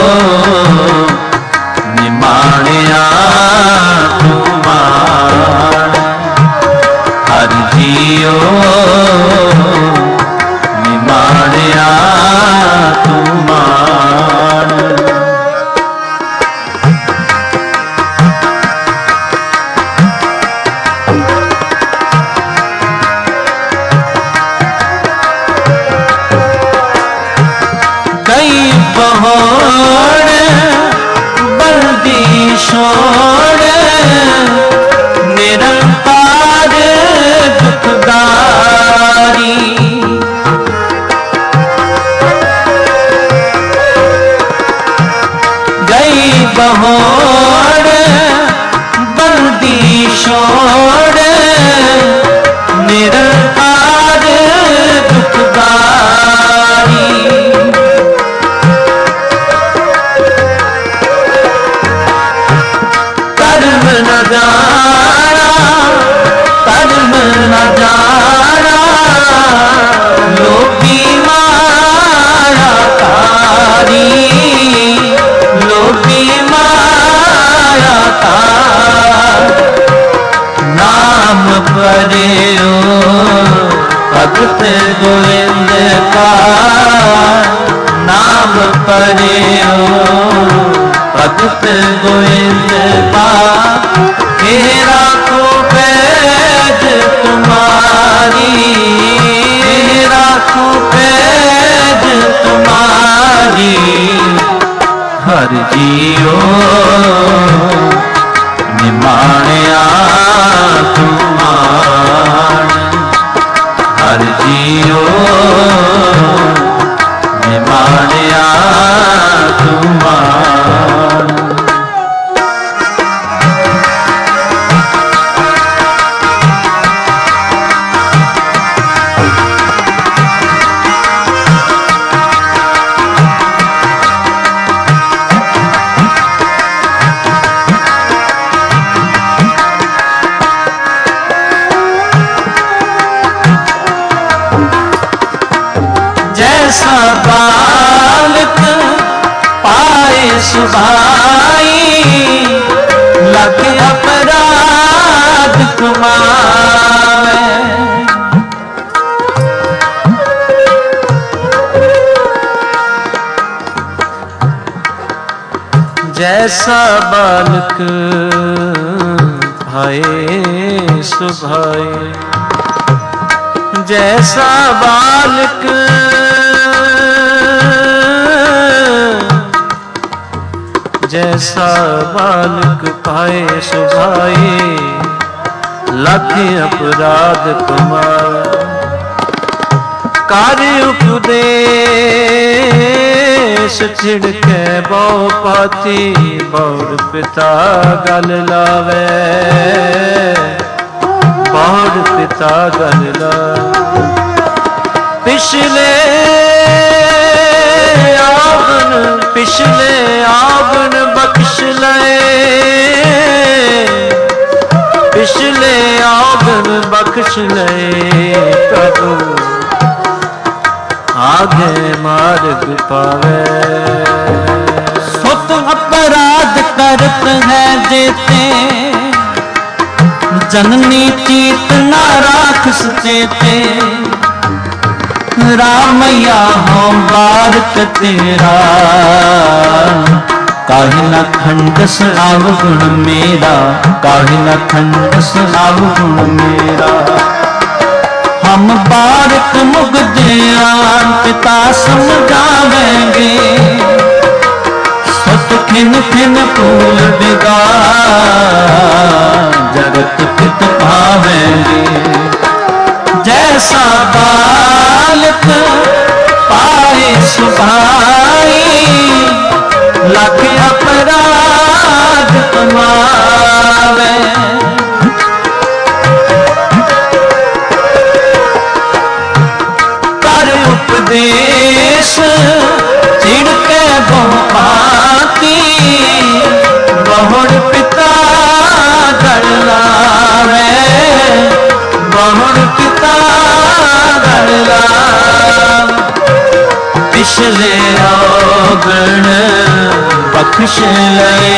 निमाणिया तू मान हर जियो निमाणिया तू मान बहोड़ बंदी छोड़ निरंकार दुखदारी गई बहोड़ बंदी छोड़ निरंकार दुखदारी न जाना कर्म न जाना लोभी माया तारी लोभी माया तार नाम पढ़ो भगत गोविंद का नाम पढ़ो भगत गोविंद का तेरा को पैज तुम्हारी तेरा को पैज तुम्हारी हर जियो निमाणिया तुमान हर जियो निमाणिया तुमान जैसा बालक पाए सुभाई लख अपराध कुमावे जैसा बालक पाए सुभाई जैसा बालक जैसा बालक पाए सुभाए लाखे अपराध कमाए कार्य उपदेश छिड़के बहु पाती बहुर पिता गल लावे बहुर पिता गल लावे पिछले आवन पिछले आवन बख्श ले पिछले आवन बख्श ले प्रभु आगे मार्ग पावे सुत अपराध करत है जेते जननी चीत ना राखस चेते रामैया हो बारत तेरा काहे न खंडस अवगुण मेरा काहे न खंडस अवगुण मेरा हम बारक मुग्धियां पिता समझावेंगे सत खिन खिन फूल बिगा जगत पित पावेंगे जैसा बालक पाए सुभाई लाख अपराध कमावे उपदेश चिड़के बहुपाती बहुड़ पिता गल लावे बहुड़ पिता गल लावे पिछले अवगुण बख्श ले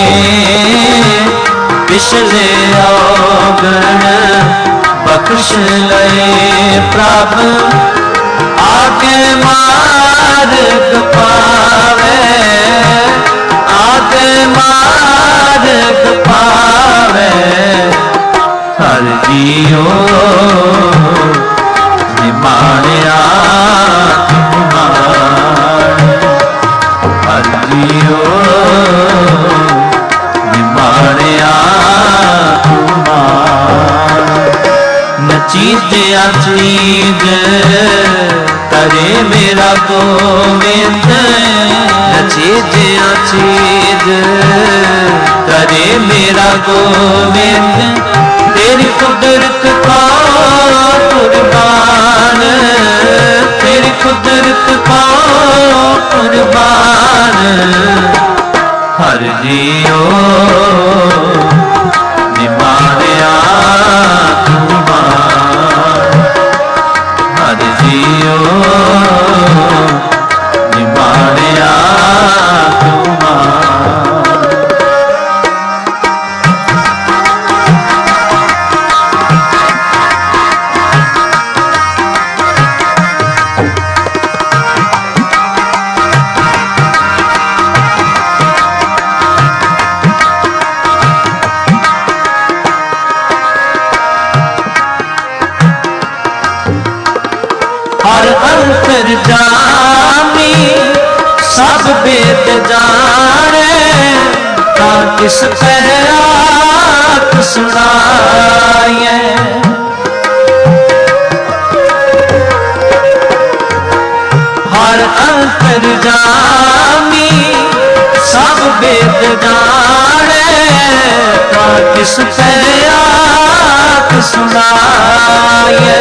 पिछले अवगुण बख्श ले प्रभु आगे मार्ग पावे आगे मार्ग पावे हर जियो निमाणिया हर जियो निमाणिया नचीजिया चीज करे मेरा गोविंद नचीजिया चीज करे मेरा गोविंद तेरी कुदरत का कुर्बान तेरी कुदरत का कुर्बान हर जियो निमाणिया हर जियो निमाणिया हर अंतर जामी सब वेद जाने ता किस तरह सुनाए हर अंतर जामी सब वेद जाने ता किस तरह सुनाए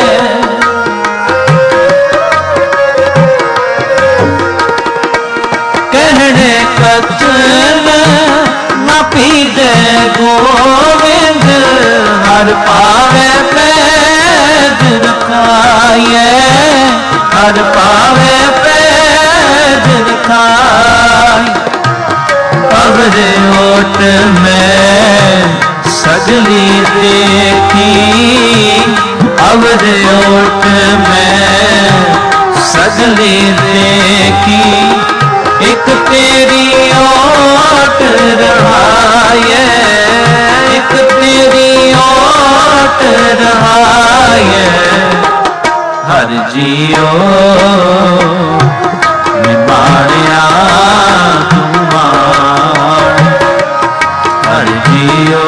कथन न पीते गोविंद हर पावे पैद रखाए हर पावे पैद रखाए अवरे ओट में सजली देखी अवरे ओट में सजली देखी एक तेरी ओट रहाए एक तेरी ओट रहाए हर जियो निमाणिया तू मान, हर जियो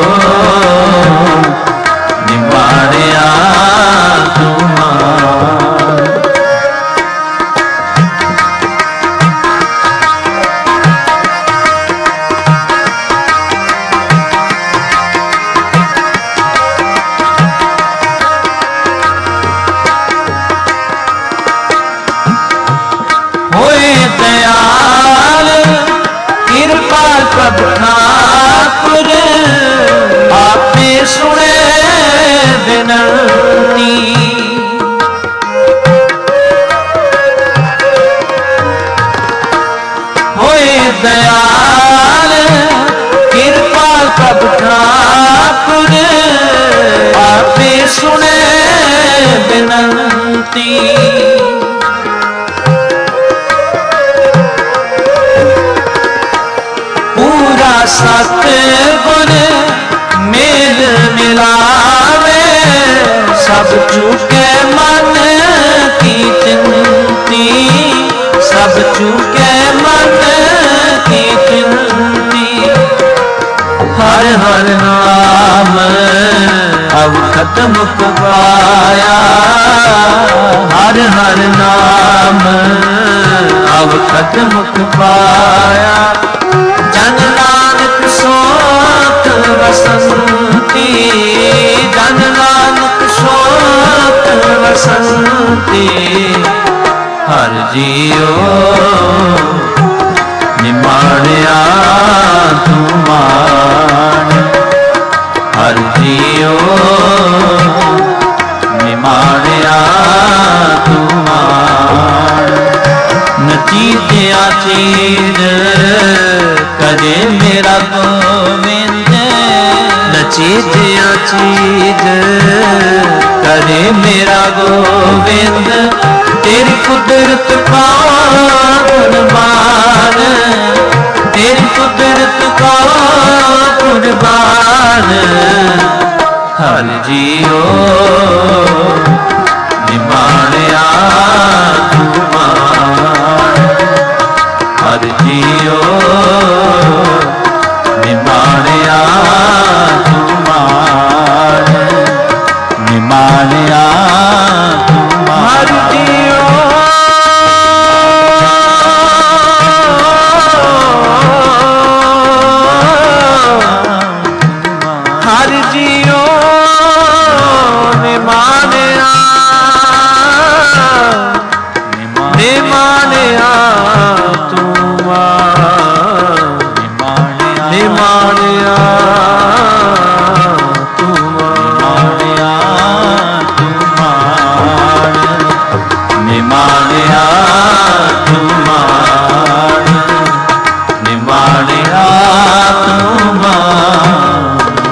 निमाणिया तू मान। ठाकुर आपे सुने विनती, होए दयाल कृपा कब ठाकुर आपे सुने विनती। सत गुण मेल मिलावे, सब चूके मन की चिंती, सब चूके मन की चिंती। हर हर नाम अब खत्म पाया, हर हर नाम अब खत्म पाया। जन नानक सोत वसंती, जन नानक सोत वसंती। हर जियो निमाणिया तू मान, हर जियो निमाणिया तू मान। नचीतिया चीज करे मेरा गोविंद, नचीतिया चीज करे मेरा गोविंद। तेरी कुदरत का कुर्बान, तेरी कुदरत का कुर्बान। हर जियो निमाणिया तू मान, हर जियो निमाणिया तू मान, निमाणिया तू मान। हर जियो हर जियो निमाणिया निमाणिया तू मान, निमाणिया तू निमाणिया तू मान, निमाणिया तू मान, निमाणिया तू मान।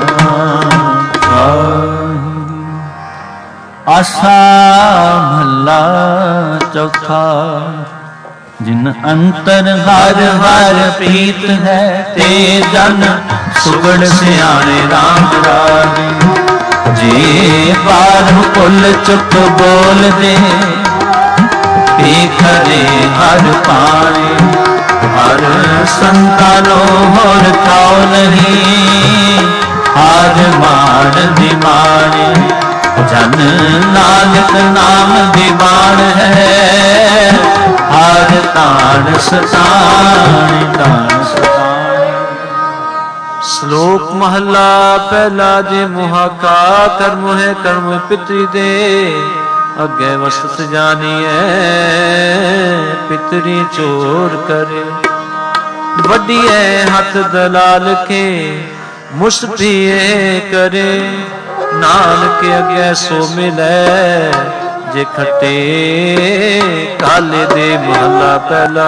आशा भला चौथा जिन अंतर हर हर प्रीत है, ते जन सुगड़ सियाणे राम राजे। जे बारह कुल चुप बोल दे, ते खरे हर पाने। हर संतानो होर थाओ नहीं, हार मान दिमाने। जन नानक नाम दीवान है, हार तान सतान तान सतान। श्लोक महला पहला। जे मुहाका कर्म है कर्म पितरी दे, अगे वसत जानिए पितरी चोर करे। वडिए हथ दलाल के मुस्तिए करे, नानक अगे सो मिले जे खटे काले दे महला पहला।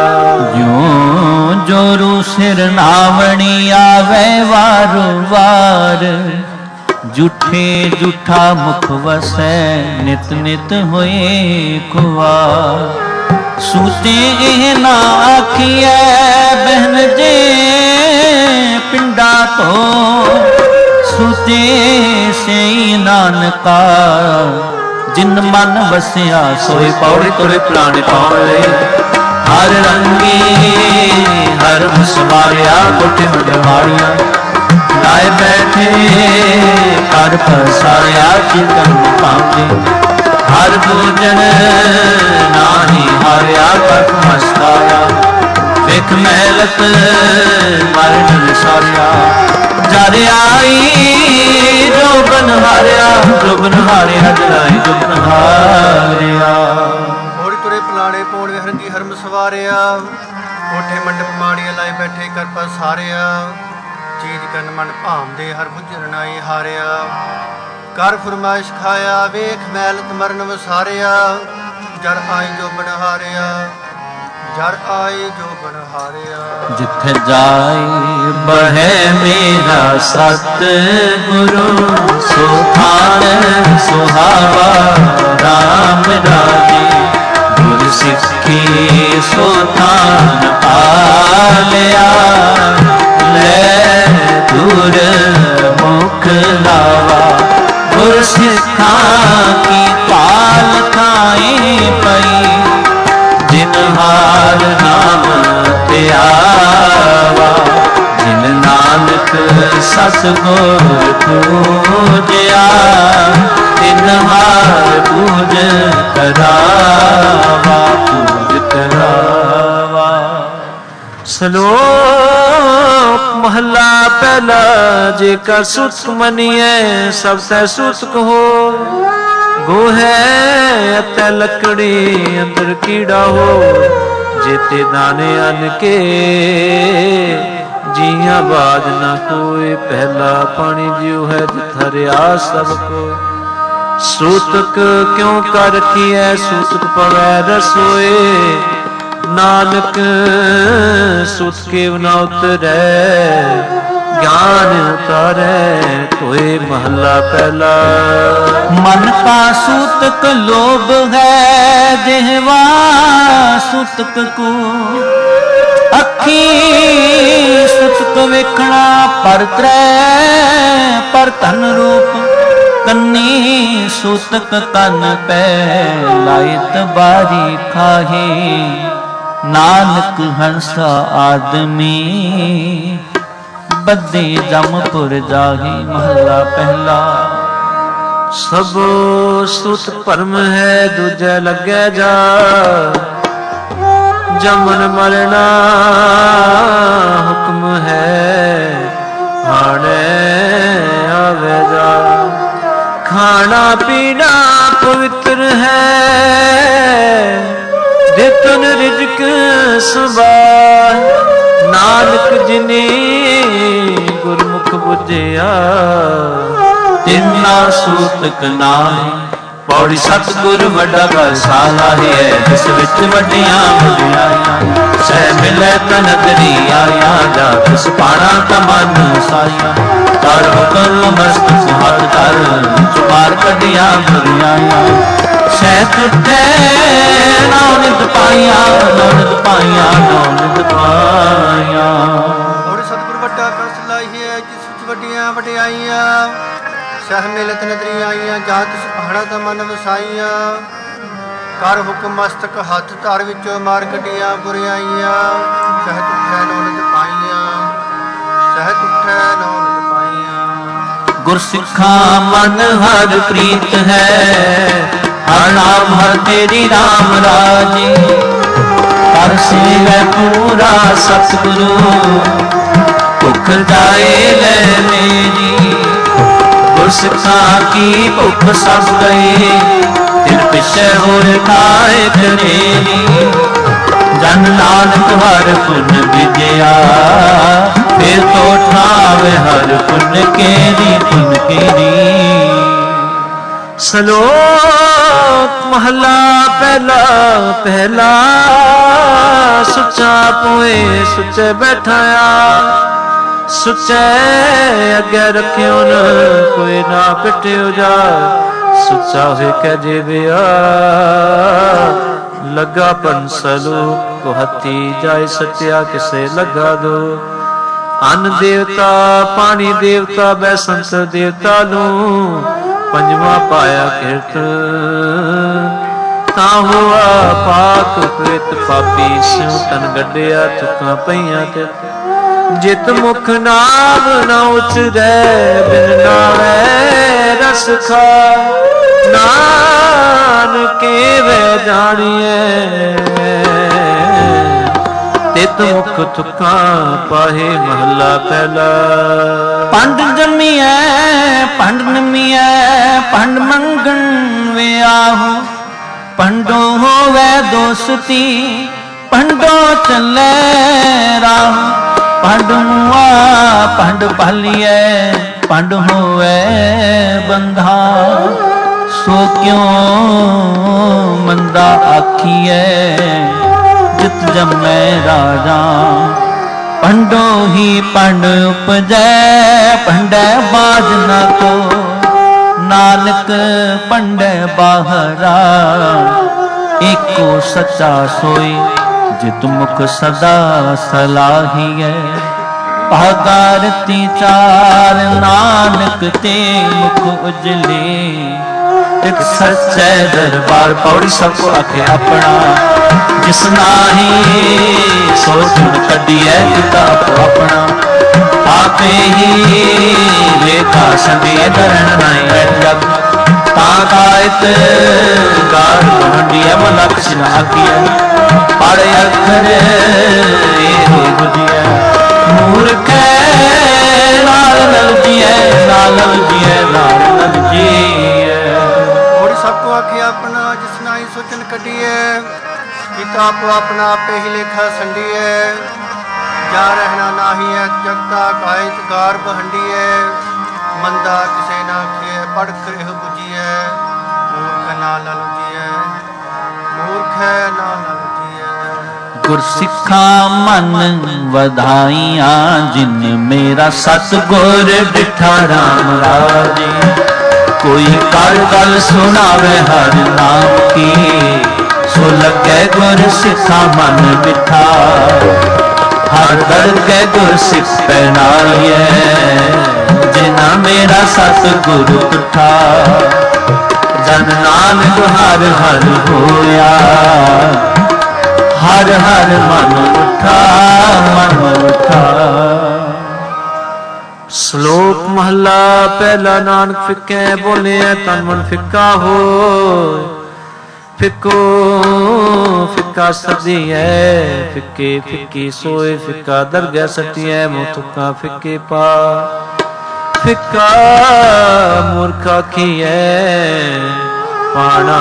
जो जोरू सिर नावणी आवे वारो वार, जूठे जूठा मुख वसै नित नित होए खुआर। सूते एह ना आखिए बहन जे पिंडा तो, सूते से नानका ਜਿਨ ਮਨ ਵਸਿਆ ਸੋਈ ਪੌੜੀ ਤੁਰੇ ਪ੍ਰਾਣ ਪਾਉਣੇ। ਹਰ ਰੰਗੀ ਹਰ ਮੁਸਮਾਰਿਆ ਕੋਠੇ ਵੱਡੇ ਮਾਰੀਆਂ ਲਾਏ ਬੈਠੇ ਕਰ ਪਸਾਰਿਆ ਚਿਤਨ ਪਾਉਂਦੇ। ਹਰ ਪੂਜਨ ਨਾਹੀ ਹਾਰਿਆ ਕਰ ਮਸਤਾਇਆ ਵੇਖ ਮਹਿਲਤ ਮਰਨ ਸਾਰਿਆ। ਜਦ ਆਈ ਜੋ ਬਨ ਹਾਰਿਆ ਜੋ ਬਨ ਹਾਰਿਆ ਜਲਾਈ ਜੋ ਬਨ ਹਾਰਿਆ। ਹੋੜੀ ਤੁਰੇ ਪਲਾਣੇ ਪੌਣ ਹਰੰਗੀ ਹਰਮ ਸਵਾਰਿਆ ਕੋਠੇ ਮੰਡਪ ਮਾੜੀਆਂ ਲਾਏ ਬੈਠੇ ਕਰ ਪਸਾਰਿਆ। ਚੀਜ਼ ਕਰਨ ਮਨ ਭਾਮਦੇ ਹਰ ਬੁੱਝਣ ਨਾਈ ਹਾਰਿਆ। ਕਰ ਫਰਮਾਇਸ਼ ਖਾਇਆ ਵੇਖ ਮੈਲਤ ਮਰਨ ਵਸਾਰਿਆ। ਜਰ ਆਈ ਜੋ ਬਨਹਾਰਿਆ ਜਰ ਆਈ ਜੋ ਬਨਹਾਰਿਆ। ਜਿੱਥੇ ਜਾਈ ਬਹਿ ਮੇਰਾ ਸਤ ਗੁਰੂ ਸੁਖਾਨ ਸੁਹਾਵਾ ਰਾਮ ਰਾਜੀ। ਗੁਰ ਸਿੱਖੀ ਸੁਥਾਨ ਪਾਲਿਆ ਲੈ ਦੂਰ ਮੁਖ ਲਾਵਾ। ਗੁਰ ਸਿੱਖਾਂ ਕੀ ਪਾਲ ਖਾਈ ਪਈ ਜਿਨ ਹਾਰ ਨਾਮ ਧਿਆਵਾ। ਜਿਨ ਨਾਨਕ ਸਤਿਗੁਰ ਪੂਜਿਆ ਤਿਨ ਹਾਰ ਪੂਜ ਕਰਾਵਾ ਪੂਜ ਕਰਾਵਾ। ਸ਼ਲੋਕ ਮਹਲਾ ਪਹਿਲਾ। ਜੇ ਕਰ ਸੁਤਕ ਮਨੀਐ ਸਭ ਤੈ ਸੁਤਕ ਹੋ। ਗੋਹੈ ਅਤੇ ਲੱਕੜੀ ਅੰਦਰ ਕੀੜਾ ਹੋ। ਜੇਤੇ ਦਾਣੇ ਅਨ ਕੇ ਜੀਆਂ ਬਾਦ ਨਾ ਕੋਈ। ਪਹਿਲਾ ਪਾਣੀ ਜਿਉ ਹੈ ਜਿਥ ਹਰਿਆ ਸਭ ਕੋ। ਸੂਤਕ ਕਿਉ ਕਰ ਰਖੀਐ ਸੂਤਕ ਪਵੈ ਰਸੋਏ। ਨਾਨਕ ਸੁਤ ਕੇਵ ਨ ਉਤਰੈ ਗਿਆਨ ਉਤਾਰੈ ਕੋਇ। ਮਹਲਾ ਪਹਿਲਾ। ਮਨ ਕਾ ਸੂਤਕ ਲੋਭ ਹੈ ਜਿਹਵਾ ਸੂਤਕ ਕੋ। ਅੱਖੀ ਸੂਤਕ ਵੇਖਣਾ ਪਰ ਤਰੈ ਪਰ ਧਨ ਰੂਪ। ਕੰਨੀ ਸੂਤਕ ਕੰਨ ਪੈ ਲਾਇਤ ਬਾਰੀ ਖਾਹੀ। ਨਾਨਕ ਹੰਸਾ ਆਦਮੀ ਬੱਧੇ ਜਮਪੁਰ ਜਾਹੀ। ਮਹਲਾ ਪਹਿਲਾ। ਸਭ ਸੁਤ ਭਰਮ ਹੈ ਦੂਜੈ ਲੱਗੈ ਜਾ। ਜਮਨ ਮਰਨਾ ਹੁਕਮ ਹੈ ਹਾਣੇ ਆਵੇ ਜਾ। ਖਾਣਾ ਪੀਣਾ ਪਵਿੱਤਰ ਹੈ ਜਿਤਨ ਰਿਜਕ ਸੁਬਾਹ। ਨਾਨਕ ਜਿਨੇ ਗੁਰਮੁਖ ਬੁਝਿਆ ਤਿਨਾ ਸੂਤਕ ਨਾਹੀ। ਪੌੜੀ ਸਤਿਗੁਰ ਵੱਡਾ ਬਸਾਲਾ ਹੈ ਜਿਸ ਵਿੱਚ ਵੱਡੀਆਂ ਵਡਿਆਈਆਂ। ਸਹਿ ਮਿਲੈ ਤਨ ਤਰੀ ਆਇਆ ਜਾ ਤਿਸ ਪਾਣਾ ਤਮਨ ਸਾਈਆਂ। ਕਰ ਹੁਕਮ ਮਸਤਕ ਹੱਥ ਧਰ ਚੁਮਾਰ ਕੱਢੀਆਂ ਬੁਰਿਆਈਆਂ। ਸਹਿ ਤੁਠੈ ਨੌ ਨਿਤ ਪਾਈਆਂ ਨੌ ਨਿਤ ਪਾਈਆਂ ਨੌ ਨਿਤ ਪਾਈਆਂ। ਹੋੜੀ ਸਤਿਗੁਰ ਵੱਡਾ ਕਸ ਲਾਈ ਹੈ ਜਿਸ ਵਿੱਚ ਵੱਡੀਆਂ ਵਡਿਆਈਆਂ। ਸਹਿ ਮਿਲਤ ਨਦਰੀ ਆਈਆਂ ਜਾਂ ਤਿਸ ਪਹਾੜਾ ਦਾ ਮਨ ਵਸਾਈਆਂ। ਕਰ ਹੁਕਮ ਮਸਤਕ ਹੱਥ ਧਰ ਵਿੱਚੋਂ ਮਾਰ ਕੱਢੀਆਂ ਬੁਰਿਆਈਆਂ। ਸਹਿ ਤੁਠੈ ਨੌ ਨਿਤ ਪਾਈਆਂ ਸਹਿ ਤੁਠੈ ਨੌ ਨਿਤ ਪਾਈਆਂ। ਗੁਰਸਿੱਖਾਂ ਮਨ ਹਰ ਪ੍ਰੀਤ ਹੈ ਹਰ ਨਾਮ ਹਰ ਤੇਰੀ ਰਾਮ ਰਾਜੀ। ਕਰ ਸੇਵੈ ਪੂਰਾ ਸਤਿਗੁਰੂ ਭੁੱਖ ਜਾਏ ਲੈ ਮੇਰੀ। ਗੁਰਸਿੱਖਾਂ ਕੀ ਭੁੱਖ ਸਭ ਗਈ ਤਿਨ ਪਿਛੇ ਹੋਏ ਖਾਏ ਕਨੇਰੀ। ਜਨ ਨਾਨਕ ਹਰ ਪੁਨ ਵਿਜਿਆ ਫਿਰ ਤੋ ਠਾਵੇ ਹਰ ਪੁਨ ਕੇਰੀ ਪੁਨ ਕੇਰੀ। ਸ਼ਲੋਕ ਮਹਲਾ ਪਹਿਲਾ। ਪਹਿਲਾ ਸੁੱਚਾ ਪੋਏ ਸੁੱਚੇ ਬੈਠਾਇਆ। ਸੁੱਚੇ ਅੱਗੇ ਰੱਖਿਓ ਨ ਕੋਈ ਨਾ ਪਿੱਟਿਓ ਜਾ। ਸੁੱਚਾ ਹੋਏ ਕਹਿ ਜੀਵਿਆ ਲੱਗਾ ਪੰਸਲੂ ਕੋ ਹੱਥੀ ਜਾਏ ਸੱਚਿਆ ਕਿਸੇ ਲੱਗਾ ਦੋ। ਅੰਨ ਦੇਵਤਾ ਪਾਣੀ ਦੇਵਤਾ ਬੈਸੰਤ ਦੇਵਤਾ ਨੂੰ ਪੰਜਵਾਂ ਪਾਇਆ ਕਿਰਤ ਤਾਂ ਹੋਆ ਪਾਕ ਪ੍ਰਿਤ ਪਾਪੀ ਸਿਉ ਤਨ ਗੱਡਿਆ ਤੁਕਾਂ ਪਈਆਂ ਤੇ ਜਿਤ ਮੁਖ ਨਾਮ ਨਾ ਉਚਰੈ ਬਿਨ ਨਾਵੇਂ ਰਸ ਖਾ ਨਾਨਕੇ ਵੇ ਜਾਣੀਐ ਤਿਤ ਮੁਖ ਤੁਕਾਂ ਪਾਹੇ ਮਹੱਲਾ ਪਹਿਲਾ। ਪੰਡ ਜੰਮੀਐ ਪੰਡ ਨਮੀਐ ਪੰਡ ਮੰਗਣ ਵਿਆਹੂ ਪੰਡੋ ਹੋਵੇ ਦੋਸਤੀ ਪੰਡੋ ਚੱਲੇ ਰਾਹ ਪੰਡ ਮੁਆ ਪੰਡ ਪਾਲੀਐ ਪੰਡ ਹੋਵੇ ਬੰਧਾ ਸੋ ਕਿਉ ਮੰਦਾ ਆਖੀਐ ਜਿਤ ਜੰਮੈ ਰਾਜਾ ਪੰਡੋ ਹੀ ਪੰਡ ਉਪਜੈ ਪੰਡੈ ਬਾਜ ਨ ਕੋ ਨਾਨਕ ਪੰਡੈ ਬਾਹਰਾ ਏਕੋ ਸੱਚਾ ਸੋਈ ਜਿਤ ਮੁਖ ਸਦਾ ਸਲਾਹੀਐ ਭਾਗਾਰਤੀ ਚਾਰ ਨਾਨਕ ਤੇ ਮੁਖ ਉਜਲੇ ਇੱਕ ਸੱਚੇ ਦਰਬਾਰ ਪੌੜੀ ਸਭ ਕੋ ਆਖੇ ਆਪਣਾ ਜਿਸ ਨਾਹੀ ਸੋ ਸੁਣ ਕੱਢੀਐ ਕਿਤਾਬ ਆਪਣਾ ਆਪੇ ਹੀ ਵੇਖਾ ਸੰਗੇ ਦਰਨ ਨਾਈ ਜਗ ਤਾਂ ਕਾਇਤ ਗਾਰ ਮੰਡੀਐ ਮਲਕ ਸਿਨਾ ਆਖੀਐ ਪੜ ਅੱਖਰ ਇਹ ਬੁਝੀਐ ਮੂਰਖੈ ਨਾਲ ਲਲਜੀਐ ਨਾਲ ਲਲਜੀਐ ਨਾਲ ਲਲਜੀਐ ਹੋਰ ਸਭ ਕੋ ਆਖੇ ਆਪਣਾ ਜਿਸ ਨਾਹੀ ਸੋਚਨ ਕੱਢੀਐ ਕਿਤਾਬ ਆਪਣਾ ਆਪੇ ਹੀ ਲੇਖਾ ਸੰਡੀਐ ਜਾ ਰਹਿਣਾ ਨਾਹੀ ਹੈ ਜਗਤਾ ਕਾਇਤ ਗਾਰ ਬਹੰਡੀਐ ਮੰਦਾ ਕਿਸੇ ਨਾ ਆਖੀਐ ਪੜ ਕਰਿਹ ਬੁਝੀਐ ਮੂਰਖ ਨਾ ਲਲਜੀਐ ਮੂਰਖ ਨਾ ਲਲਜੀਐ। ਗੁਰਸਿੱਖਾਂ ਮਨ ਵਧਾਈਆਂ ਜਿਨ ਮੇਰਾ ਸਤਿਗੁਰ ਡਿਠਾ ਰਾਮ ਰਾਜੇ ਕੋਈ ਕਰ ਗੱਲ ਸੁਣਾਵੇ ਹਰ ਨਾਮ ਕੀ ਸੋ ਲੱਗੇ ਗੁਰ ਸਿੱਖਾਂ ਮਨ ਮਿੱਠਾ ਹਰ ਦਰ ਕੇ ਗੁਰ ਸਿੱਖ ਪਹਿਨਾਈਐ ਜਿਨਾ ਮੇਰਾ ਸਤਿਗੁਰ ਤੁਠਾ ਜਨ ਨਾਨਕ ਹਰ ਹਰ ਹੋਇਆ ਹਰ ਹਰ ਮਨ ਉਠਾ ਮਨ ਉਠਾ। ਸ਼ਲੋਕ ਮਹਲਾ ਪਹਿਲਾ ਨਾਨਕ ਫਿੱਕੇ ਬੋਲਿਆ ਤਨ ਮਨ ਫਿੱਕਾ ਹੋਏ ਫਿੱਕੋ ਫਿੱਕਾ ਸਦੀਐ ਫਿੱਕੇ ਫਿੱਕੀ ਸੋਏ ਫਿੱਕਾ ਦਰਗਹਿ ਸਟੀਐ ਮੁਤਕਾ ਫਿੱਕੇ ਪਾ ਫਿੱਕਾ ਮੂਰਖ ਆਖੀਐ ਪਾਣਾ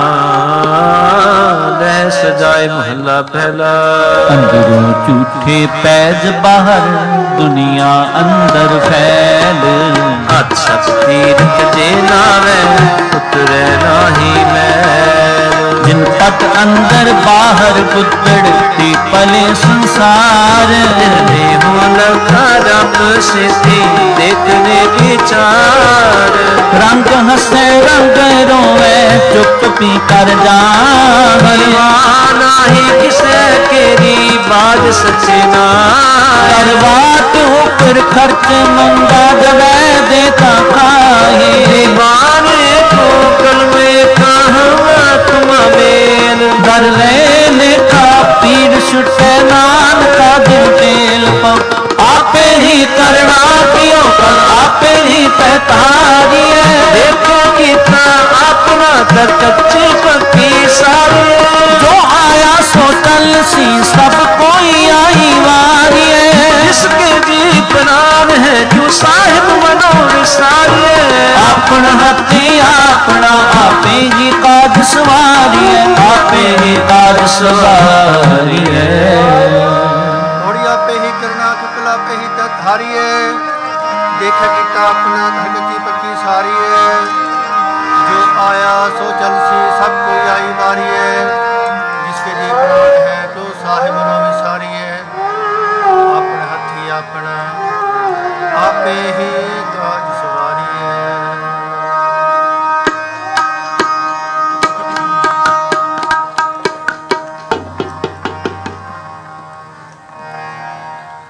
ਲੈ ਸਜਾਏ ਮਹੱਲਾ ਪਹਿਲਾ। ਅੰਦਰੋਂ ਝੂਠੇ ਪੈਜ ਬਾਹਰ ਦੁਨੀਆ ਅੰਦਰ ਫੈਲ ਹੱਥ ਸਤ ਤੀਰਥ ਜੇ ਨਾਵੇ ਉਤਰੈ ਨਾਹੀ ਮੈਲ ਜਿਨ ਪਟ ਅੰਦਰ ਬਾਹਰ ਪੁੱਤੜ ਤੇ ਪਲੇ ਸੰਸਾਰ ਨੇ ਮੂਲ ਕਰਮ ਸਿੱਧੀ ਦੇਖਨੇ ਵਿਚਾਰ ਰੰਗ ਹੱਸੇ ਰੰਗ ਰੋਵੇ ਚੁੱਪ ਪੀ ਕਰ ਜਾਵੇ ਨਾਹੀ ਕਿਸੇ ਕੇਰੀ ਬਾਜ ਸੱਚੇ ਨਾਮ ਕਰਵਾਟ ਉਪਰ ਖਰਚ ਮੰਗਾ ਜਵੈ ਦੇਤਾ ਖਾਹੀ ਦੀਵਾਨੇ ਕੋ ਕਲਮੇ ਕਹਵਾ ਤੁਮ ਮੇਲ ਦਰ ਲੈ ਲੇਖਾ ਪੀਰ ਛੁਟੇ ਨਾਨਕਾ ਦਿਨ ਤੇਲ ਪਉ ਆਪੇ ਹੀ ਕਰਣਾ ਕਿਉ ਕਲ ਆਪੇ ਹੀ ਪਹਿਤਾਰੀਐ ਦੇਖੋ ਕੀਤਾ ਆਪਣਾ ਕਰ ਕੱਚੇ ਪੱਕੀ ਸਾਰੇ ਜੋ ਆਇਆ ਸੋ ਟਲ ਸੀ ਸਭ ਕੋਈ ਆਈ ਵਾਰੀਐ ਜਿਸਕੇ ਜੀ ਪ੍ਰਾਨ ਹੈ ਜੋ ਸਾਹਿਬ ਮਨੋ ਵਿਸਾਰੀਐ ਆਪਣਾ ਹੱਥੀ ਆਪਣਾ ਆਪੇ ਹੀ ਕਾਜ ਸਵਾਰੀਐ ਆਪੇ ਹੀ ਕਾਜ ਸਵਾਰੀਐ ਹੋੜੀ ਆਪੇ ਹੀ ਕਰਨਾ ਕੁਕਲ ਆਪੇ ਹੀ ਤਤ ਹਾਰੀਐ ਦੇਖਿਆ ਕੀਤਾ ਆਪਣਾ ਧਰਤੀ ਪੱਕੀ ਸਾਰੀਐ ਜੋ ਆਇਆ ਸੋ ਚਲ ਸੀ ਸਭ ਕੋਈ ਆਈ ਵਾਰੀਐ ਜਿਸਕੇ ਜੀ ਪ੍ਰਾਨ ਹੈ ਤੋ ਸਾਹਿਬ ਮਨੋ ਵਿਸਾਰੀਐ ਆਪਣਾ ਹੱਥੀ ਆਪਣਾ ਆਪੇ ਹੀ ਕਾਜ ਸਵਾਰੀਐ।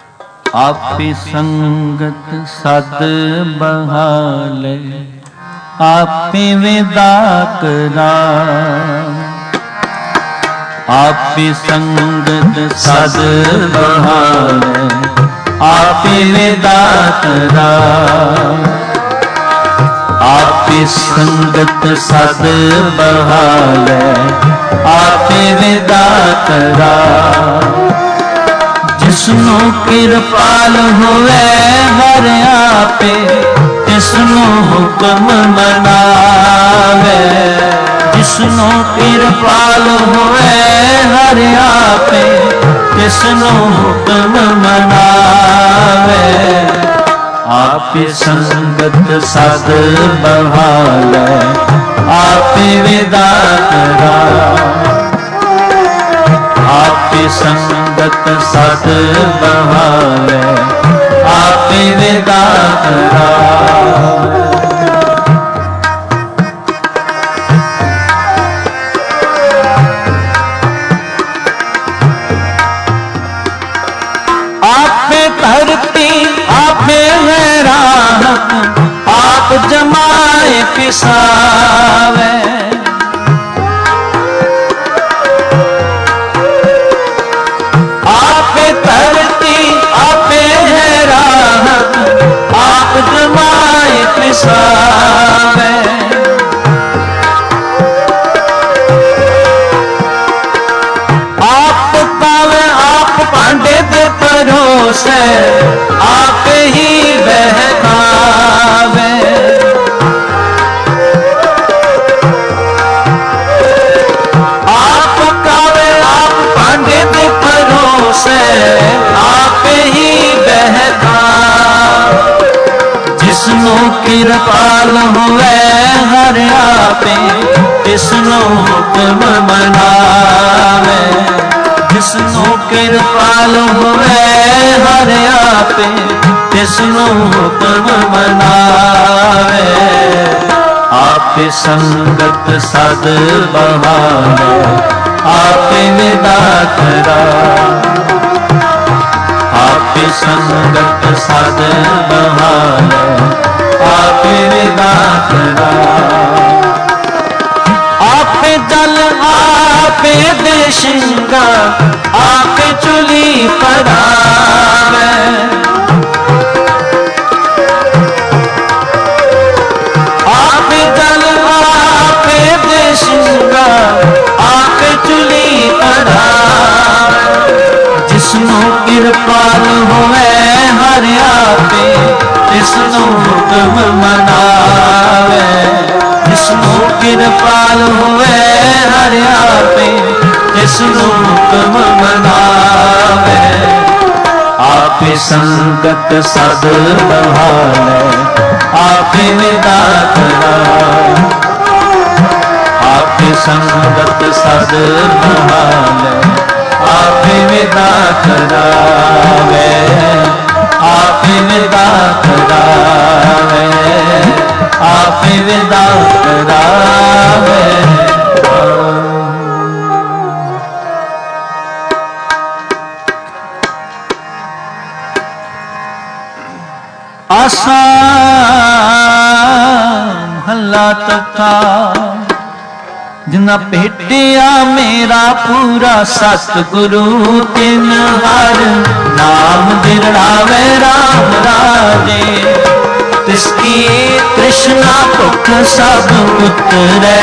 ਆਪੇ ਸੰਗਤ ਸਦ ਬਹਾਲੇ आपे विदा करा आपे संगत सद बहाले आपे विदा करा आपे संगत सद बहाले आपे विदा करा जिसनु किरपाल होवे हर आपे तिसनु हुक्म मनावे जिसनु किरपाल होवे हर आपे तिसनु हुक्म मनावे आपे संगत सद बहाले आपे विदा करा आपे संगत सद बहाले आपे विदा करा धरती आपे है राहत आप जमाए पिसावे आपे धरती आपे है राहत आप जमाए पिसावे आप पावे आप भांडे दे भरोसे आप ही बहकावे आप कावे आप भांडे दे भरोसे आप ही बहकावे जिसनु किरपाल हुए हर आपे तिसनु हुक्म मनावे जिसनु किरपाल हुए हर आपे तिसनु हुक्म मनावे आपे संगत सद बहाले आपे विदा करा आपे संगत सद बहाले आपे विदा करा आपे जल आपे देशिंगा आपे चुली पड़ावे आपे जल आपे देशिंगा आपे चुली पड़ावे जिसनु किरपाल होवे हर आपे तिसनु हुक्म मनावे जिसनु किरपाल हुए हर आपे तिसनु हुक्म मनावे आपे संगत सद बहाले आपे विदा करा आपे संगत सद बहाले आपे विदा करावे आपे विदा करावे आपे विदा करावे आसा हल्ला तथा जिना भेटिया मेरा पूरा सतगुरु तिन हर नाम दिरड़ावे राम राजे तिसकी तृष्णा भुख सब उतरे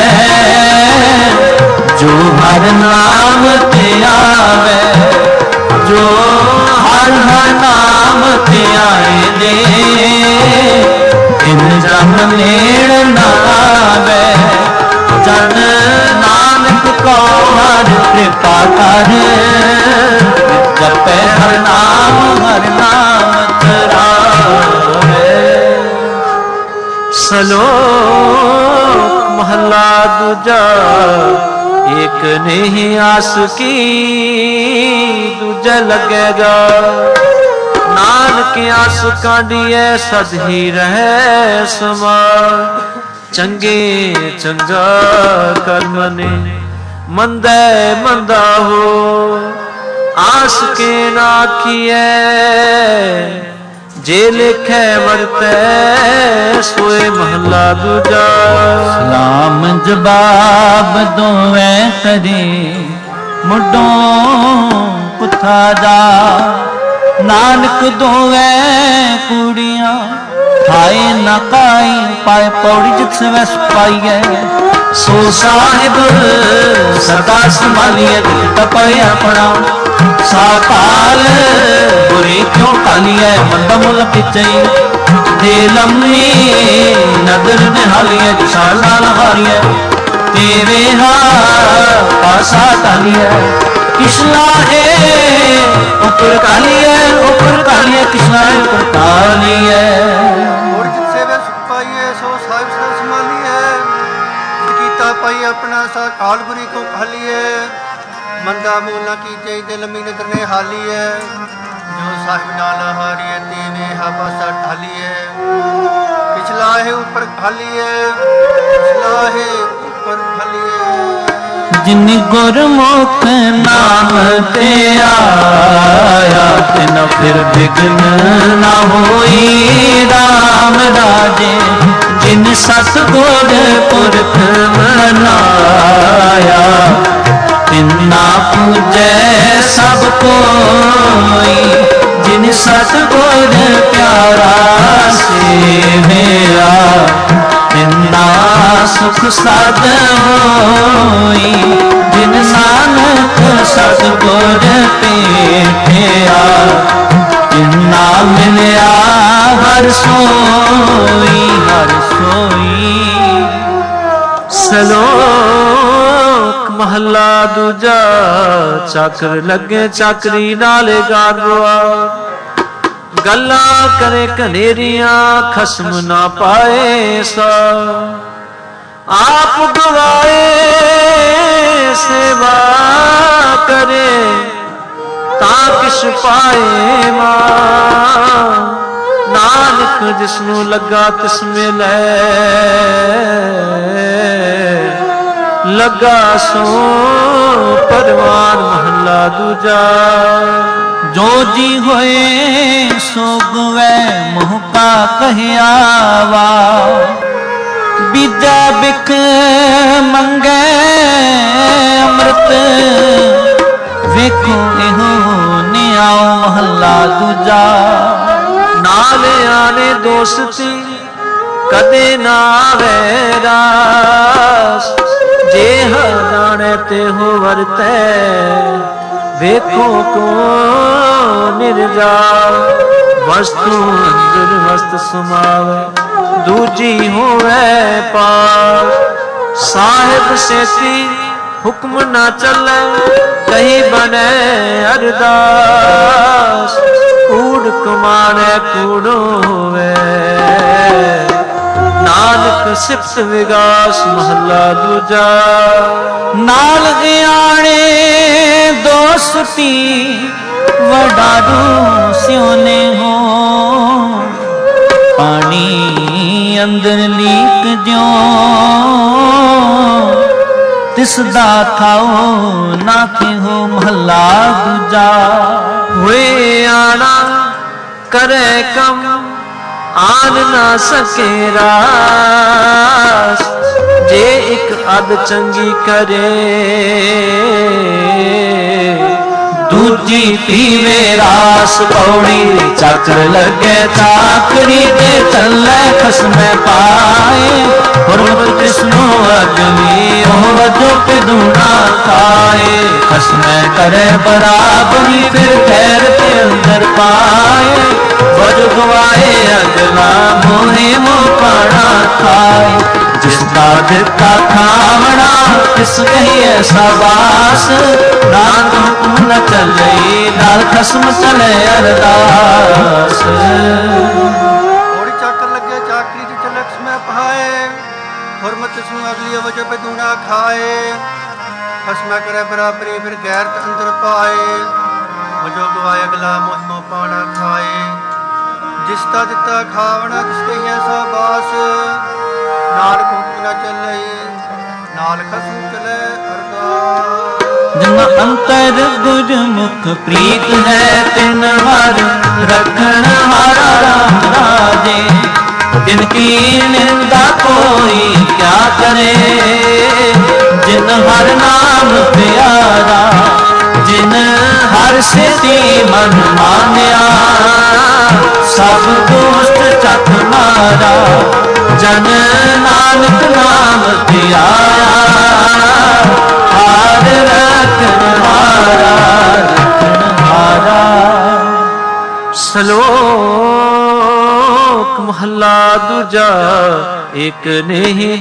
जो हर नाम ते आवे जो हर हर नाम ते आए दे इन जन नेड़ न आवे जन नानक को हर कृपा कर जपे हर नाम हर नाम तरावे सलोक महला दूजा एक नहीं आस की दूजा लगेगा नानक आस कांडिए सद ही रहे समान चंगे चंगा कर्म ने मंदे मंदा हो आस के नाखिए जे लिखे वर्ते सोए महला दूजा। सलाम जवाब दोवे करे मुडों पुथा जा, नानक दोवे कुड़ियां खाए न काई पाए पौड़ी जित वैस पाइए। सो साहिब सदा संभालिए तपय अपना, साकाल बुरी क्यों कालिए मंद मुल पिचई। दे लम्मी नदर निहालिए साला हारिए, तेरे हा पासा टालिए। किसला है ऊपर कालिए ऊपर कालिए, किसला है ऊपर कालिए। पाई अपना सा काल बुरी को खालिए। मंदा मूला की जय दिल में नजर ने हालिए। जो साहिब नाल हारिए तेने हा पासा ढालिए। पिछला है ऊपर खालिए, पिछला है ऊपर खालिए। जिन गुरमुख नाम ते आया, तिन फिर विघ्न ना होई राम राजे। जिन सतगुर पुरख मनाया, तिन्ना पूजै सब कोई। जिन सतगुर प्यारा सेवया, तिन्ना सुख साध होई। जिन नानक सतगुर भेटिया, तिन्ना मिलया हर सोई हर सोई। सलोक महला दूजा। चाकर लगे चाकरी नाले गारवा, गल्ला करे कनेरियां खसम ना पाए सा। आप गवाए सेवा करे ता किस पाए मां। नानक जिसनू लगा तिस मिले, लगा सो परवान महला दूजा। जो जी होए सो गुवे मुँह का कहयावा। बीजा बिख मंगे अमृत, वेखो एहो निआओ महला दूजा। नाले आने दोस्ती कदे ना वैरास। जे जाने ते हो वरते, वेखो को निर्जा। वस्तु अंदर वस्त समावे, दूजी होवे पार। साहिब सेती हुक्म ना चले, कहीं बने अरदास। कूड़ कमाने कूड़ो होवे, नानक सिफत विगास महला दूजा। नाल आने दोस्ती वडारू सियोने हो। पानी अंदर लीक ज्यो, तिसदा थाओ नाथे हो महला दूजा। हुए आना करे कम आन ना सके रास। जे एक अद चंगी करे, दूजी पीवे रास। पौड़ी चाकर लगे चाकरी दे चले खसमे पाए। हुरमत कृष्णो अग्नि वजो पे दूना खाए। खसमे करे बराबरी फिर खैर के अंदर पाए। वज गवाए अगला मोहे मोपाना खाए। जिसका दिता खावना किस कही ऐसा बास। नानक हुक्म न चले नाल खसम चले अरदास। थोड़ी चाकर लगे चाकरी दी चले खसमे पाए। हुरमत इसमें अगली वजह पे दूना खाए। खसमे करे बराबरी फिर गैरत अंदर पाए। वजो गवाए अगला मोह मोह पाना खाए। जिसका दिता खावना किस कही ऐसा बास। नाल हुक्म न चले नाल खसम चले अरदास। जिन अंतर गुरमुख प्रीत है तिन हर रखन हारा राम राजे। जिनकी निंदा सेती मन मान्या सब दुष्ट चक मारा जन नानक नाम धियाया हार रखन हारा रखन हारा। श्लोक महला दूजा एक नहीं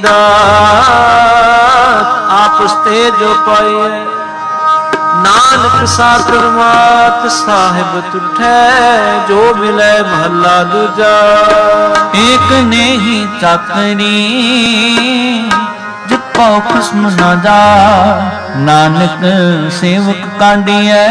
दात आपस ते जो पाए नानक साकर मात साहिब तुठै जो मिले महला दूजा। एक नहीं चाकनी जित पाओ खस्म ना जा नानक सेवक कांडिया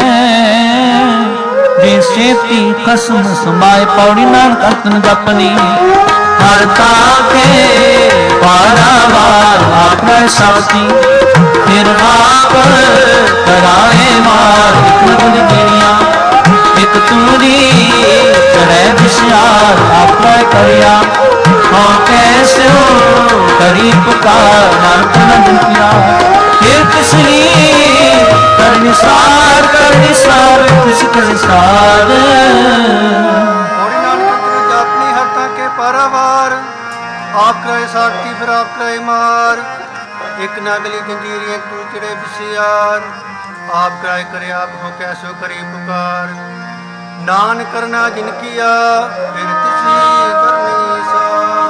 जे सेती खस्म समाए पौड़ी नानक अतन जपनी हर ताके पारावार आपने साथी फिर आप कराए मार एक नगन देनिया एक तूरी करे विश्यार आपने करिया हो कैसे हो करी पुकार नानक नंदन किया फिर किसली कर निसार कर निसार किस कर निसार आप करे साथी फिर आप करे मार एक नागली जंजीर एक तू चिड़े बिसियार आप कराए करे आप हो कैसो करी पुकार नान करना जिन किया फिर तिसी करनी सा।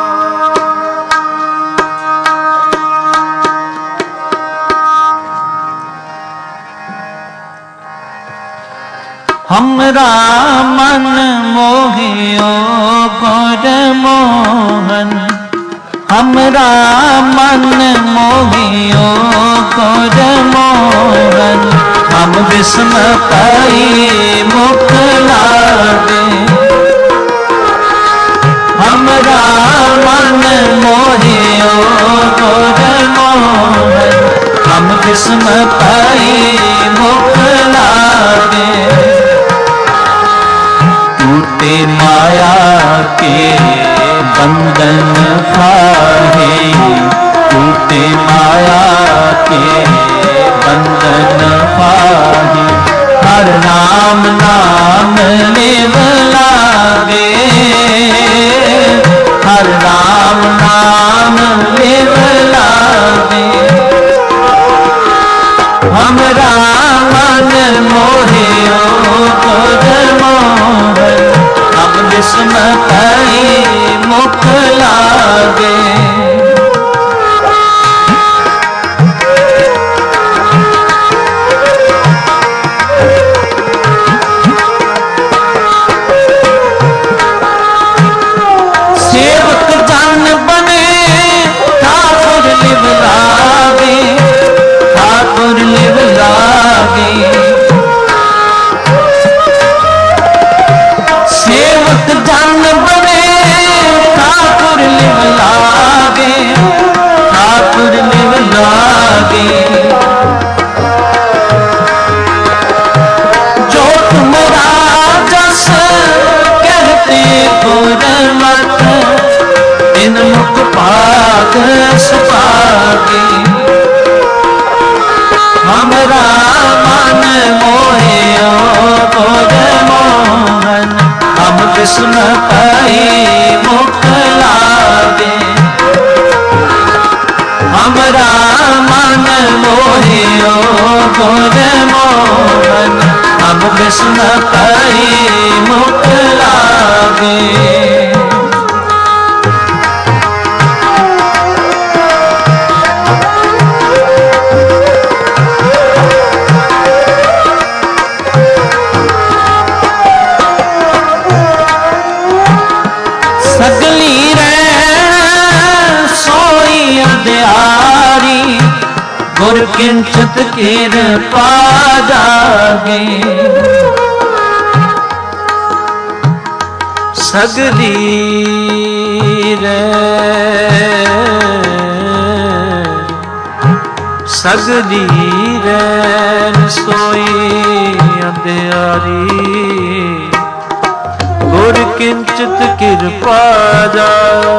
हमरा मन मोहियो गोर मोहन हमरा मन मोहियो गोर मोहन हम विस्म पाई मुख लागे हमरा मन मोहियो गोर मोहन हम विस्म पाई मुख लागे टूटे माया के बंधन फाहे टूटे माया के बंधन फाहे हर नाम नाम लेव लागे हर राम नाम लेव लागे हमरा मन मोहियो गोर मोहन हम विस्म पाई मुख लागे सेवक जन बने ठाकुर लिव लागे ठाकुर लिव लागे सेवक जन बने ठाकुर लिव लागे ठाकुर लिव लागे जो तुमरा जस कहते गुरमत इन मुख पाग सुपागे हमरा मन मोहियो गोर मोहन हम विस्म पाई मुख लागे हमरा मन मोहियो गोर मोहन हम विस्म पाई मुख लागे। सगली रैन सोई अंधियारी गुर किंचित किर पा जागे सगली रैन सगली रैन सोई अंधियारी गुर किंचित कृपा जा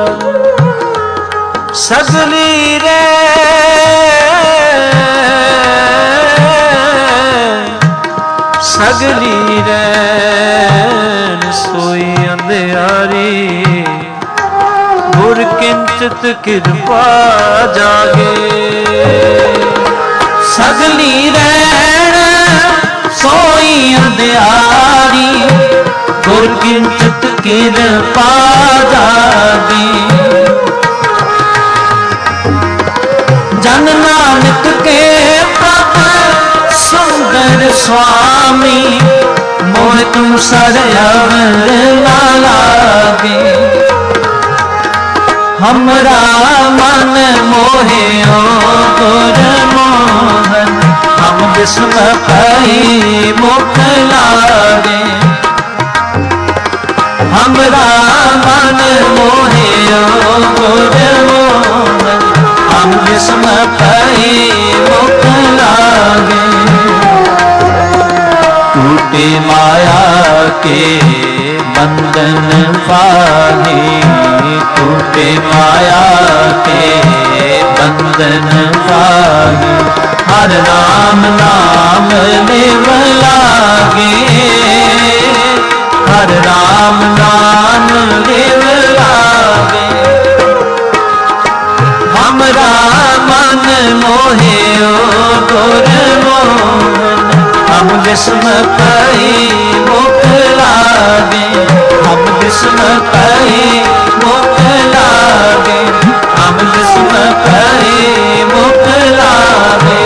सगली रे सगली किंचित कृपा जागे सगली रैण सोई अंधियारी गुर किंचित कृपा जागे जन नानक के प्रभ सुंदर स्वामी मोह तुम सरयवर ना लागे हमरा मन मोहे ओ गुर मोहन हम विस्म पाई मुख लागे हमरा मन मोहे ओ गुर मोहन हम विस्म पाई मुख लागे टूटे माया के बंधन पाहे टूटे माया के बंधन पाहे हर राम नाम लेव लागे हर राम नाम लेव लागे हमरा मन मोहे ओ गुर मोहन हम विस्म पाई मुख लागे हम विस्म पाई मुख लागे हम विस्म पाई मुख लागे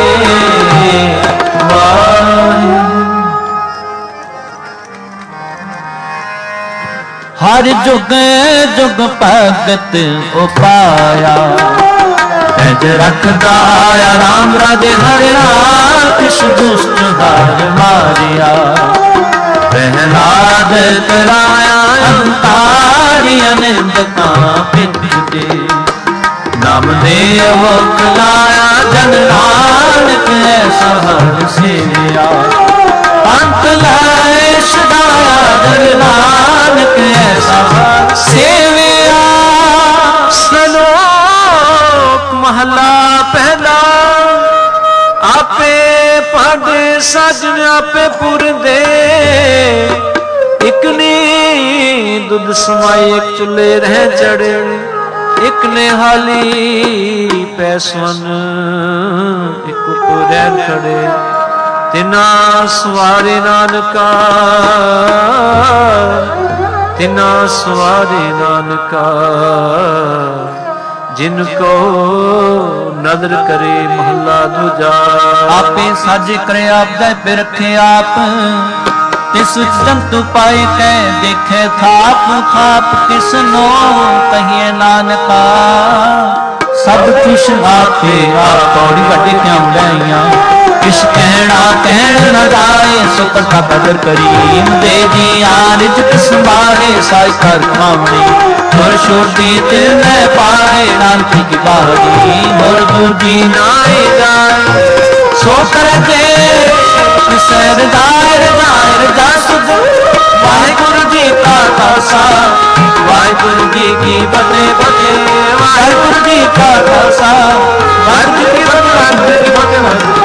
हर जुग जुग भगत उपाया तेज रखदा राम राधे हरे राम कृष्ण दुष्ट हार मारिया प्रहलाद कराया अंतारी अनिंद का पिते नाम देव कलाया जन नानक ऐसा हर सेया अंत लाए सदाया जन नानक ऐसा हर सेविया श्लोक महला पहला आपे पढ़ सजन आपे पुर दे एक ने दुध समाई एक चुले रह चढ़े एक ने हाली पैसवन एक रह खड़े तिना सवारे नानका तिना सवारे नानका जिनको नदर करे महला दूजा आपे साजे करे आप दे पे रखे आप तिस जंतु पाए कै देखे थाप थाप किसनो कहिए नानका सब कुछ आपे आप पौड़ी वड्डे क्यों लैया किस कहना कहन न जाए सो कथा कदर करीम दे जी आरिज संभाले साई कर खावनी और छोटी तिल न पाए नानकी की बारी और दूजी नाए जाए सो कर दे सर दायर दायर दासुद वाहिगुरु जी का खालसा वाहिगुरु जी की फतेह फतेह वाहिगुरु जी का खालसा वाहिगुरु जी की फतेह वाहिगुरु जी की फतेह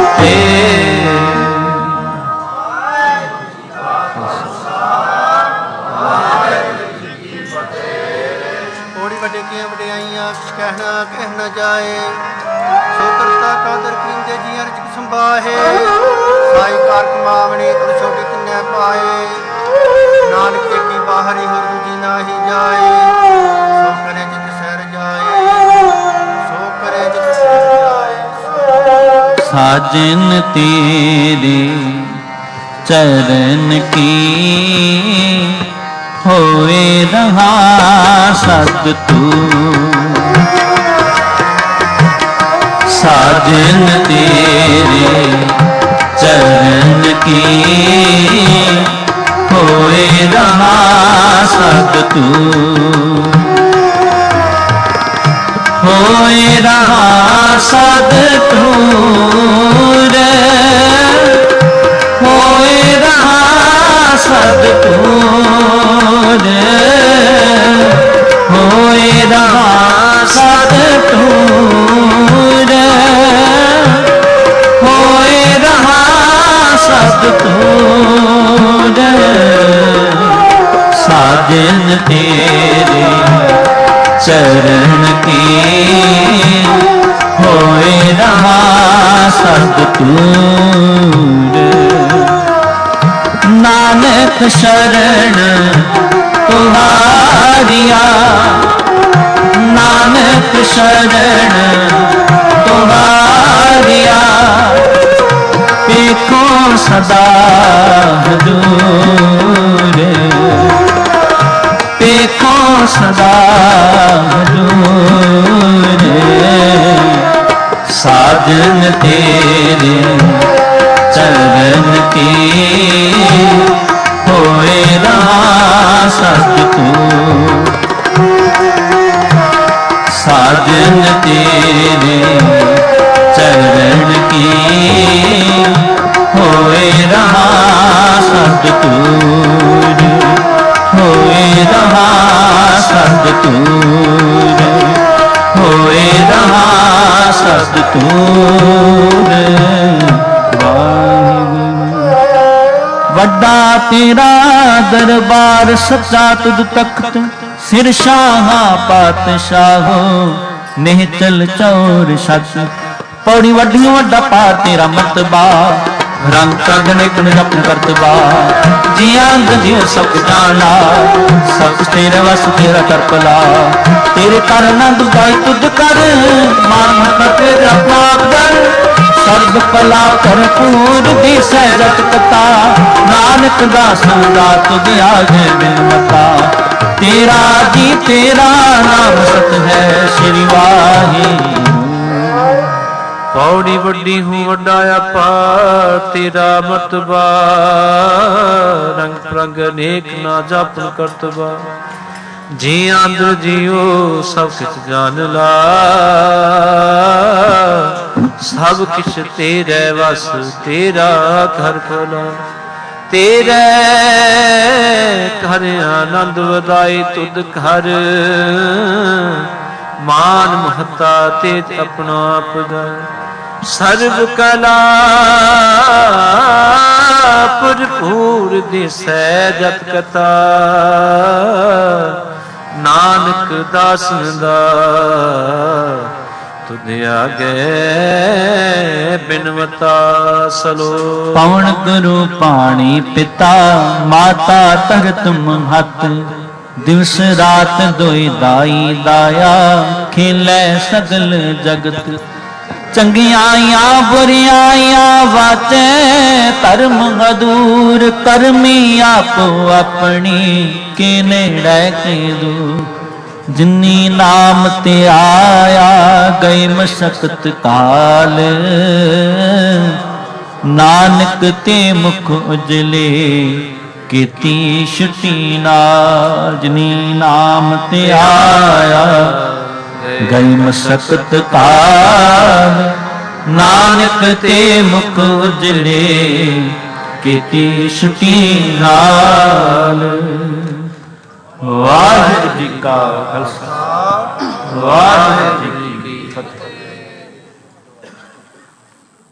थोड़ी बड़े की वड्याइयां कहना कहना जाए सो करता कादर करींदे जी अर्ज संभाहे साई कार कमावने और छोटे तिन्ने पाए नानक की बाहरी हो दूजी ना ही जाए सो करे जित सर जाए सो करे जित सर जाए साजन तेरे चरण की होए रहा सत तू साजन तेरे चरण की होए रहा सत तू होए रहा सद तूर होए रहा सद तूर होए रहा सद तूर होए रहा सद तूर साजन तेरे चरण की होए रहा सदतूर। नानक शरण तुम्हारिया, नानक शरण तुम्हारिया, देखो सदा हजूर, देखो सदा हजूर। साजन तेरे चरण के होए रहा सततूर। साजन तेरे चरण की होए रहा सततूर, होए रहा सततूर, होए रहा सततूर। वड्डा तेरा दरबार सच्चा तुझ तख्त, सिर शाहा पातशाहो निहचल चौर सच। पौड़ी वड्डियों वड्डा पार तेरा मतबा, रंग कागने कन जपन करतबा। जिया जियो सब जाना, सब तेरे वस तेरा करपला। तेरे कर नंद गाय तुझ कर, मान मत तेरा पाप कर। सर्ब कला भरपूर दिसै जत कथा, नानक दास दा तुझ आगे बिनमता। तेरा जी तेरा नाम सत है श्री वाहिगुरू। पौड़ी वड्डी हूँ वड्डा आपा तेरा मतबा, रंग प्रंग अनेक ना जापन करतबा। जी आंद्र जियो सब किछ जान ला, सब किछ तेरे वस तेरा घर भला। तेरे घर आनंद वदाई तुद घर, मान महता तेज अपना आप गाए। सर्व कला भरपूर दिसै जत कथा, नानक दासन दा तुझ आगे बिनवता सलो। पवन गुरु पाणी पिता, माता तरत महत। दिवस रात दोई दाई दाया, खेलै सगल जगत। चंगियाइयां बुरियाइयां वाचे, धर्म अधूर करमी आपो अपनी। के नेड़े के दूर जिन्नी नाम ते आया, गई मशक्कत काल। नानक ते मुख उजले कीती छुटी नाल। जिन्नी नाम ते आया, गई मशक्कत काल। नानक ते मुख उजले कीती छुटी नाल। वाहिगुरू जी का खालसा, वाहिगुरू जी